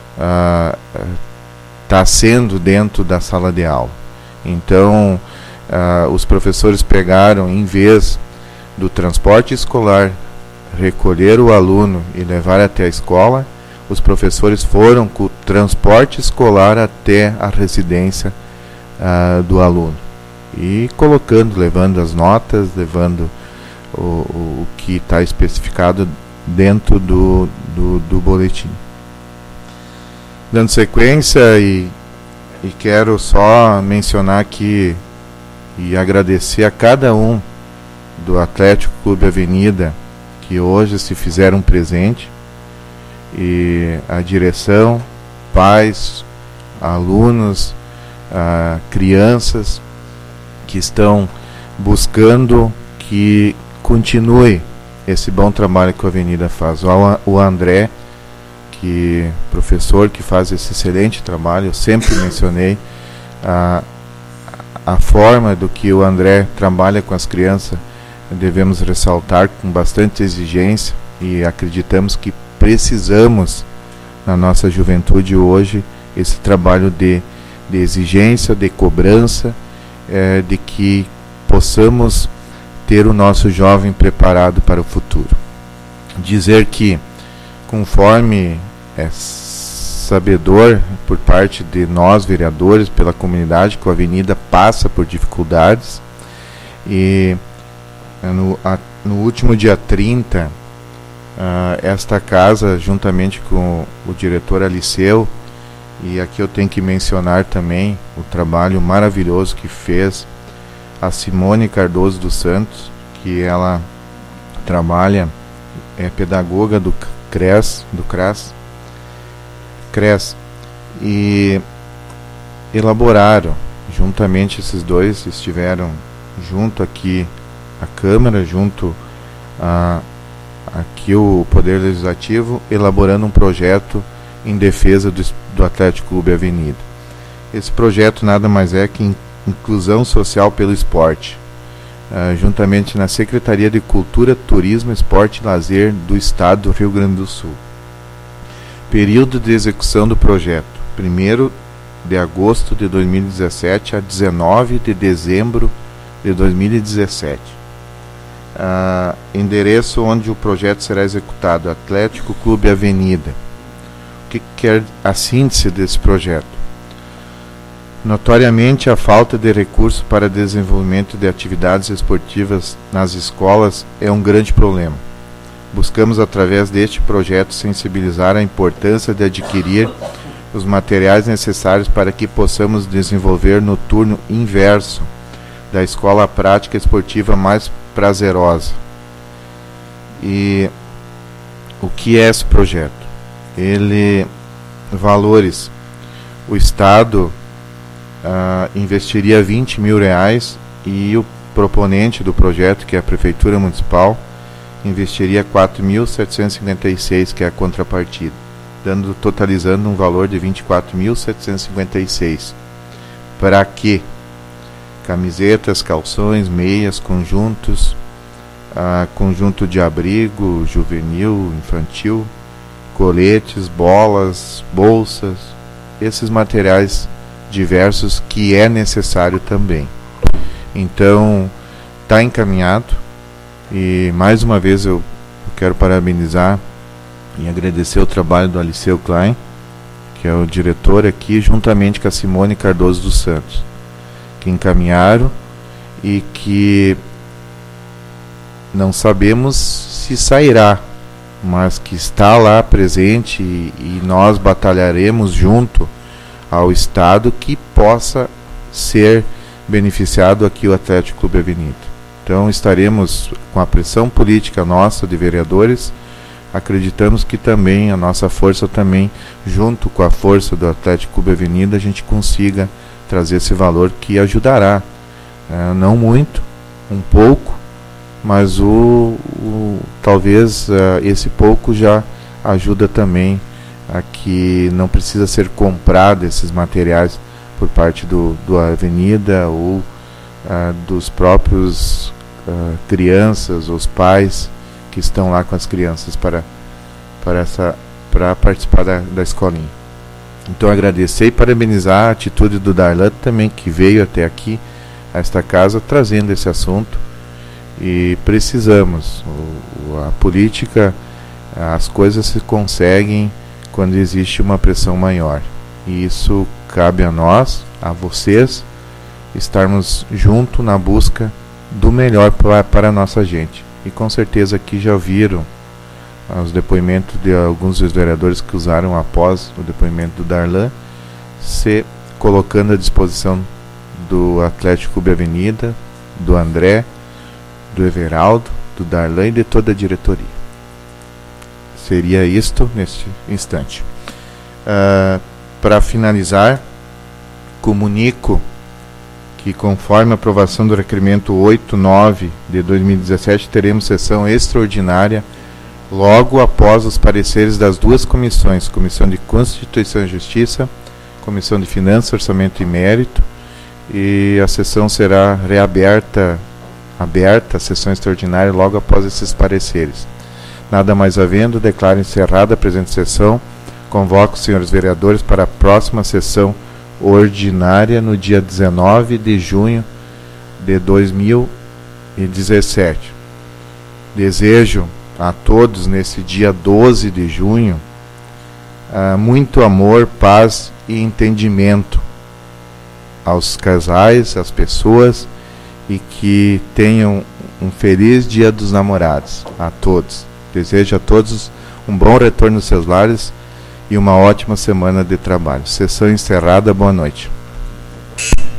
está ah, sendo dentro da sala de aula. Então, ah, os professores pegaram, em vez do transporte escolar, recolher o aluno e levar até a escola, os professores foram com o transporte escolar até a residência uh, do aluno e colocando, levando as notas, levando o, o que está especificado dentro do, do, do boletim. Dando sequência, e, e quero só mencionar aqui e agradecer a cada um do Atlético Clube Avenida que hoje se fizeram presente, e a direção, pais, alunos, ah, crianças que estão buscando que continue esse bom trabalho que a Avenida faz. O, o André, que professor que faz esse excelente trabalho, eu sempre mencionei a, a forma do que o André trabalha com as crianças, devemos ressaltar com bastante exigência, e acreditamos que precisamos na nossa juventude hoje esse trabalho de, de exigência, de cobrança, é, de que possamos ter o nosso jovem preparado para o futuro. Dizer que, conforme é sabedor por parte de nós vereadores, pela comunidade, que a Avenida passa por dificuldades, e no, a, no último dia trinta, Uh, esta casa, juntamente com o diretor Aliceu, e aqui eu tenho que mencionar também o trabalho maravilhoso que fez a Simone Cardoso dos Santos, que ela trabalha, é pedagoga do CRES, do CRAS, CRES, e elaboraram, juntamente esses dois, estiveram junto aqui a Câmara, junto a aqui o Poder Legislativo, elaborando um projeto em defesa do, do Atlético Clube Avenida. Esse projeto nada mais é que inclusão social pelo esporte, uh, juntamente na Secretaria de Cultura, Turismo, Esporte e Lazer do Estado do Rio Grande do Sul. Período de execução do projeto: primeiro de agosto de dois mil e dezessete a dezenove de dezembro de dois mil e dezessete. Uh, endereço onde o projeto será executado: Atlético Clube Avenida. O que quer a síntese desse projeto? Notoriamente, a falta de recursos para desenvolvimento de atividades esportivas nas escolas é um grande problema. Buscamos, através deste projeto, sensibilizar a importância de adquirir os materiais necessários para que possamos desenvolver no turno inverso da escola a prática esportiva mais prazerosa. E o que é esse projeto? Ele, valores, o Estado uh, investiria vinte mil reais e o proponente do projeto, que é a Prefeitura Municipal, investiria quatro mil setecentos e cinquenta e seis, que é a contrapartida, dando, totalizando um valor de vinte e quatro mil setecentos e cinquenta e seis. Para quê? Camisetas, calções, meias, conjuntos, uh, conjunto de abrigo, juvenil, infantil, coletes, bolas, bolsas, esses materiais diversos que é necessário também. Então, está encaminhado, e mais uma vez eu quero parabenizar e agradecer o trabalho do Aliceu Klein, que é o diretor aqui, juntamente com a Simone Cardoso dos Santos, que encaminharam, e que não sabemos se sairá, mas que está lá presente e, e nós batalharemos junto ao Estado que possa ser beneficiado aqui o Atlético Clube Avenida. Então estaremos com a pressão política nossa de vereadores, acreditamos que também a nossa força também, junto com a força do Atlético Clube Avenida, a gente consiga trazer esse valor que ajudará, é, não muito, um pouco, mas o, o talvez uh, esse pouco já ajuda também a que não precisa ser comprado esses materiais por parte do, do Avenida ou uh, dos próprios uh, crianças, os pais que estão lá com as crianças para, para, essa, para participar da, da escolinha. Então agradecer e parabenizar a atitude do Darlan também, que veio até aqui, a esta casa, trazendo esse assunto. E precisamos, o, a política, as coisas se conseguem quando existe uma pressão maior. E isso cabe a nós, a vocês, estarmos junto na busca do melhor para, para a nossa gente. E com certeza aqui já ouviram os depoimentos de alguns dos vereadores que usaram após o depoimento do Darlan, se colocando à disposição do Atlético Clube Avenida, do André, do Everaldo, do Darlan e de toda a diretoria. Seria isto neste instante. Uh, para finalizar, comunico que, conforme a aprovação do requerimento oito nove de dois mil e dezessete, teremos sessão extraordinária logo após os pareceres das duas comissões, Comissão de Constituição e Justiça, Comissão de Finanças, Orçamento e Mérito, e a sessão será reaberta, aberta, a sessão extraordinária logo após esses pareceres. Nada mais havendo, declaro encerrada a presente sessão, convoco os senhores vereadores para a próxima sessão ordinária no dia dezenove de junho de dois mil e dezessete. Desejo a todos nesse dia doze de junho uh, muito amor, paz e entendimento aos casais, às pessoas, e que tenham um feliz Dia dos Namorados a todos. Desejo a todos um bom retorno aos seus lares e uma ótima semana de trabalho. Sessão encerrada, boa noite.